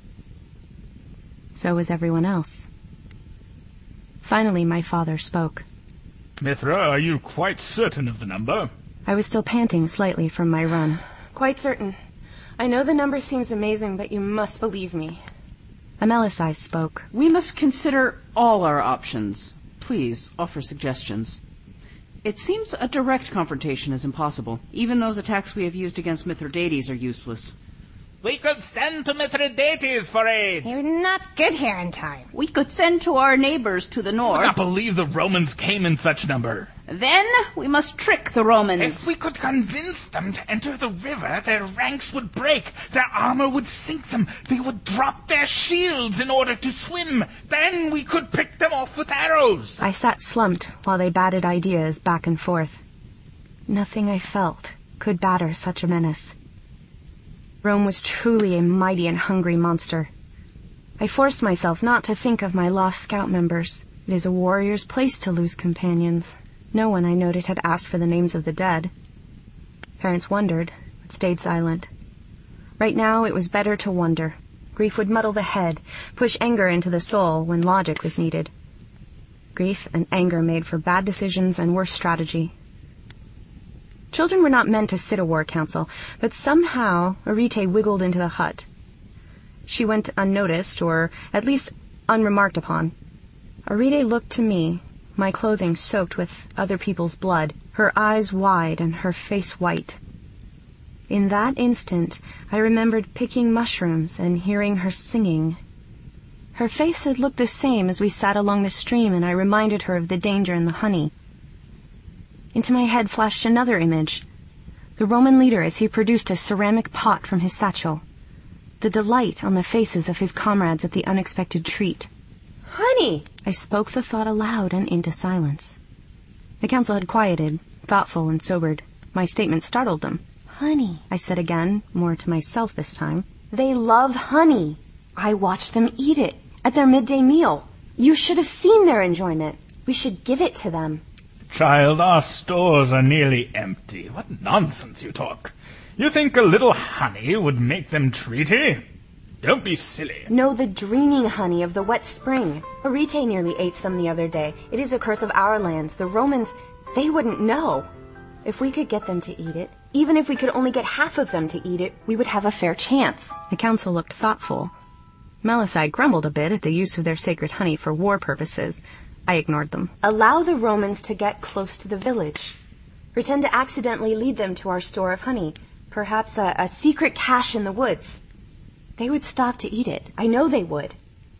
So was everyone else. Finally, my father spoke. Mithra, are you quite certain of the number? I was still panting slightly from my run. Quite certain. I know the number seems amazing, but you must believe me. Amelisai spoke. We must consider all our options. Please, offer suggestions. It seems a direct confrontation is impossible. Even those attacks we have used against Mithridates are useless. We could send to Mithridates for aid. He would not get here in time. We could send to our neighbors to the north. I cannot believe the Romans came in such number. Then we must trick the Romans. If we could convince them to enter the river, their ranks would break. Their armor would sink them. They would drop their shields in order to swim. Then we could pick them off with arrows. I sat slumped while they batted ideas back and forth. Nothing I felt could batter such a menace. Rome was truly a mighty and hungry monster. I forced myself not to think of my lost scout members. It is a warrior's place to lose companions. No one, I noted, had asked for the names of the dead. Parents wondered, but stayed silent. Right now, it was better to wonder. Grief would muddle the head, push anger into the soul when logic was needed. Grief and anger made for bad decisions and worse strategy. Children were not meant to sit a war council, but somehow Arete wiggled into the hut. She went unnoticed, or at least unremarked upon. Arete looked to me, my clothing soaked with other people's blood, her eyes wide and her face white. In that instant, I remembered picking mushrooms and hearing her singing. Her face had looked the same as we sat along the stream, and I reminded her of the danger in the honey. Into my head flashed another image. The Roman leader as he produced a ceramic pot from his satchel. The delight on the faces of his comrades at the unexpected treat. Honey! I spoke the thought aloud and into silence. The council had quieted, thoughtful and sobered. My statement startled them. Honey, I said again, more to myself this time. They love honey. I watched them eat it at their midday meal. You should have seen their enjoyment. We should give it to them. Child, our stores are nearly empty. What nonsense you talk. You think a little honey would make them treaty? Don't be silly. No, the draining honey of the wet spring. Arete nearly ate some the other day. It is a curse of our lands. The Romans, they wouldn't know. If we could get them to eat it, even if we could only get half of them to eat it, we would have a fair chance. The council looked thoughtful. Melisai grumbled a bit at the use of their sacred honey for war purposes. I ignored them. Allow the Romans to get close to the village. Pretend to accidentally lead them to our store of honey. Perhaps a, a secret cache in the woods. They would stop to eat it. I know they would.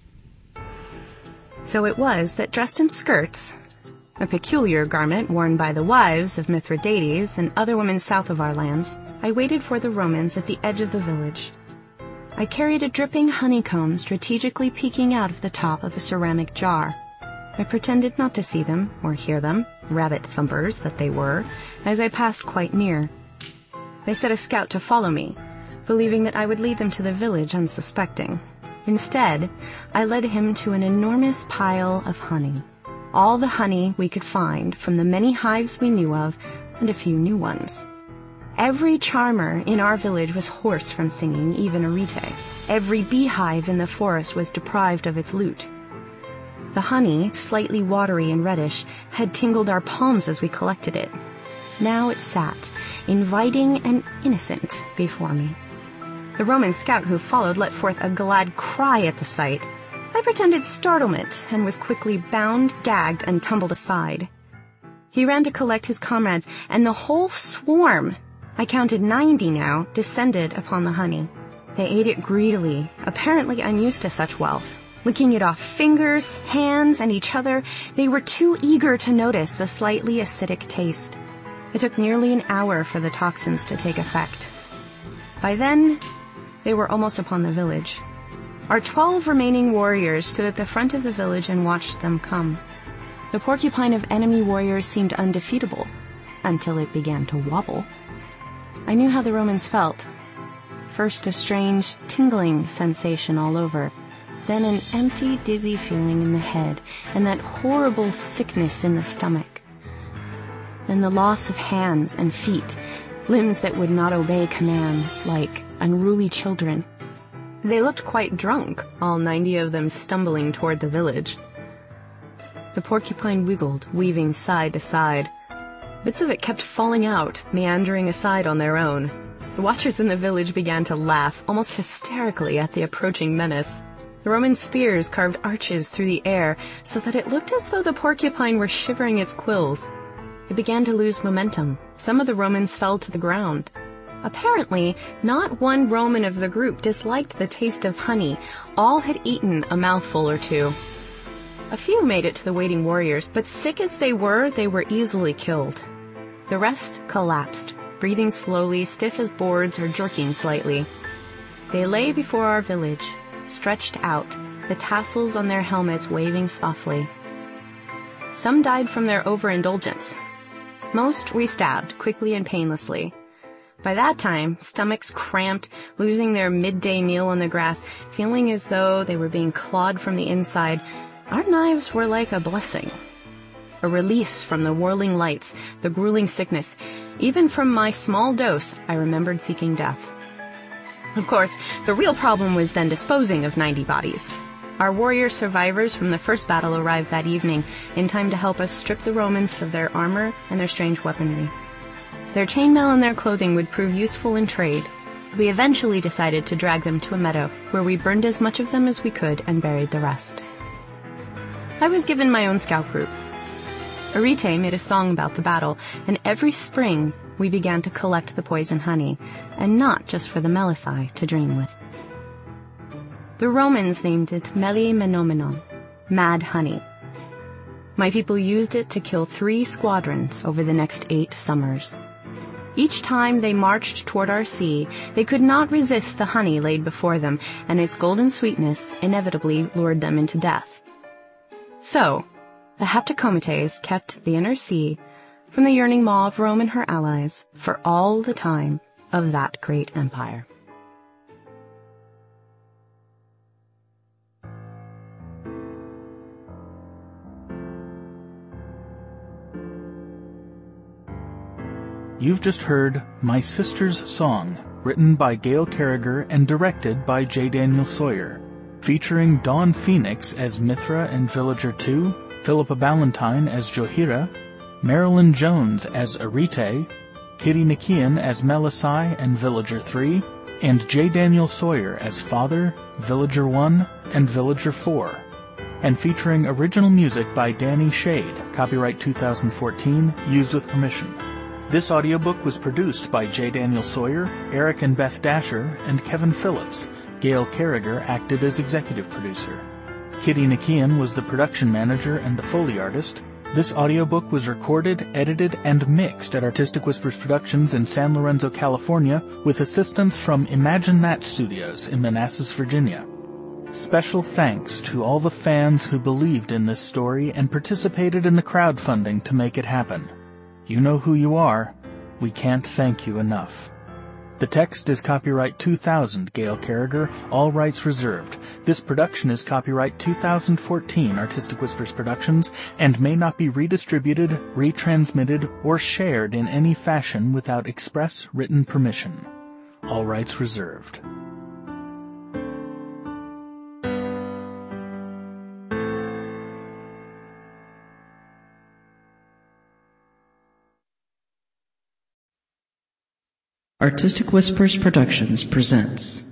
So it was that dressed in skirts, a peculiar garment worn by the wives of Mithridates and other women south of our lands, I waited for the Romans at the edge of the village. I carried a dripping honeycomb strategically peeking out of the top of a ceramic jar. I pretended not to see them or hear them, rabbit thumpers that they were, as I passed quite near. They set a scout to follow me, believing that I would lead them to the village unsuspecting. Instead, I led him to an enormous pile of honey. all the honey we could find from the many hives we knew of and a few new ones. Every charmer in our village was hoarse from singing, even Arete. Every beehive in the forest was deprived of its lute. The honey, slightly watery and reddish, had tingled our palms as we collected it. Now it sat, inviting and innocent, before me. The Roman scout who followed let forth a glad cry at the sight. I pretended startlement and was quickly bound, gagged, and tumbled aside. He ran to collect his comrades, and the whole swarm, I counted ninety now, descended upon the honey. They ate it greedily, apparently unused to such wealth. Licking it off fingers, hands, and each other, they were too eager to notice the slightly acidic taste. It took nearly an hour for the toxins to take effect. By then, they were almost upon the village. Our twelve remaining warriors stood at the front of the village and watched them come. The porcupine of enemy warriors seemed undefeatable, until it began to wobble. I knew how the Romans felt. First a strange, tingling sensation all over, then an empty, dizzy feeling in the head, and that horrible sickness in the stomach. Then the loss of hands and feet, limbs that would not obey commands, like unruly children. They looked quite drunk, all ninety of them stumbling toward the village. The porcupine wiggled, weaving side to side. Bits of it kept falling out, meandering aside on their own. The watchers in the village began to laugh, almost hysterically, at the approaching menace. The Roman spears carved arches through the air, so that it looked as though the porcupine were shivering its quills. It began to lose momentum. Some of the Romans fell to the ground. Apparently, not one Roman of the group disliked the taste of honey. All had eaten a mouthful or two. A few made it to the waiting warriors, but sick as they were, they were easily killed. The rest collapsed, breathing slowly, stiff as boards or jerking slightly. They lay before our village, stretched out, the tassels on their helmets waving softly. Some died from their overindulgence. Most we stabbed, quickly and painlessly. By that time, stomachs cramped, losing their midday meal on the grass, feeling as though they were being clawed from the inside, our knives were like a blessing. A release from the whirling lights, the grueling sickness. Even from my small dose, I remembered seeking death. Of course, the real problem was then disposing of ninety bodies. Our warrior survivors from the first battle arrived that evening, in time to help us strip the Romans of their armor and their strange weaponry. Their chainmail and their clothing would prove useful in trade. We eventually decided to drag them to a meadow, where we burned as much of them as we could and buried the rest. I was given my own scout group. Arete made a song about the battle, and every spring we began to collect the poison honey, and not just for the Melisai to dream with. The Romans named it Melimenomenon, mad honey. My people used it to kill three squadrons over the next eight summers. Each time they marched toward our sea, they could not resist the honey laid before them, and its golden sweetness inevitably lured them into death. So, the Heptacometes kept the inner sea from the yearning maw of Rome and her allies for all the time of that great empire. You've just heard My Sister's Song, written by Gail Carriger and directed by J. Daniel Sawyer, featuring Dawn Phoenix as Mithra and Villager two, Philippa Ballantyne as Johira, Marilyn Jones as Arete, Kitty Nikian as Melisai and Villager three, and J. Daniel Sawyer as Father, Villager one, and Villager four, and featuring original music by Danny Shade, copyright two thousand fourteen, used with permission. This audiobook was produced by J. Daniel Sawyer, Eric and Beth Dasher, and Kevin Phillips. Gail Carriger acted as executive producer. Kitty Nikian was the production manager and the Foley artist. This audiobook was recorded, edited, and mixed at Artistic Whispers Productions in San Lorenzo, California, with assistance from Imagine That Studios in Manassas, Virginia. Special thanks to all the fans who believed in this story and participated in the crowdfunding to make it happen. You know who you are. We can't thank you enough. The text is copyright two thousand, Gail Carriger, all rights reserved. This production is copyright two thousand fourteen, Artistic Whispers Productions, and may not be redistributed, retransmitted, or shared in any fashion without express written permission. All rights reserved. Artistic Whispers Productions presents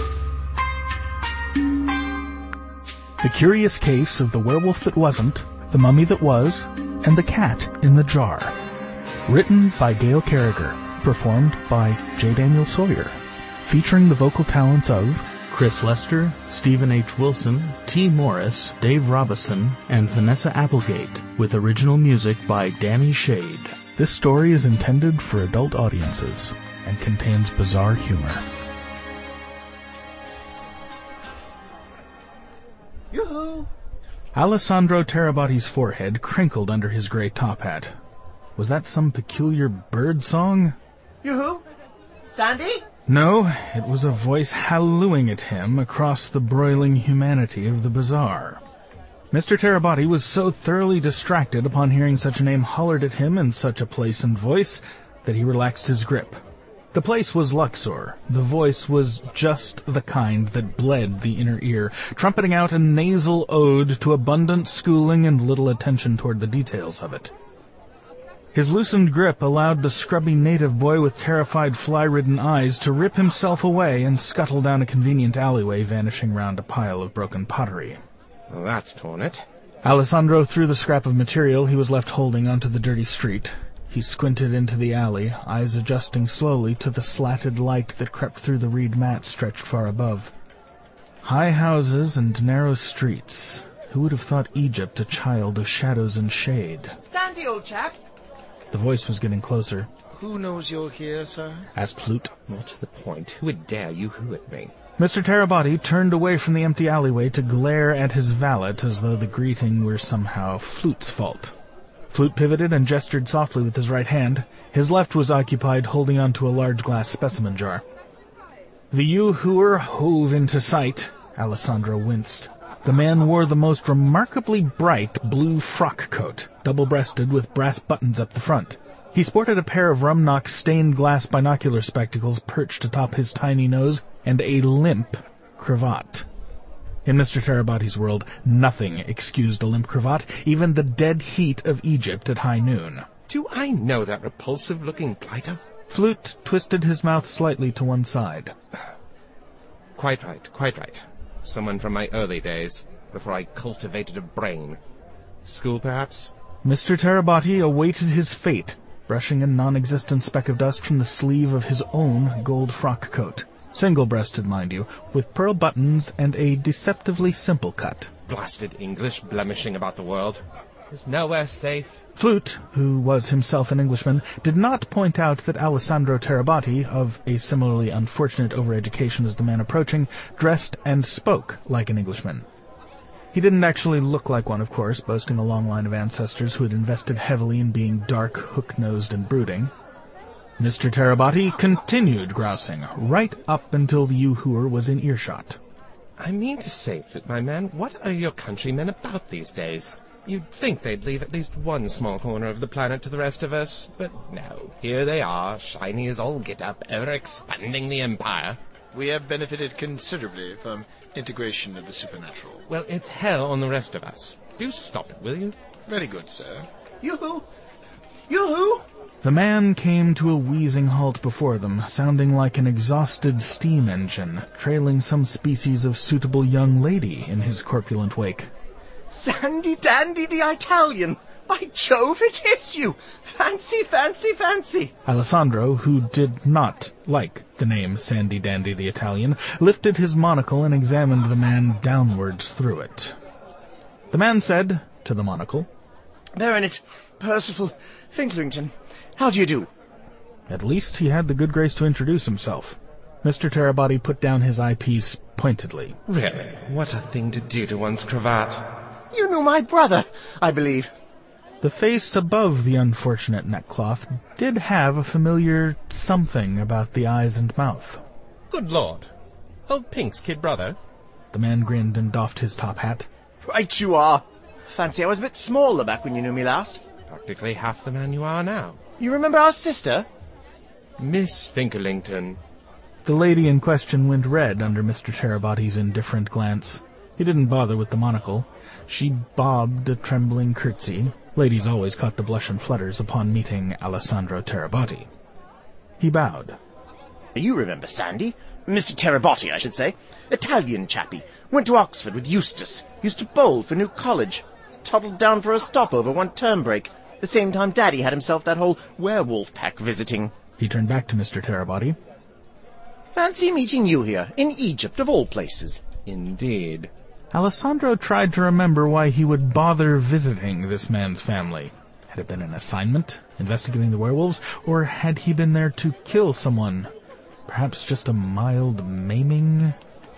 The Curious Case of the Werewolf That Wasn't, the Mummy That Was, and the Cat in the Jar. Written by Gail Carriger. Performed by J. Daniel Sawyer. Featuring the vocal talents of Chris Lester, Stephen H. Wilson, T. Morris, Dave Robison, and Vanessa Applegate, with original music by Danny Shade. This story is intended for adult audiences and contains bizarre humor. Yoo-hoo! Alessandro Terabati's forehead crinkled under his gray top hat. Was that some peculiar bird song? Yoo-hoo! Sandy? No, it was a voice hallooing at him across the broiling humanity of the bazaar. Mister Terabati was so thoroughly distracted upon hearing such a name hollered at him in such a place and voice that he relaxed his grip. The place was Luxor. The voice was just the kind that bled the inner ear, trumpeting out a nasal ode to abundant schooling and little attention toward the details of it. His loosened grip allowed the scrubby native boy with terrified fly-ridden eyes to rip himself away and scuttle down a convenient alleyway, vanishing round a pile of broken pottery. Well, that's torn it. Alessandro threw the scrap of material he was left holding onto the dirty street. He squinted into the alley, eyes adjusting slowly to the slatted light that crept through the reed mat stretched far above. High houses and narrow streets. Who would have thought Egypt a child of shadows and shade? Sandy, old chap! The voice was getting closer. Who knows you're here, sir? Asked Flute. Not to the point. Who would dare you who at me? Mister Terabati turned away from the empty alleyway to glare at his valet as though the greeting were somehow Flute's fault. Flute pivoted and gestured softly with his right hand. His left was occupied holding onto a large glass specimen jar. The yoo-hooer hove into sight. Alessandro winced. The man wore the most remarkably bright blue frock coat, double-breasted with brass buttons up the front. He sported a pair of Rumnock stained glass binocular spectacles perched atop his tiny nose and a limp cravat. In Mister Terabati's world, nothing excused a limp cravat, even the dead heat of Egypt at high noon. Do I know that repulsive-looking blighter? Flute twisted his mouth slightly to one side. Quite right, quite right. Someone from my early days, before I cultivated a brain. School, perhaps? Mister Terabati awaited his fate, brushing a non-existent speck of dust from the sleeve of his own gold frock coat. Single-breasted, mind you, with pearl buttons and a deceptively simple cut. Blasted English blemishing about the world. Is nowhere safe. Flute, who was himself an Englishman, did not point out that Alessandro Terabati, of a similarly unfortunate overeducation as the man approaching, dressed and spoke like an Englishman. He didn't actually look like one, of course, boasting a long line of ancestors who had invested heavily in being dark, hook-nosed, and brooding. Mister Terabati continued grousing, right up until the yoo-hooer was in earshot. I mean to say, Flute, my man, what are your countrymen about these days? You'd think they'd leave at least one small corner of the planet to the rest of us, but no. Here they are, shiny as all get-up, ever-expanding the empire. We have benefited considerably from integration of the supernatural. Well, it's hell on the rest of us. Do stop it, will you? Very good, sir. Yoo-hoo! Yoo-hoo! The man came to a wheezing halt before them, sounding like an exhausted steam engine, trailing some species of suitable young lady in his corpulent wake. Sandy Dandy the Italian! By Jove, it is you! Fancy, fancy, fancy! Alessandro, who did not like the name Sandy Dandy the Italian, lifted his monocle and examined the man downwards through it. The man said, to the monocle, Baronet Percival Finklington, how do you do? At least he had the good grace to introduce himself. Mister Terabati put down his eyepiece pointedly. Really? What a thing to do to one's cravat. You knew my brother, I believe. The face above the unfortunate neckcloth did have a familiar something about the eyes and mouth. Good Lord. Old Pink's kid brother? The man grinned and doffed his top hat. Right you are. Fancy I was a bit smaller back when you knew me last. Practically half the man you are now. You remember our sister? Miss Finkerlington. The lady in question went red under Mister Teraboti's indifferent glance. He didn't bother with the monocle. She bobbed a trembling curtsy. Ladies always caught the blush and flutters upon meeting Alessandro Teraboti. He bowed. You remember Sandy? Mister Teraboti, I should say. Italian chappie. Went to Oxford with Eustace. Used to bowl for New College. Toddled down for a stopover one term break. The same time Daddy had himself that whole werewolf pack visiting. He turned back to Mister Teraboti. Fancy meeting you here, in Egypt of all places. Indeed. Alessandro tried to remember why he would bother visiting this man's family. Had it been an assignment, investigating the werewolves, or had he been there to kill someone? Perhaps just a mild maiming?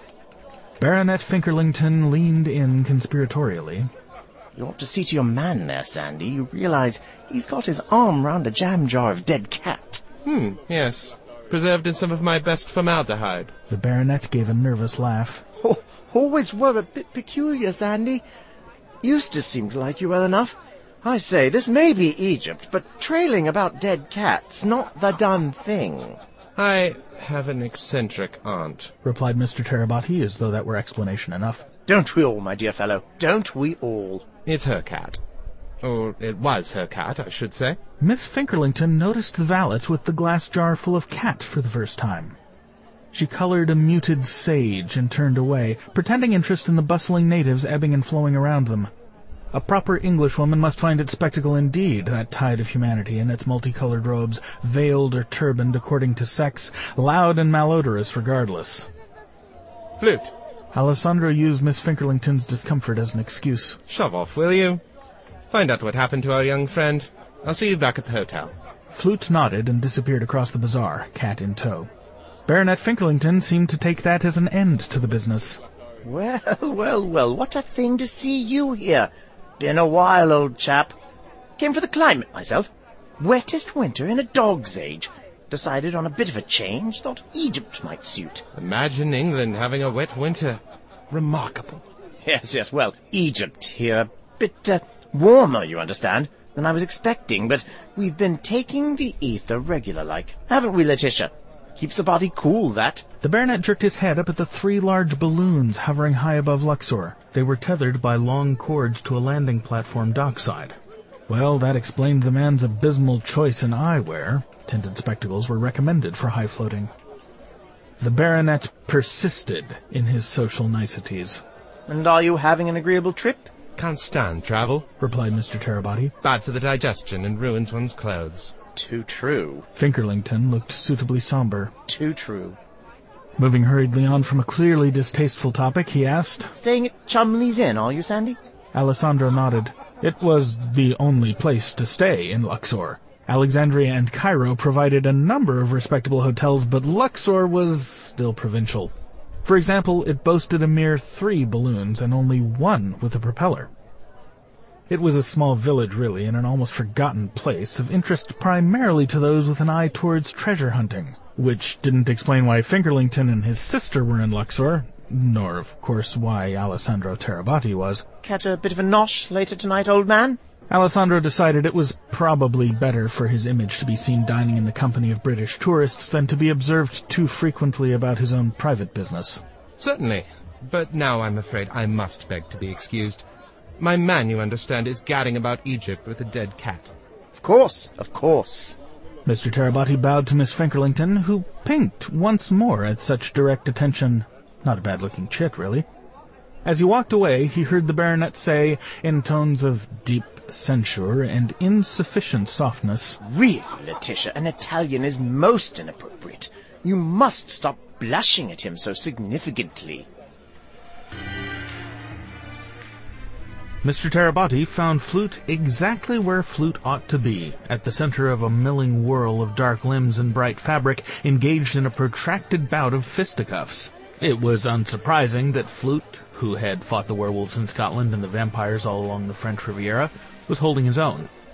Baronet Finkerlington leaned in conspiratorially. You ought to see to your man there, Sandy. You realize he's got his arm round a jam jar of dead cat. Hmm, yes. Preserved in some of my best formaldehyde. The baronet gave a nervous laugh. Oh, always were a bit peculiar, Sandy. Eustace seemed to like you well enough. I say, this may be Egypt, but trailing about dead cats, not the done thing. I have an eccentric aunt, replied Mister Teraboti, as though that were explanation enough. Don't we all, my dear fellow? Don't we all? It's her cat. Or it was her cat, I should say. Miss Finkerlington noticed the valet with the glass jar full of cat for the first time. She colored a muted sage and turned away, pretending interest in the bustling natives ebbing and flowing around them. A proper Englishwoman must find it spectacle indeed, that tide of humanity in its multicolored robes, veiled or turbaned according to sex, loud and malodorous regardless. Flute. Alessandro used Miss Finkerlington's discomfort as an excuse. Shove off, will you? Find out what happened to our young friend. I'll see you back at the hotel. Flute nodded and disappeared across the bazaar, cat in tow. Baronet Finkerlington seemed to take that as an end to the business. Well, well, well, what a thing to see you here. Been a while, old chap. Came for the climate, myself. Wettest winter in a dog's age. Decided on a bit of a change. Thought Egypt might suit. Imagine England having a wet winter. Remarkable. Yes, yes, well, Egypt here. A bit uh, warmer, you understand, than I was expecting, but we've been taking the ether regular-like. Haven't we, Letitia? Keeps the body cool, that. The baronet jerked his head up at the three large balloons hovering high above Luxor. They were tethered by long cords to a landing platform dockside. Well, that explained the man's abysmal choice in eyewear. Tinted spectacles were recommended for high floating. The baronet persisted in his social niceties. And are you having an agreeable trip? Can't stand travel, replied Mister Teraboti. Bad for the digestion and ruins one's clothes. Too true. Finkerlington looked suitably somber. Too true. Moving hurriedly on from a clearly distasteful topic, he asked, Staying at Chumley's Inn, are you, Sandy? Alessandro nodded. It was the only place to stay in Luxor. Alexandria and Cairo provided a number of respectable hotels, but Luxor was still provincial. For example, it boasted a mere three balloons and only one with a propeller. It was a small village, really, and an almost forgotten place, of interest primarily to those with an eye towards treasure hunting, which didn't explain why Finkerlington and his sister were in Luxor, nor, of course, why Alessandro Teraboti was. Catch a bit of a nosh later tonight, old man? Alessandro decided it was probably better for his image to be seen dining in the company of British tourists than to be observed too frequently about his own private business. Certainly, but now I'm afraid I must beg to be excused. My man, you understand, is gadding about Egypt with a dead cat. Of course, of course. Mister Teraboti bowed to Miss Finkerlington, who pinked once more at such direct attention. Not a bad-looking chit, really. As he walked away, he heard the baronet say, in tones of deep censure and insufficient softness, Really, Letitia, an Italian is most inappropriate. You must stop blushing at him so significantly. Mister Teraboti found Flute exactly where Flute ought to be, at the center of a milling whirl of dark limbs and bright fabric, engaged in a protracted bout of fisticuffs. It was unsurprising that Flute, who had fought the werewolves in Scotland and the vampires all along the French Riviera, was holding his own.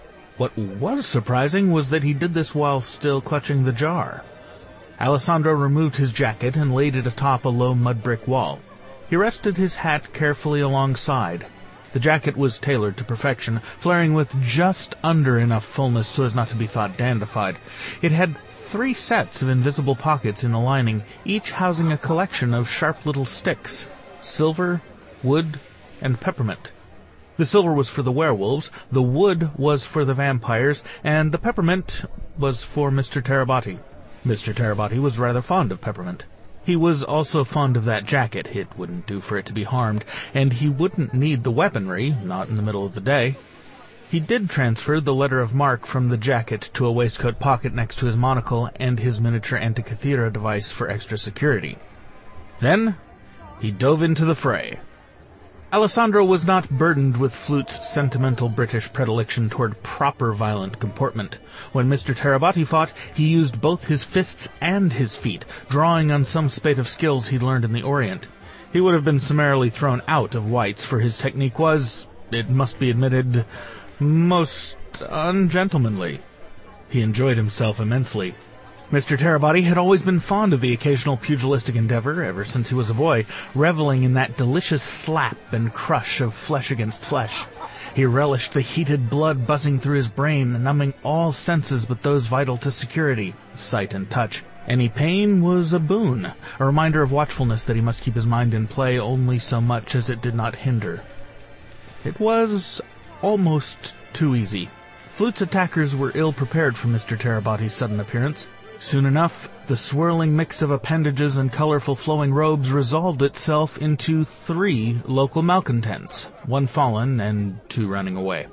What was surprising was that he did this while still clutching the jar. Alessandro removed his jacket and laid it atop a low mud brick wall. He rested his hat carefully alongside. The jacket was tailored to perfection, flaring with just under enough fullness so as not to be thought dandified. It had three sets of invisible pockets in the lining, each housing a collection of sharp little sticks: silver, wood, and peppermint. The silver was for the werewolves, the wood was for the vampires, and the peppermint was for Mister Terabati. Mister Terabati was rather fond of peppermint. He was also fond of that jacket. It wouldn't do for it to be harmed, and he wouldn't need the weaponry, not in the middle of the day. He did transfer the letter of marque from the jacket to a waistcoat pocket next to his monocle and his miniature Antikythera device for extra security. Then he dove into the fray. Alessandro was not burdened with Flute's sentimental British predilection toward proper violent comportment. When Mister Terabati fought, he used both his fists and his feet, drawing on some spate of skills he'd learned in the Orient. He would have been summarily thrown out of White's, for his technique was, it must be admitted, most ungentlemanly. He enjoyed himself immensely. Mister Terabati had always been fond of the occasional pugilistic endeavor ever since he was a boy, reveling in that delicious slap and crush of flesh against flesh. He relished the heated blood buzzing through his brain, numbing all senses but those vital to security, sight and touch. Any pain was a boon, a reminder of watchfulness that he must keep his mind in play only so much as it did not hinder. It was almost too easy. Flute's attackers were ill-prepared for Mister Terabati's sudden appearance. Soon enough, the swirling mix of appendages and colorful flowing robes resolved itself into three local malcontents, one fallen and two running away.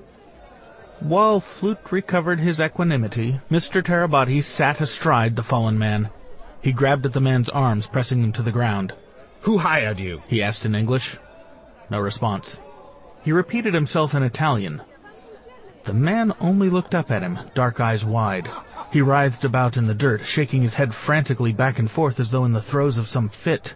While Flute recovered his equanimity, Mister Terabati sat astride the fallen man. He grabbed at the man's arms, pressing him to the ground. "Who hired you?" he asked in English. No response. He repeated himself in Italian. The man only looked up at him, dark eyes wide. He writhed about in the dirt, shaking his head frantically back and forth as though in the throes of some fit.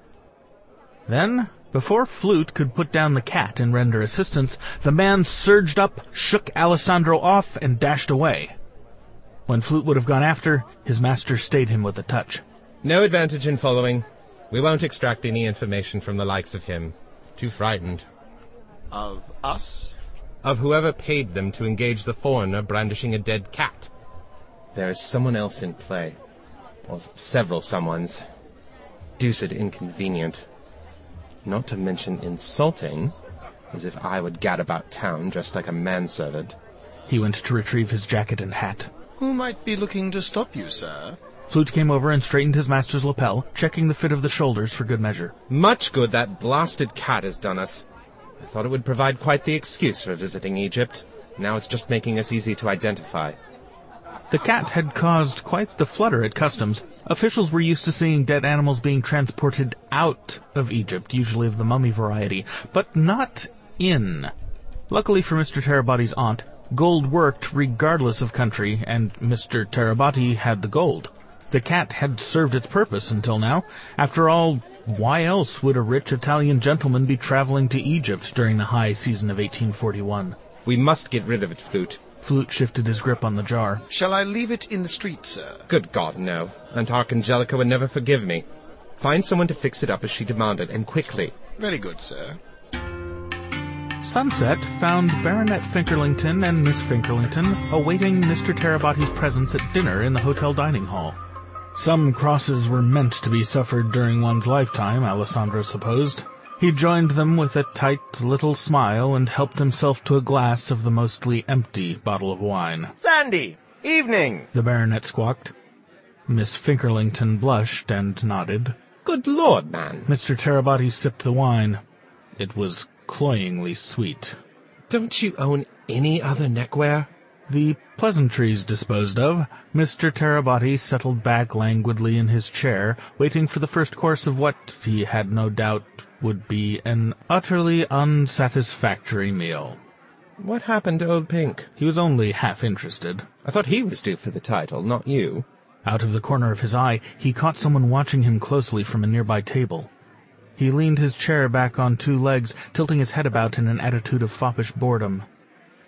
Then, before Flute could put down the cat and render assistance, the man surged up, shook Alessandro off, and dashed away. When Flute would have gone after, his master stayed him with a touch. "No advantage in following. We won't extract any information from the likes of him. Too frightened." Of us? Of whoever paid them to engage the foreigner brandishing a dead cat. There is someone else in play. Or several someones. Deuced inconvenient. Not to mention insulting, as if I would gad about town dressed like a manservant. He went to retrieve his jacket and hat. Who might be looking to stop you, sir? Flute came over and straightened his master's lapel, checking the fit of the shoulders for good measure. Much good that blasted cat has done us. I thought it would provide quite the excuse for visiting Egypt. Now it's just making us easy to identify. The cat had caused quite the flutter at customs. Officials were used to seeing dead animals being transported out of Egypt, usually of the mummy variety, but not in. Luckily for Mister Terabati's aunt, gold worked regardless of country, and Mister Terabati had the gold. The cat had served its purpose until now. After all, why else would a rich Italian gentleman be traveling to Egypt during the high season of eighteen forty-one? We must get rid of it, Flute. Flute shifted his grip on the jar. Shall I leave it in the street, sir? Good God, no. Aunt Archangelica would never forgive me. Find someone to fix it up as she demanded, and quickly. Very good, sir. Sunset found Baronet Finkerlington and Miss Finkerlington awaiting Mister Terabati's presence at dinner in the hotel dining hall. Some crosses were meant to be suffered during one's lifetime, Alessandro supposed. He joined them with a tight little smile and helped himself to a glass of the mostly empty bottle of wine. Sandy! Evening! The baronet squawked. Miss Finkerlington blushed and nodded. Good Lord, man! Mister Terabati sipped the wine. It was cloyingly sweet. Don't you own any other neckwear? The pleasantries disposed of, Mister Terabati settled back languidly in his chair, waiting for the first course of what, he had no doubt, would be an utterly unsatisfactory meal. What happened to Old Pink? He was only half interested. I thought he was due for the title, not you. Out of the corner of his eye, he caught someone watching him closely from a nearby table. He leaned his chair back on two legs, tilting his head about in an attitude of foppish boredom.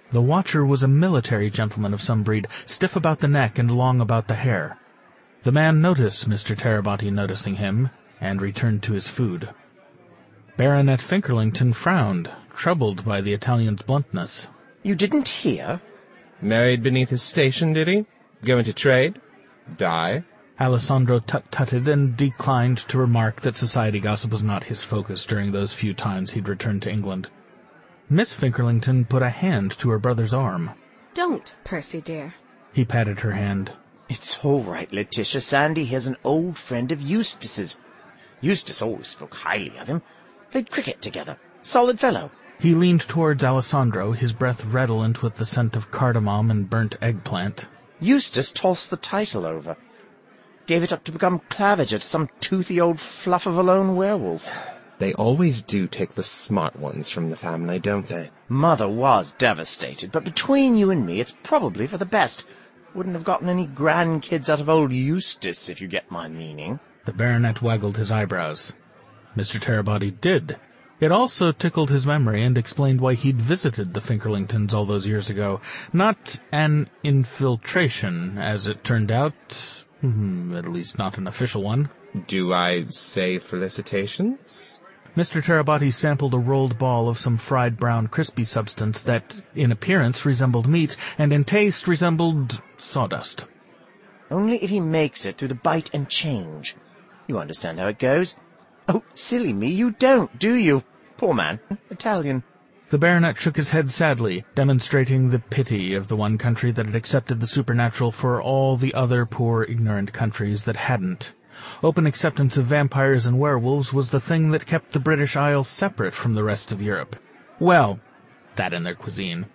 The watcher was a military gentleman of some breed, stiff about the neck and long about the hair. The man noticed Mister Terabati noticing him, and returned to his food. Baronet Finkerlington frowned, troubled by the Italian's bluntness. You didn't hear? Married beneath his station, did he? Go into trade? Die? Alessandro tut-tutted and declined to remark that society gossip was not his focus during those few times he'd returned to England. Miss Finkerlington put a hand to her brother's arm. Don't, Percy dear. He patted her hand. It's all right, Letitia. Sandy here's an old friend of Eustace's. Eustace always spoke highly of him. Played cricket together. Solid fellow. He leaned towards Alessandro, his breath redolent with the scent of cardamom and burnt eggplant. Eustace tossed the title over. Gave it up to become Claviger to some toothy old fluff of a lone werewolf. They always do take the smart ones from the family, don't they? Mother was devastated, but between you and me, it's probably for the best. Wouldn't have gotten any grandkids out of old Eustace, if you get my meaning. The baronet waggled his eyebrows. Mister Terabati did. It also tickled his memory and explained why he'd visited the Finkerlingtons all those years ago. Not an infiltration, as it turned out. At least not an official one. Do I say felicitations? Mister Terabati sampled a rolled ball of some fried brown crispy substance that, in appearance, resembled meat, and in taste resembled sawdust. Only if he makes it through the bite and change. You understand how it goes? Oh, silly me, you don't, do you? Poor man. Italian. The baronet shook his head sadly, demonstrating the pity of the one country that had accepted the supernatural for all the other poor, ignorant countries that hadn't. Open acceptance of vampires and werewolves was the thing that kept the British Isles separate from the rest of Europe. Well, that and their cuisine.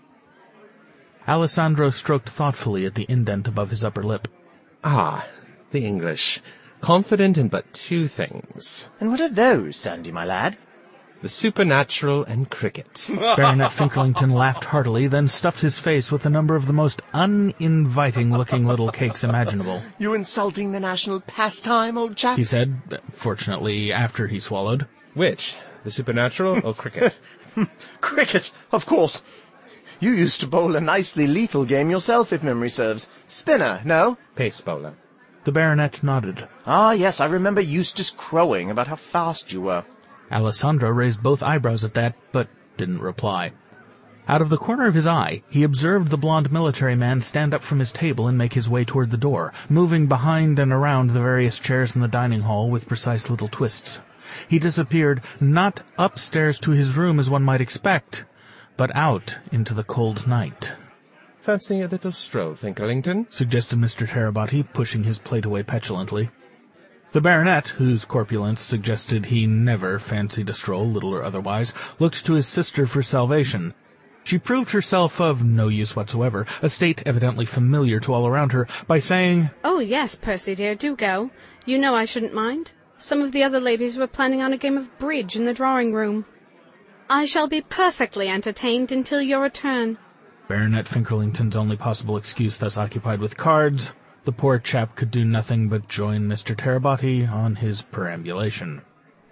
Alessandro stroked thoughtfully at the indent above his upper lip. Ah, the English. Confident in but two things. And what are those, Sandy, my lad? The supernatural and cricket. Baronet Finkerlington laughed heartily, then stuffed his face with a number of the most uninviting-looking little cakes imaginable. You insulting the national pastime, old chap? He said, fortunately after he swallowed. Which? The supernatural or cricket? Cricket, of course. You used to bowl a nicely lethal game yourself, if memory serves. Spinner, no? Pace bowler. The baronet nodded. Ah, yes, I remember Eustace crowing about how fast you were. Alessandro raised both eyebrows at that, but didn't reply. Out of the corner of his eye, he observed the blond military man stand up from his table and make his way toward the door, moving behind and around the various chairs in the dining hall with precise little twists. He disappeared, not upstairs to his room as one might expect, but out into the cold night. Fancy a little stroll, Finkerlington? Suggested Mister Terabati, pushing his plate away petulantly. The baronet, whose corpulence suggested he never fancied a stroll, little or otherwise, looked to his sister for salvation. She proved herself of no use whatsoever, a state evidently familiar to all around her, by saying, "Oh, yes, Percy dear, do go. You know I shouldn't mind. Some of the other ladies were planning on a game of bridge in the drawing-room. I shall be perfectly entertained until your return." Baronet Finkerlington's only possible excuse thus occupied with cards, the poor chap could do nothing but join Mister Terabati on his perambulation.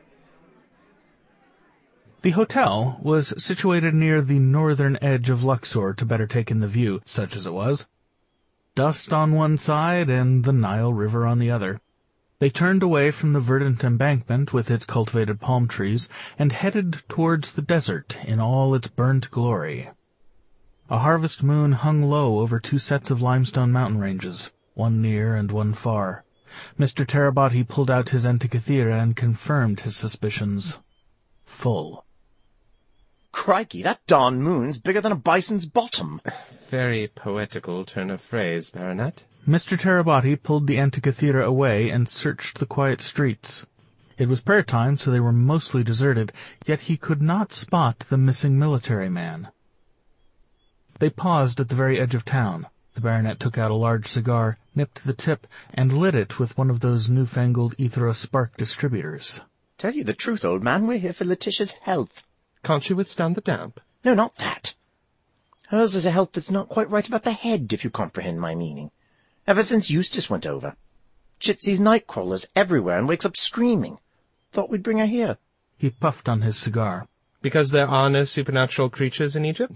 The hotel was situated near the northern edge of Luxor to better take in the view, such as it was. Dust on one side and the Nile River on the other. They turned away from the verdant embankment with its cultivated palm trees and headed towards the desert in all its burnt glory. A harvest moon hung low over two sets of limestone mountain ranges, one near and one far. Mister Terabati pulled out his Antikythera and confirmed his suspicions. Full. Crikey, that darn moon's bigger than a bison's bottom. Very poetical turn of phrase, Baronet. Mister Terabati pulled the Antikythera away and searched the quiet streets. It was prayer time, so they were mostly deserted, yet he could not spot the missing military man. They paused at the very edge of town. The baronet took out a large cigar, nipped the tip, and lit it with one of those newfangled Ethero-spark distributors. Tell you the truth, old man, we're here for Letitia's health. Can't you withstand the damp? No, not that. Hers is a health that's not quite right about the head, if you comprehend my meaning. Ever since Eustace went over. Chit sees night crawlers everywhere and wakes up screaming. Thought we'd bring her here. He puffed on his cigar. Because there are no supernatural creatures in Egypt?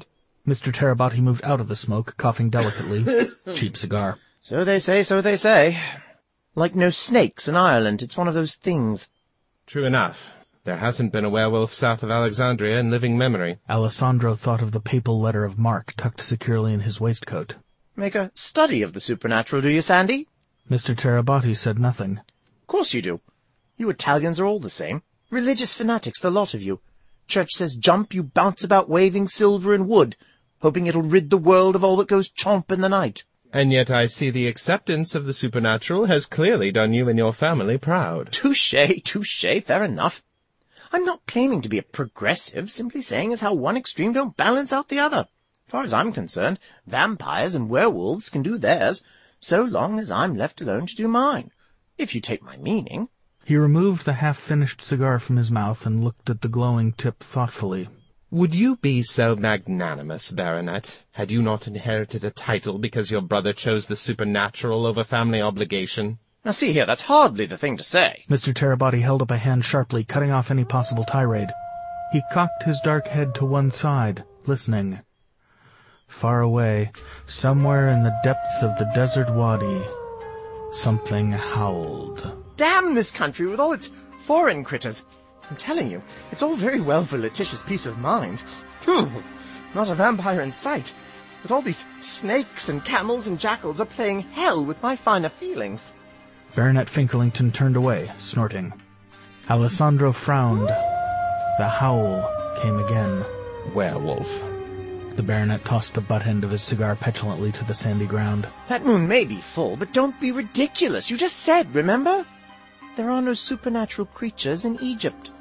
Mister Terabati moved out of the smoke, coughing delicately. Cheap cigar. So they say, so they say. Like no snakes in Ireland, it's one of those things. True enough. There hasn't been a werewolf south of Alexandria in living memory. Alessandro thought of the papal letter of marque tucked securely in his waistcoat. Make a study of the supernatural, do you, Sandy? Mister Terabati said nothing. Of course you do. You Italians are all the same. Religious fanatics, the lot of you. Church says jump, you bounce about waving silver and wood, hoping it'll rid the world of all that goes chomp in the night. And yet I see the acceptance of the supernatural has clearly done you and your family proud. Touché, touché, fair enough. I'm not claiming to be a progressive, simply saying as how one extreme don't balance out the other. As far as I'm concerned, vampires and werewolves can do theirs, so long as I'm left alone to do mine, if you take my meaning. He removed the half-finished cigar from his mouth and looked at the glowing tip thoughtfully. Would you be so magnanimous, Baronet, had you not inherited a title because your brother chose the supernatural over family obligation? Now see here, that's hardly the thing to say. Mister Terabati held up a hand sharply, cutting off any possible tirade. He cocked his dark head to one side, listening. Far away, somewhere in the depths of the desert wadi, something howled. Damn this country with all its foreign critters. I'm telling you, it's all very well for Letitia's peace of mind. Phew, not a vampire in sight. But all these snakes and camels and jackals are playing hell with my finer feelings. Baronet Finkerlington turned away, snorting. Alessandro frowned. The howl came again. Werewolf. The baronet tossed the butt end of his cigar petulantly to the sandy ground. That moon may be full, but don't be ridiculous. You just said, remember? There are no supernatural creatures in Egypt.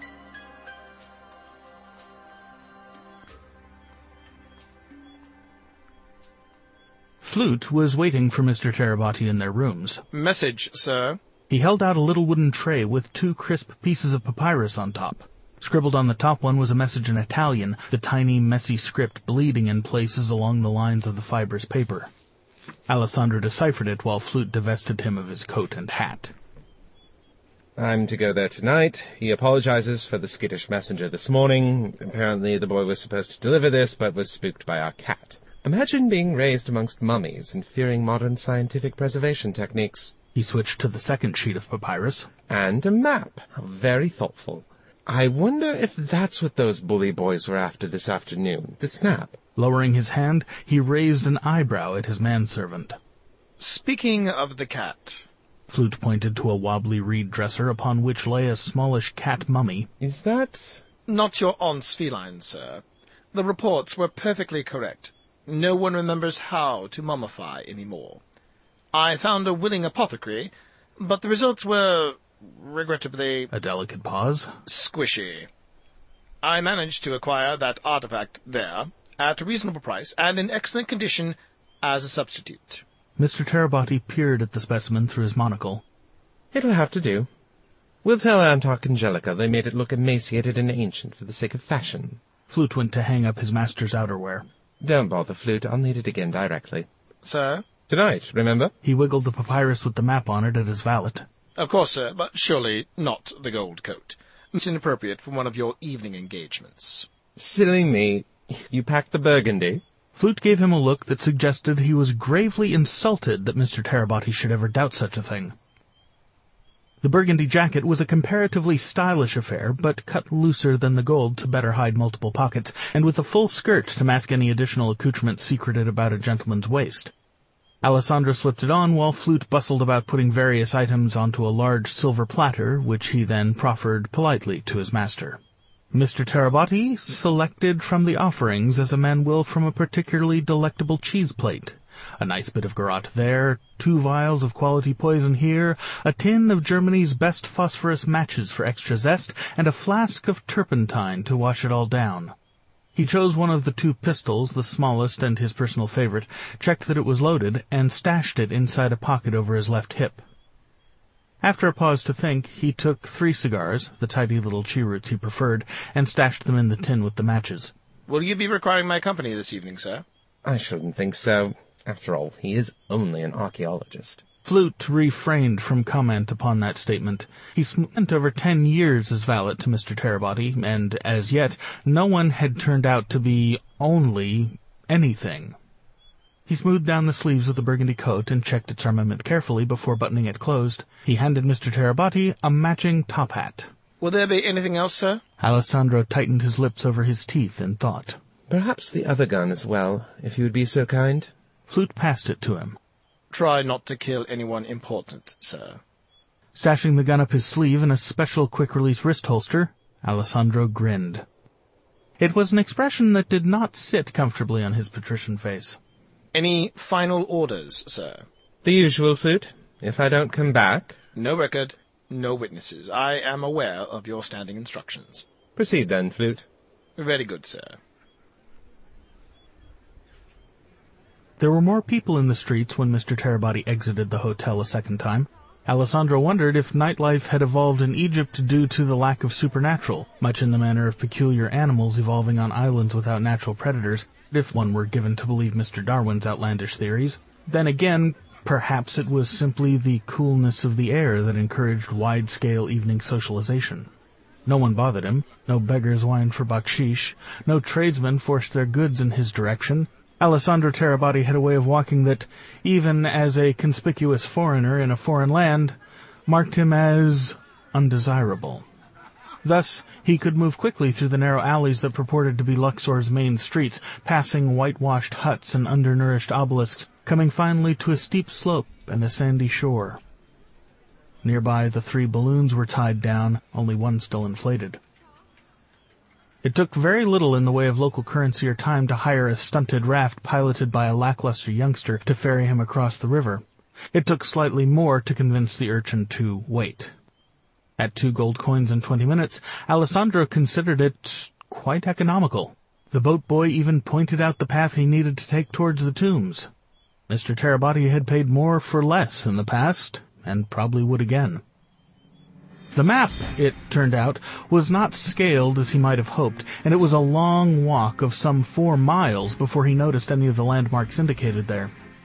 Flute was waiting for Mister Terabati in their rooms. Message, sir. He held out a little wooden tray with two crisp pieces of papyrus on top. Scribbled on the top one was a message in Italian, the tiny, messy script bleeding in places along the lines of the fibrous paper. Alessandro deciphered it while Flute divested him of his coat and hat. I'm to go there tonight. He apologizes for the skittish messenger this morning. Apparently the boy was supposed to deliver this, but was spooked by our cat. Imagine being raised amongst mummies and fearing modern scientific preservation techniques. He switched to the second sheet of papyrus. And a map. How very thoughtful. I wonder if that's what those bully boys were after this afternoon, this map. Lowering his hand, he raised an eyebrow at his manservant. Speaking of the cat... Flute pointed to a wobbly reed dresser upon which lay a smallish cat mummy. Is that... Not your aunt's feline, sir. The reports were perfectly correct. No one remembers how to mummify any more. I found a willing apothecary, but the results were, regrettably... A delicate pause. Squishy. I managed to acquire that artifact there, at a reasonable price, and in excellent condition, as a substitute. Mister Terabati peered at the specimen through his monocle. It'll have to do. We'll tell Aunt Angelica they made it look emaciated and ancient for the sake of fashion. Flute went to hang up his master's outerwear. Don't bother, Flute. I'll need it again directly. Sir? Tonight, remember? He wiggled the papyrus with the map on it at his valet. Of course, sir, but surely not the gold coat. It's inappropriate for one of your evening engagements. Silly me. You packed the burgundy? Flute gave him a look that suggested he was gravely insulted that Mister Terabati should ever doubt such a thing. The burgundy jacket was a comparatively stylish affair, but cut looser than the gold to better hide multiple pockets, and with a full skirt to mask any additional accoutrements secreted about a gentleman's waist. Alessandro slipped it on while Flute bustled about putting various items onto a large silver platter, which he then proffered politely to his master. Mister Terabati selected from the offerings as a man will from a particularly delectable cheese plate. A nice bit of garrote there, two vials of quality poison here, a tin of Germany's best phosphorus matches for extra zest, and a flask of turpentine to wash it all down. He chose one of the two pistols, the smallest and his personal favorite, checked that it was loaded, and stashed it inside a pocket over his left hip. After a pause to think, he took three cigars, the tidy little cheroots he preferred, and stashed them in the tin with the matches. Will you be requiring my company this evening, sir? I shouldn't think so. After all, he is only an archaeologist. Flute refrained from comment upon that statement. He spent over ten years as valet to Mister Terabati, and, as yet, no one had turned out to be only anything. He smoothed down the sleeves of the burgundy coat and checked its armament carefully before buttoning it closed. He handed Mister Terabati a matching top hat. Will there be anything else, sir? Alessandro tightened his lips over his teeth in thought. Perhaps the other gun as well, if you would be so kind. Flute passed it to him. Try not to kill anyone important, sir. Stashing the gun up his sleeve in a special quick-release wrist holster, Alessandro grinned. It was an expression that did not sit comfortably on his patrician face. Any final orders, sir? The usual, Flute. If I don't come back... No record, no witnesses. I am aware of your standing instructions. Proceed then, Flute. Very good, sir. There were more people in the streets when Mister Terabati exited the hotel a second time. Alessandro wondered if nightlife had evolved in Egypt due to the lack of supernatural, much in the manner of peculiar animals evolving on islands without natural predators, if one were given to believe Mister Darwin's outlandish theories. Then again, perhaps it was simply the coolness of the air that encouraged wide-scale evening socialization. No one bothered him, no beggars whined for bakshish, no tradesmen forced their goods in his direction. Alessandro Terabati had a way of walking that, even as a conspicuous foreigner in a foreign land, marked him as undesirable. Thus, he could move quickly through the narrow alleys that purported to be Luxor's main streets, passing whitewashed huts and undernourished obelisks, coming finally to a steep slope and a sandy shore. Nearby, the three balloons were tied down, only one still inflated. It took very little in the way of local currency or time to hire a stunted raft piloted by a lackluster youngster to ferry him across the river. It took slightly more to convince the urchin to wait. At two gold coins in twenty minutes, Alessandro considered it quite economical. The boat boy even pointed out the path he needed to take towards the tombs. Mister Terabati had paid more for less in the past, and probably would again. The map, it turned out, was not scaled as he might have hoped, and it was a long walk of some four miles before he noticed any of the landmarks indicated there.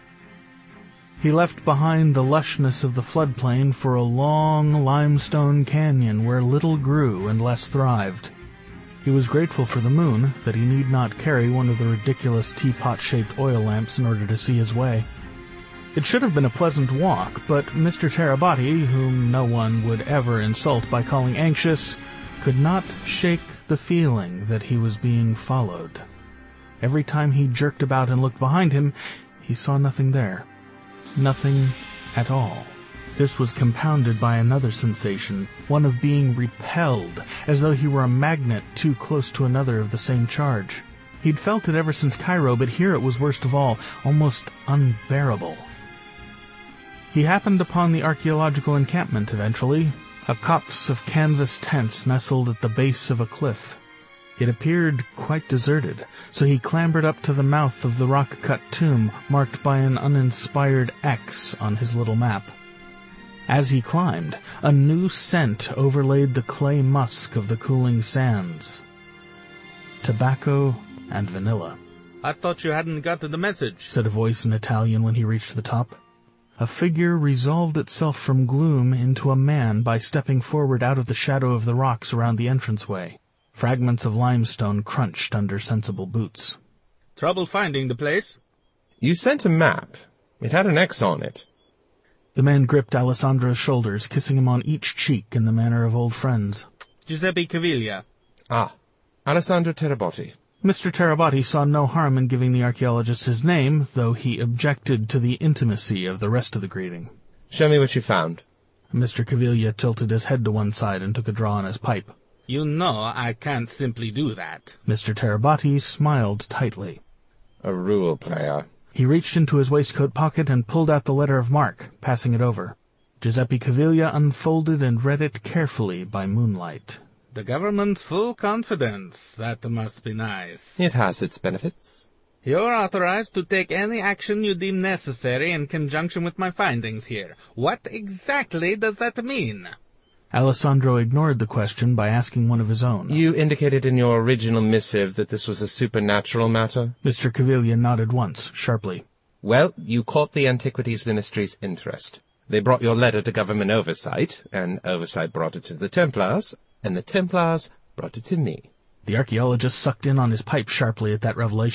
He left behind the lushness of the floodplain for a long limestone canyon where little grew and less thrived. He was grateful for the moon, that he need not carry one of the ridiculous teapot-shaped oil lamps in order to see his way. It should have been a pleasant walk, but Mister Terabati, whom no one would ever insult by calling anxious, could not shake the feeling that he was being followed. Every time he jerked about and looked behind him, he saw nothing there. Nothing at all. This was compounded by another sensation, one of being repelled, as though he were a magnet too close to another of the same charge. He'd felt it ever since Cairo, but here it was worst of all, almost unbearable. He happened upon the archaeological encampment eventually, a copse of canvas tents nestled at the base of a cliff. It appeared quite deserted, so he clambered up to the mouth of the rock-cut tomb, marked by an uninspired X on his little map. As he climbed, a new scent overlaid the clay musk of the cooling sands. Tobacco and vanilla. "I thought you hadn't got the message," said a voice in Italian when he reached the top. A figure resolved itself from gloom into a man by stepping forward out of the shadow of the rocks around the entranceway. Fragments of limestone crunched under sensible boots. "Trouble finding the place?" "You sent a map. It had an X on it." The man gripped Alessandro's shoulders, kissing him on each cheek in the manner of old friends. "Giuseppe Caviglia." "Ah, Alessandro Terabati." Mister Terabati saw no harm in giving the archaeologist his name, though he objected to the intimacy of the rest of the greeting. "Show me what you found." Mister Caviglia tilted his head to one side and took a draw on his pipe. "You know I can't simply do that." Mister Terabati smiled tightly. "A rule player." He reached into his waistcoat pocket and pulled out the letter of marque, passing it over. Giuseppe Caviglia unfolded and read it carefully by moonlight. "The government's full confidence. That must be nice." "It has its benefits." "You're authorized to take any action you deem necessary in conjunction with my findings here. What exactly does that mean?" Alessandro ignored the question by asking one of his own. "You indicated in your original missive that this was a supernatural matter?" Mister Caviglia nodded once, sharply. "Well, you caught the Antiquities Ministry's interest. They brought your letter to government oversight, and oversight brought it to the Templars, and the Templars brought it to me." The archaeologist sucked in on his pipe sharply at that revelation.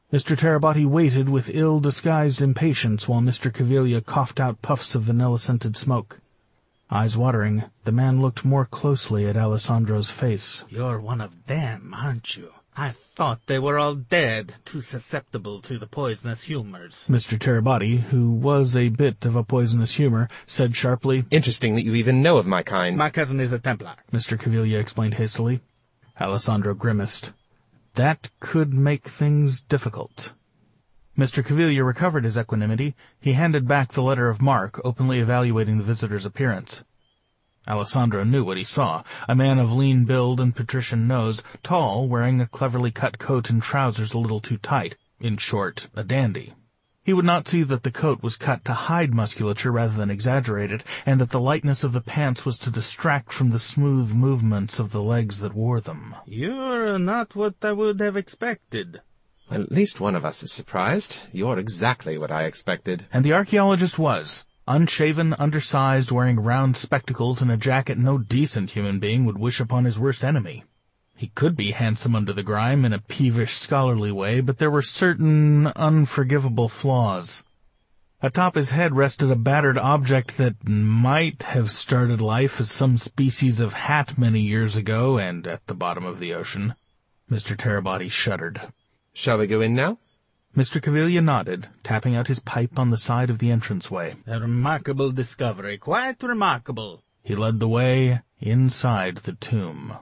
Mister Terabati waited with ill-disguised impatience while Mister Caviglia coughed out puffs of vanilla-scented smoke. Eyes watering, the man looked more closely at Alessandro's face. You're one of them, aren't you? I thought they were all dead, too susceptible to the poisonous humors. Mister Terabati, who was a bit of a poisonous humor, said sharply, Interesting that you even know of my kind. My cousin is a Templar. Mister Caviglia explained hastily. Alessandro grimaced. That could make things difficult. Mister Caviglia recovered his equanimity. He handed back the letter of marque, openly evaluating the visitor's appearance. Alessandro knew what he saw. A man of lean build and patrician nose, tall, wearing a cleverly cut coat and trousers a little too tight. In short, a dandy. He would not see that the coat was cut to hide musculature rather than exaggerate it, and that the lightness of the pants was to distract from the smooth movements of the legs that wore them. You're not what I would have expected. Well, at least one of us is surprised. You're exactly what I expected. And the archaeologist was. Unshaven, undersized, wearing round spectacles and a jacket no decent human being would wish upon his worst enemy. He could be handsome under the grime in a peevish, scholarly way, but there were certain unforgivable flaws. Atop his head rested a battered object that might have started life as some species of hat many years ago and at the bottom of the ocean. Mister Terabati shuddered. Shall we go in now? Mister Caviglia nodded, tapping out his pipe on the side of the entranceway. A remarkable discovery, quite remarkable. He led the way inside the tomb.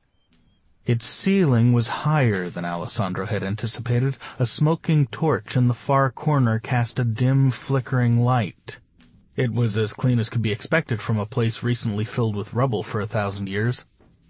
Its ceiling was higher than Alessandro had anticipated. A smoking torch in the far corner cast a dim, flickering light. It was as clean as could be expected from a place recently filled with rubble for a thousand years.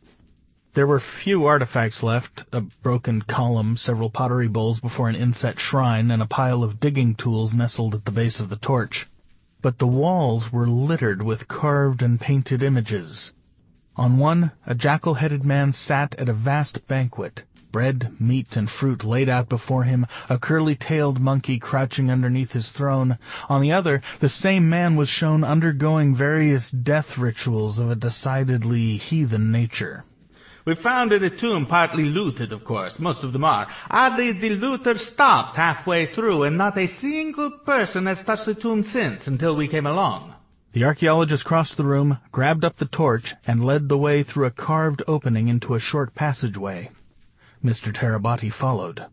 There were few artifacts left, a broken column, several pottery bowls before an inset shrine, and a pile of digging tools nestled at the base of the torch. But the walls were littered with carved and painted images. On one, a jackal-headed man sat at a vast banquet, bread, meat, and fruit laid out before him, a curly-tailed monkey crouching underneath his throne. On the other, the same man was shown undergoing various death rituals of a decidedly heathen nature. We found the tomb partly looted, of course. Most of them are. Oddly, the looters stopped halfway through, and not a single person has touched the tomb since, until we came along. The archaeologist crossed the room, grabbed up the torch, and led the way through a carved opening into a short passageway. Mister Terabati followed.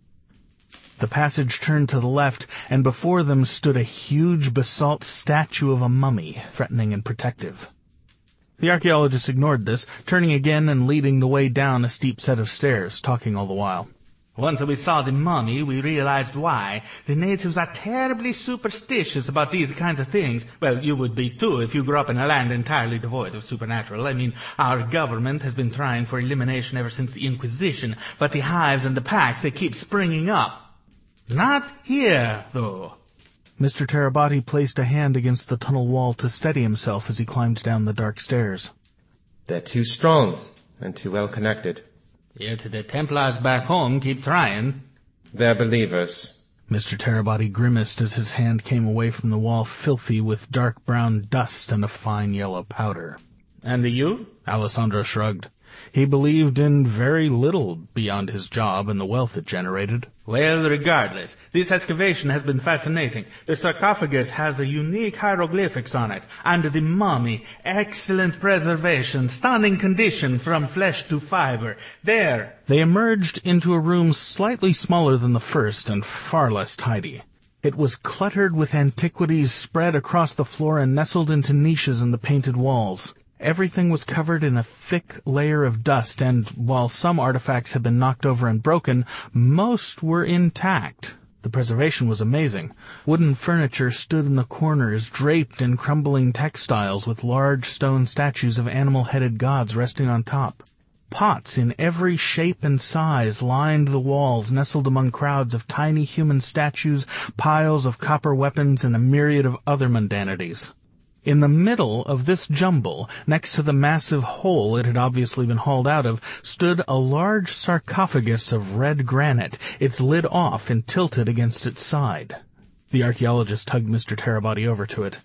The passage turned to the left, and before them stood a huge basalt statue of a mummy, threatening and protective. The archaeologist ignored this, turning again and leading the way down a steep set of stairs, talking all the while. Once we saw the mummy, we realized why. The natives are terribly superstitious about these kinds of things. Well, you would be too if you grew up in a land entirely devoid of supernatural. I mean, our government has been trying for elimination ever since the Inquisition, but the hives and the packs, they keep springing up. Not here, though. Mister Terabati placed a hand against the tunnel wall to steady himself as he climbed down the dark stairs. They're too strong and too well connected. Yet the Templars back home keep trying. They're believers. Mister Terabati grimaced as his hand came away from the wall, filthy with dark brown dust and a fine yellow powder. And you? Alessandro shrugged. He believed in very little beyond his job and the wealth it generated. Well, regardless, this excavation has been fascinating. The sarcophagus has a unique hieroglyphics on it, and the mummy, excellent preservation, stunning condition from flesh to fiber. There. They emerged into a room slightly smaller than the first and far less tidy. It was cluttered with antiquities spread across the floor and nestled into niches in the painted walls. Everything was covered in a thick layer of dust, and while some artifacts had been knocked over and broken, most were intact. The preservation was amazing. Wooden furniture stood in the corners, draped in crumbling textiles, with large stone statues of animal-headed gods resting on top. Pots in every shape and size lined the walls, nestled among crowds of tiny human statues, piles of copper weapons, and a myriad of other mundanities. In the middle of this jumble, next to the massive hole it had obviously been hauled out of, stood a large sarcophagus of red granite, its lid off and tilted against its side. The archaeologist tugged Mister Terabati over to it.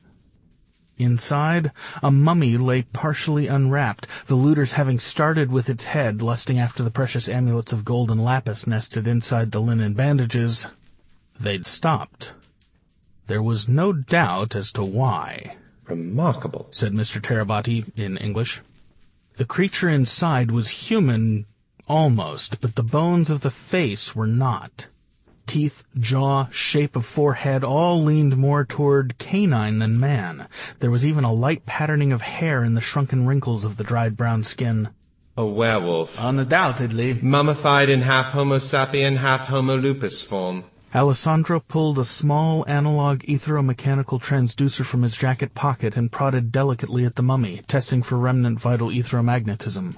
Inside, a mummy lay partially unwrapped, the looters having started with its head, lusting after the precious amulets of gold and lapis nested inside the linen bandages, They'd stopped. There was no doubt as to why. Remarkable, said Mister Terabati in English. The creature inside was human, almost, but the bones of the face were not. Teeth, jaw, shape of forehead all leaned more toward canine than man. There was even a light patterning of hair in the shrunken wrinkles of the dried brown skin. A werewolf. Undoubtedly. Mummified in half Homo sapien, half Homo lupus form. Alessandro pulled a small analog etheromechanical transducer from his jacket pocket and prodded delicately at the mummy, testing for remnant vital etheromagnetism.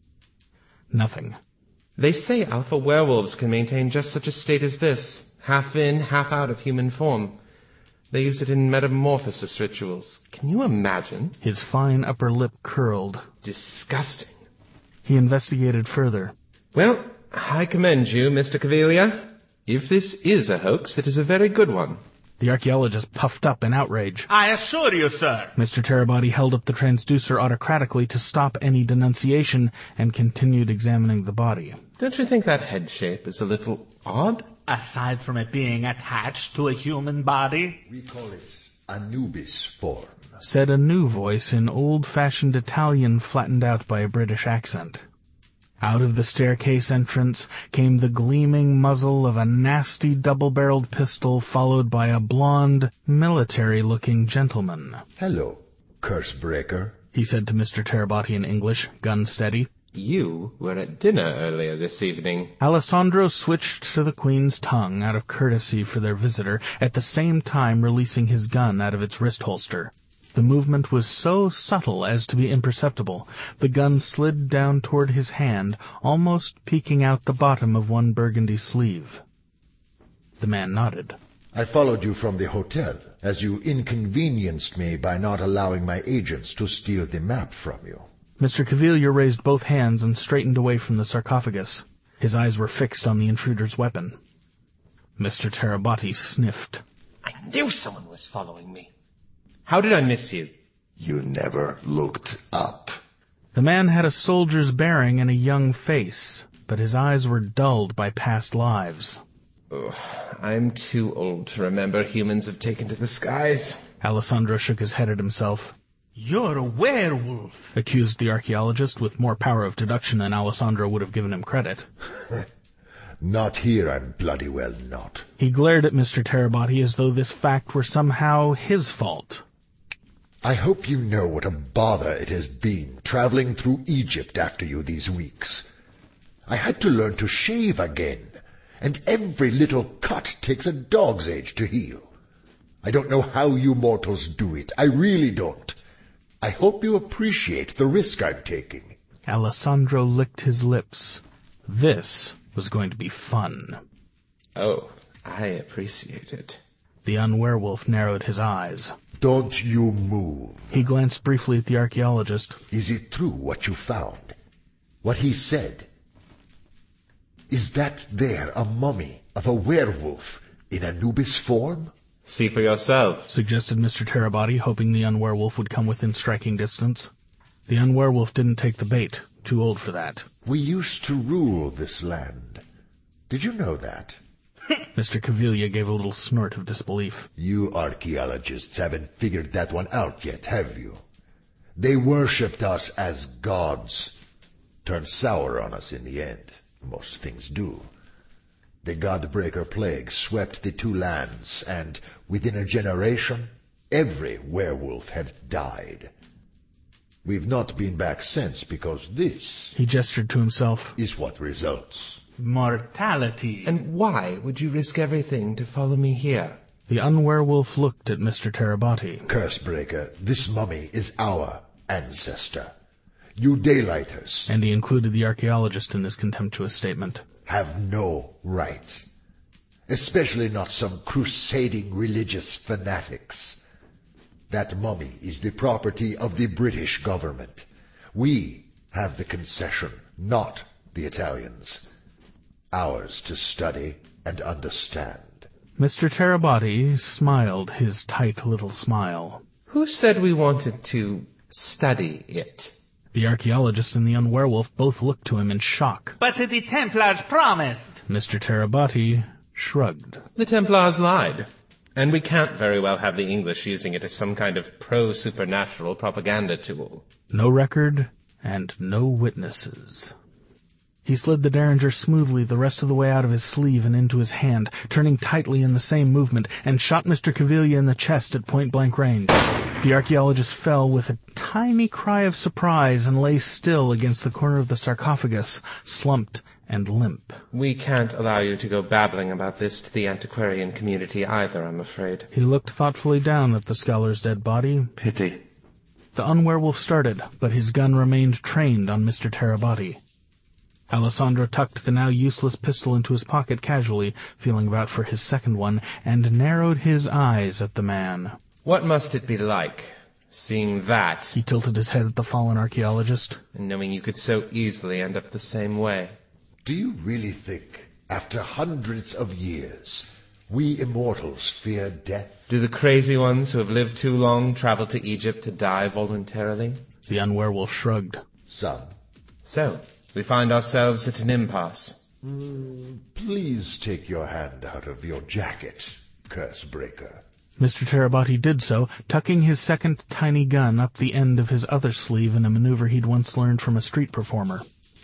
Nothing. They say alpha werewolves can maintain just such a state as this, half in, half out of human form. They use it in metamorphosis rituals. Can you imagine? His fine upper lip curled. Disgusting. He investigated further. Well, I commend you, Mister Caviglia. If this is a hoax, it is a very good one. The archaeologist puffed up in outrage. I assure you, sir. Mister Terabati held up the transducer autocratically to stop any denunciation and continued examining the body. Don't you think that head shape is a little odd? Aside from it being attached to a human body? We call it Anubis form, said a new voice in old-fashioned Italian flattened out by a British accent. Out of the staircase entrance came the gleaming muzzle of a nasty double-barreled pistol, followed by a blond, military-looking gentleman. Hello, curse breaker, he said to Mister Terabati in English, gun steady. You were at dinner earlier this evening. Alessandro switched to the Queen's tongue out of courtesy for their visitor, at the same time releasing his gun out of its wrist holster. The movement was so subtle as to be imperceptible. The gun slid down toward his hand, almost peeking out the bottom of one burgundy sleeve. The man nodded. I followed you from the hotel, as you inconvenienced me by not allowing my agents to steal the map from you. Mister Caviglia raised both hands and straightened away from the sarcophagus. His eyes were fixed on the intruder's weapon. Mister Terabati sniffed. I knew someone was following me. How did I miss you? You never looked up. The man had a soldier's bearing and a young face, but his eyes were dulled by past lives. Ugh, I'm too old to remember humans have taken to the skies. Alessandro shook his head at himself. You're a werewolf, accused the archaeologist with more power of deduction than Alessandro would have given him credit. Not here, I'm bloody well not. He glared at Mister Terabati as though this fact were somehow his fault. I hope you know what a bother it has been traveling through Egypt after you these weeks. I had to learn to shave again, and every little cut takes a dog's age to heal. I don't know how you mortals do it. I really don't. I hope you appreciate the risk I'm taking. Alessandro licked his lips. This was going to be fun. Oh, I appreciate it. The unwerewolf narrowed his eyes. Don't you move. He glanced briefly at the archaeologist. Is it true what you found? What he said? Is that there a mummy of a werewolf in Anubis form? See for yourself, suggested Mister Terabati, hoping the unwerewolf would come within striking distance. The unwerewolf didn't take the bait. Too old for that. We used to rule this land. Did you know that? Mister Caviglia gave a little snort of disbelief. You archaeologists haven't figured that one out yet, have you? They worshipped us as gods. Turned sour on us in the end. Most things do. The Godbreaker plague swept the two lands, and within a generation, every werewolf had died. We've not been back since because this... He gestured to himself. ...is what results. Mortality. And why would you risk everything to follow me here? The unwerewolf looked at Mister Terabati. Cursebreaker, this mummy is our ancestor. You daylighters... And he included the archaeologist in this contemptuous statement. ...have no right. Especially not some crusading religious fanatics. That mummy is the property of the British government. We have the concession, not the Italians. Ours to study and understand. Mister Terabati smiled his tight little smile. Who said we wanted to study it? The archaeologist and the unwerewolf both looked to him in shock. But the Templars promised. Mister Terabati shrugged. The Templars lied. And we can't very well have the English using it as some kind of pro-supernatural propaganda tool. No record and no witnesses. He slid the derringer smoothly the rest of the way out of his sleeve and into his hand, turning tightly in the same movement, and shot Mister Caviglia in the chest at point-blank range. The archaeologist fell with a tiny cry of surprise and lay still against the corner of the sarcophagus, slumped and limp. We can't allow you to go babbling about this to the antiquarian community either, I'm afraid. He looked thoughtfully down at the scholar's dead body. Pity. The unwerewolf started, but his gun remained trained on Mister Terabati. Alessandro tucked the now useless pistol into his pocket casually, feeling about for his second one, and narrowed his eyes at the man. What must it be like, seeing that? He tilted his head at the fallen archaeologist. And knowing you could so easily end up the same way. Do you really think, after hundreds of years, we immortals fear death? Do the crazy ones who have lived too long travel to Egypt to die voluntarily? The unwerewolf shrugged. Some. So, we find ourselves at an impasse. Mm, please take your hand out of your jacket, curse breaker. Mister Terabati did so, tucking his second tiny gun up the end of his other sleeve in a maneuver he'd once learned from a street performer.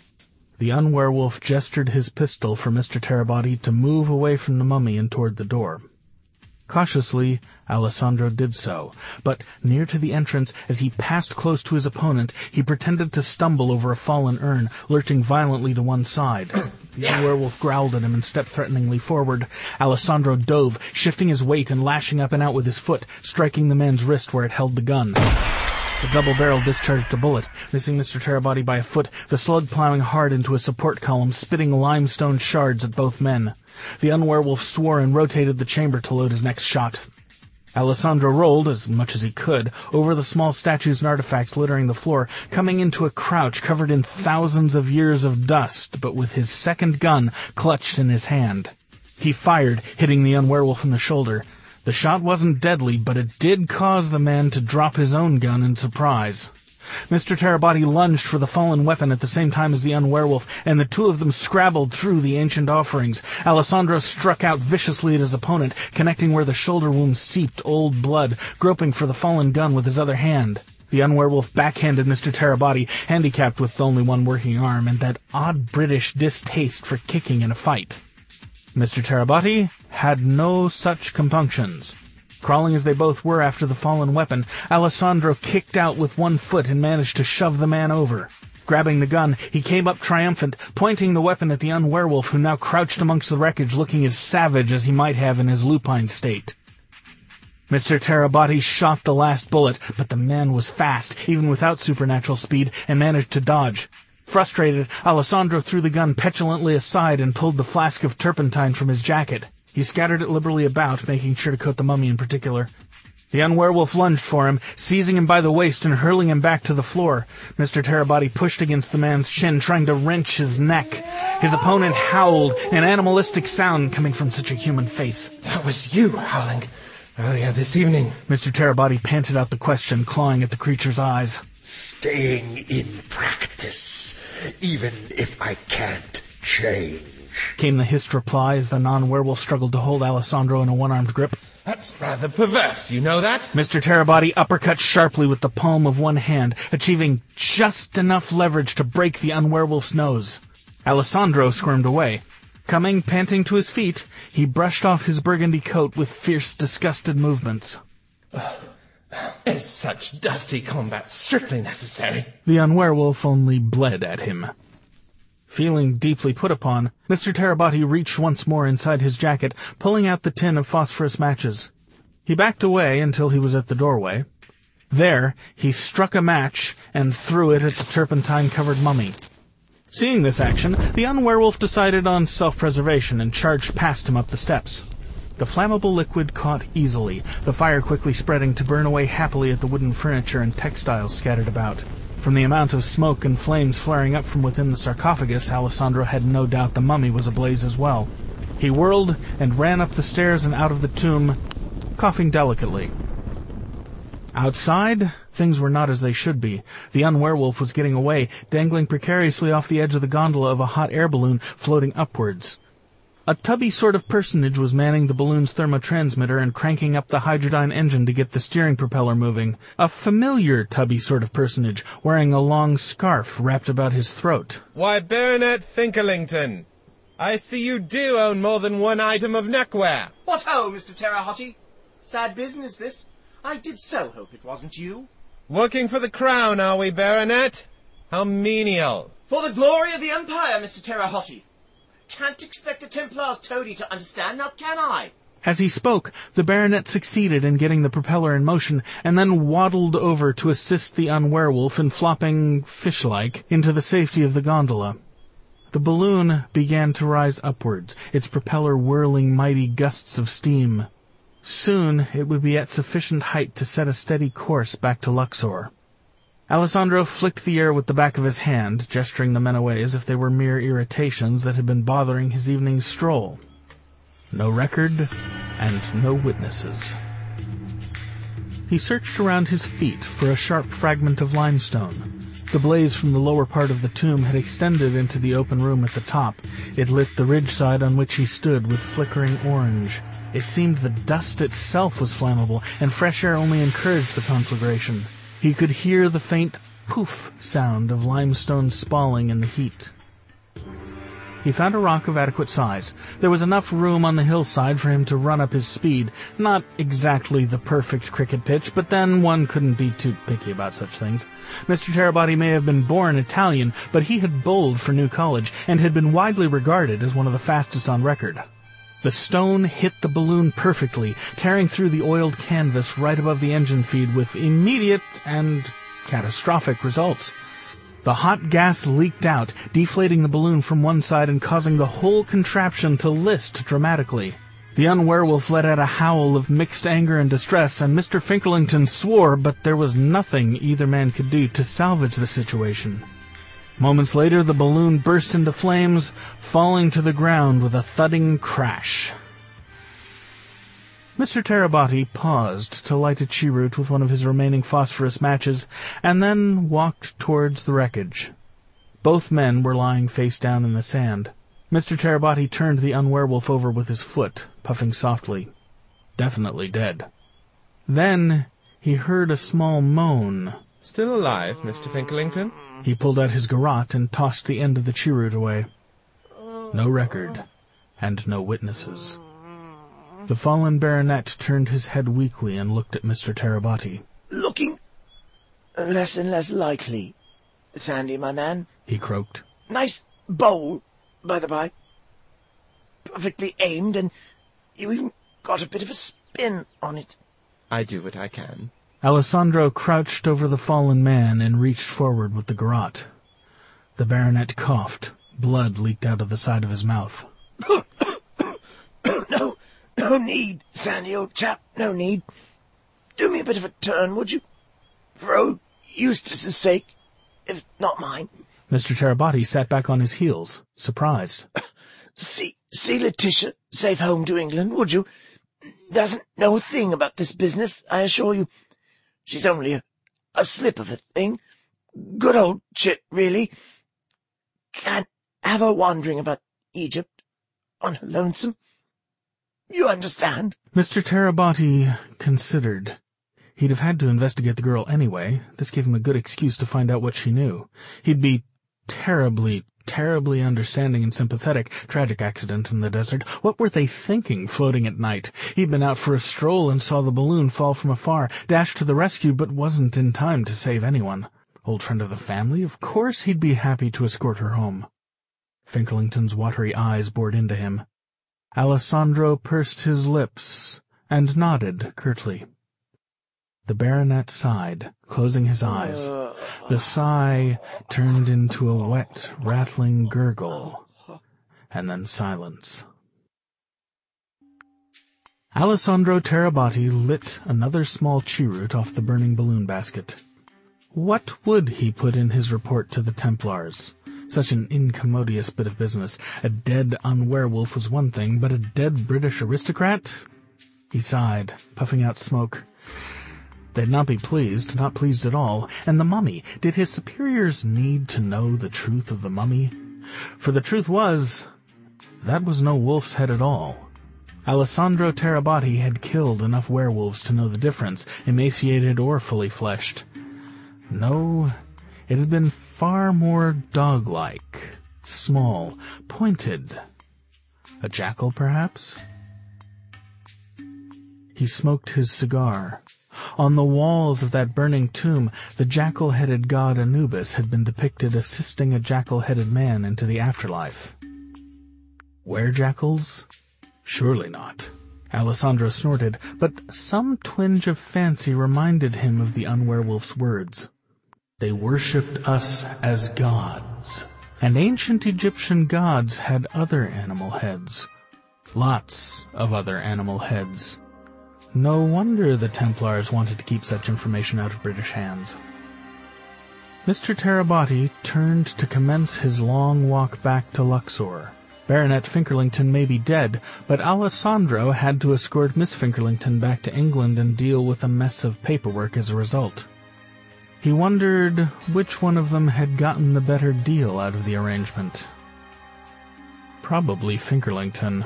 The unwerewolf gestured his pistol for Mister Terabati to move away from the mummy and toward the door. Cautiously, Alessandro did so, but near to the entrance, as he passed close to his opponent, he pretended to stumble over a fallen urn, lurching violently to one side. The unwerewolf growled at him and stepped threateningly forward. Alessandro dove, shifting his weight and lashing up and out with his foot, striking the man's wrist where it held the gun. The double barrel discharged a bullet, missing Mister Terabati by a foot, the slug plowing hard into a support column, spitting limestone shards at both men. The unwerewolf swore and rotated the chamber to load his next shot. Alessandro rolled, as much as he could, over the small statues and artifacts littering the floor, coming into a crouch covered in thousands of years of dust, but with his second gun clutched in his hand. He fired, hitting the unwerewolf in the shoulder. The shot wasn't deadly, but it did cause the man to drop his own gun in surprise. Mister Terabati lunged for the fallen weapon at the same time as the unwerewolf, and the two of them scrabbled through the ancient offerings. Alessandro struck out viciously at his opponent, connecting where the shoulder wound seeped old blood, groping for the fallen gun with his other hand. The unwerewolf backhanded Mister Terabati, handicapped with only one working arm, and that odd British distaste for kicking in a fight. Mister Terabati had no such compunctions. Crawling as they both were after the fallen weapon, Alessandro kicked out with one foot and managed to shove the man over. Grabbing the gun, he came up triumphant, pointing the weapon at the unwerewolf, who now crouched amongst the wreckage looking as savage as he might have in his lupine state. Mister Terabati shot the last bullet, but the man was fast, even without supernatural speed, and managed to dodge. Frustrated, Alessandro threw the gun petulantly aside and pulled the flask of turpentine from his jacket. He scattered it liberally about, making sure to coat the mummy in particular. The unwerewolf lunged for him, seizing him by the waist and hurling him back to the floor. Mister Terabati pushed against the man's shin, trying to wrench his neck. His opponent howled, an animalistic sound coming from such a human face. That was you howling earlier this evening. Mister Terabati panted out the question, clawing at the creature's eyes. Staying in practice, even if I can't change, came the hissed reply as the non-werewolf struggled to hold Alessandro in a one-armed grip. That's rather perverse, you know that? Mister Terabati uppercut sharply with the palm of one hand, achieving just enough leverage to break the unwerewolf's nose. Alessandro squirmed away. Coming, panting to his feet, he brushed off his burgundy coat with fierce, disgusted movements. Is such dusty combat strictly necessary? The unwerewolf only bled at him. Feeling deeply put upon, Mister Terabati reached once more inside his jacket, pulling out the tin of phosphorus matches. He backed away until he was at the doorway. There, he struck a match and threw it at the turpentine-covered mummy. Seeing this action, the unwerewolf decided on self-preservation and charged past him up the steps. The flammable liquid caught easily, the fire quickly spreading to burn away happily at the wooden furniture and textiles scattered about. From the amount of smoke and flames flaring up from within the sarcophagus, Alessandro had no doubt the mummy was ablaze as well. He whirled and ran up the stairs and out of the tomb, coughing delicately. Outside, things were not as they should be. The unwerewolf was getting away, dangling precariously off the edge of the gondola of a hot air balloon floating upwards. A tubby sort of personage was manning the balloon's thermotransmitter and cranking up the hydrodyne engine to get the steering propeller moving. A familiar tubby sort of personage, wearing a long scarf wrapped about his throat. Why, Baronet Finkelington, I see you do own more than one item of neckwear. What ho, Mister Terrahotty? Sad business, this. I did so hope it wasn't you. Working for the crown, are we, Baronet? How menial. For the glory of the Empire, Mister Terrahotty. Can't expect a Templar's toady to understand, now can I? As he spoke, the baronet succeeded in getting the propeller in motion, and then waddled over to assist the unwerewolf in flopping, fish-like, into the safety of the gondola. The balloon began to rise upwards, its propeller whirling mighty gusts of steam. Soon it would be at sufficient height to set a steady course back to Luxor. Alessandro flicked the air with the back of his hand, gesturing the men away as if they were mere irritations that had been bothering his evening stroll. No record, and no witnesses. He searched around his feet for a sharp fragment of limestone. The blaze from the lower part of the tomb had extended into the open room at the top. It lit the ridge side on which he stood with flickering orange. It seemed the dust itself was flammable, and fresh air only encouraged the conflagration. He could hear the faint poof sound of limestone spalling in the heat. He found a rock of adequate size. There was enough room on the hillside for him to run up his speed. Not exactly the perfect cricket pitch, but then one couldn't be too picky about such things. Mister Terrabody may have been born Italian, but he had bowled for New College, and had been widely regarded as one of the fastest on record. The stone hit the balloon perfectly, tearing through the oiled canvas right above the engine feed with immediate and catastrophic results. The hot gas leaked out, deflating the balloon from one side and causing the whole contraption to list dramatically. The unwerewolf let out a howl of mixed anger and distress, and Mister Finkelington swore, but there was nothing either man could do to salvage the situation. Moments later, the balloon burst into flames, falling to the ground with a thudding crash. Mister Terrabody paused to light a cheroot with one of his remaining phosphorus matches, and then walked towards the wreckage. Both men were lying face down in the sand. Mister Terrabody turned the unwerewolf over with his foot, puffing softly. Definitely dead. Then he heard a small moan. Still alive, Mister Finkelington? He pulled out his garrote and tossed the end of the cheroot away. No record, and no witnesses. The fallen baronet turned his head weakly and looked at Mister Terrabody. Looking less and less likely, Sandy, my man, he croaked. Nice bowl, by the by. Perfectly aimed, and you even got a bit of a spin on it. I do what I can. Alessandro crouched over the fallen man and reached forward with the garrote. The baronet coughed. Blood leaked out of the side of his mouth. No, no need, Sandy, old chap, no need. Do me a bit of a turn, would you? For old Eustace's sake, if not mine. Mister Terrabody sat back on his heels, surprised. See, see Letitia safe home to England, would you? Doesn't know a thing about this business, I assure you. She's only a, a slip of a thing. Good old chit, really. Can't have her wandering about Egypt on her lonesome. You understand? Mister Terrabody considered. He'd have had to investigate the girl anyway. This gave him a good excuse to find out what she knew. He'd be terribly, terribly understanding and sympathetic. Tragic accident in the desert. What were they thinking, floating at night? He'd been out for a stroll and saw the balloon fall from afar, dashed to the rescue, but wasn't in time to save anyone. Old friend of the family? Of course he'd be happy to escort her home. Finkelington's watery eyes bored into him. Alessandro pursed his lips and nodded curtly. The baronet sighed, closing his eyes. The sigh turned into a wet, rattling gurgle, and then silence. Alessandro Terrabody lit another small cheroot off the burning balloon basket. What would he put in his report to the Templars? Such an incommodious bit of business. A dead unwerewolf was one thing, but a dead British aristocrat? He sighed, puffing out smoke. They'd not be pleased, not pleased at all. And the mummy, did his superiors need to know the truth of the mummy? For the truth was, That was no wolf's head at all. Alessandro Terabatti had killed enough werewolves to know the difference, emaciated or fully fleshed. No, it had been far more dog-like, small, pointed. A jackal, perhaps? He smoked his cigar. On the walls of that burning tomb, the jackal-headed god Anubis had been depicted assisting a jackal-headed man into the afterlife. Were-jackals? Surely not. Alessandro snorted, but some twinge of fancy reminded him of the unwerewolf's words. They worshipped us as gods, and ancient Egyptian gods had other animal heads. Lots of other animal heads. No wonder the Templars wanted to keep such information out of British hands. Mister Terabatti turned to commence his long walk back to Luxor. Baronet Finkerlington may be dead, but Alessandro had to escort Miss Finkerlington back to England and deal with a mess of paperwork as a result. He wondered which one of them had gotten the better deal out of the arrangement. Probably Finkerlington.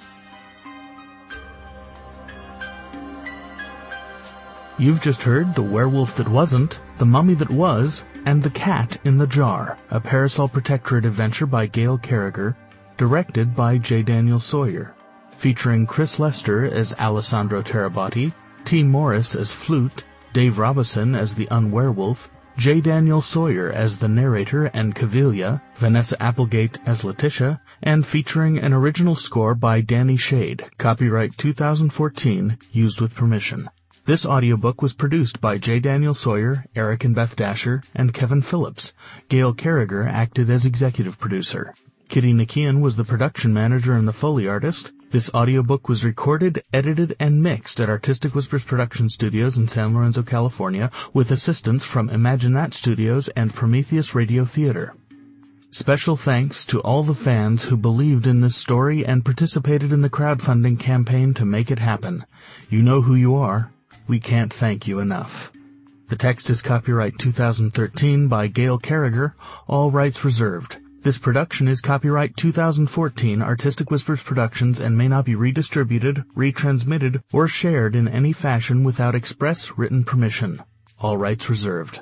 You've just heard The Werewolf That Wasn't, The Mummy That Was, and The Cat in the Jar, a Parasol Protectorate adventure by Gail Carriger, directed by J. Daniel Sawyer, featuring Chris Lester as Alessandro Terabatti, T. Morris as Flute, Dave Robison as the Unwerewolf, J. Daniel Sawyer as the narrator and Cavilla, Vanessa Applegate as Letitia, and featuring an original score by Danny Shade, copyright two thousand fourteen, used with permission. This audiobook was produced by J. Daniel Sawyer, Eric and Beth Dasher, and Kevin Phillips. Gail Carriger acted as executive producer. Kitty Nikian was the production manager and the Foley artist. This audiobook was recorded, edited, and mixed at Artistic Whispers Production Studios in San Lorenzo, California, with assistance from Imagine That Studios and Prometheus Radio Theater. Special thanks to all the fans who believed in this story and participated in the crowdfunding campaign to make it happen. You know who you are. We can't thank you enough. The text is copyright two thousand thirteen by Gail Carriger, all rights reserved. This production is copyright two thousand fourteen Artistic Whispers Productions and may not be redistributed, retransmitted, or shared in any fashion without express written permission. All rights reserved.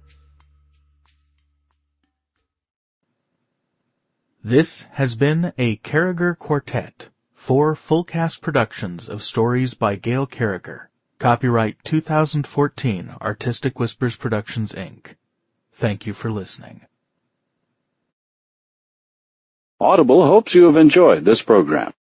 This has been a Carriger Quartet, four full-cast productions of stories by Gail Carriger. Copyright two thousand fourteen Artistic Whispers Productions, Incorporated. Thank you for listening. Audible hopes you have enjoyed this program.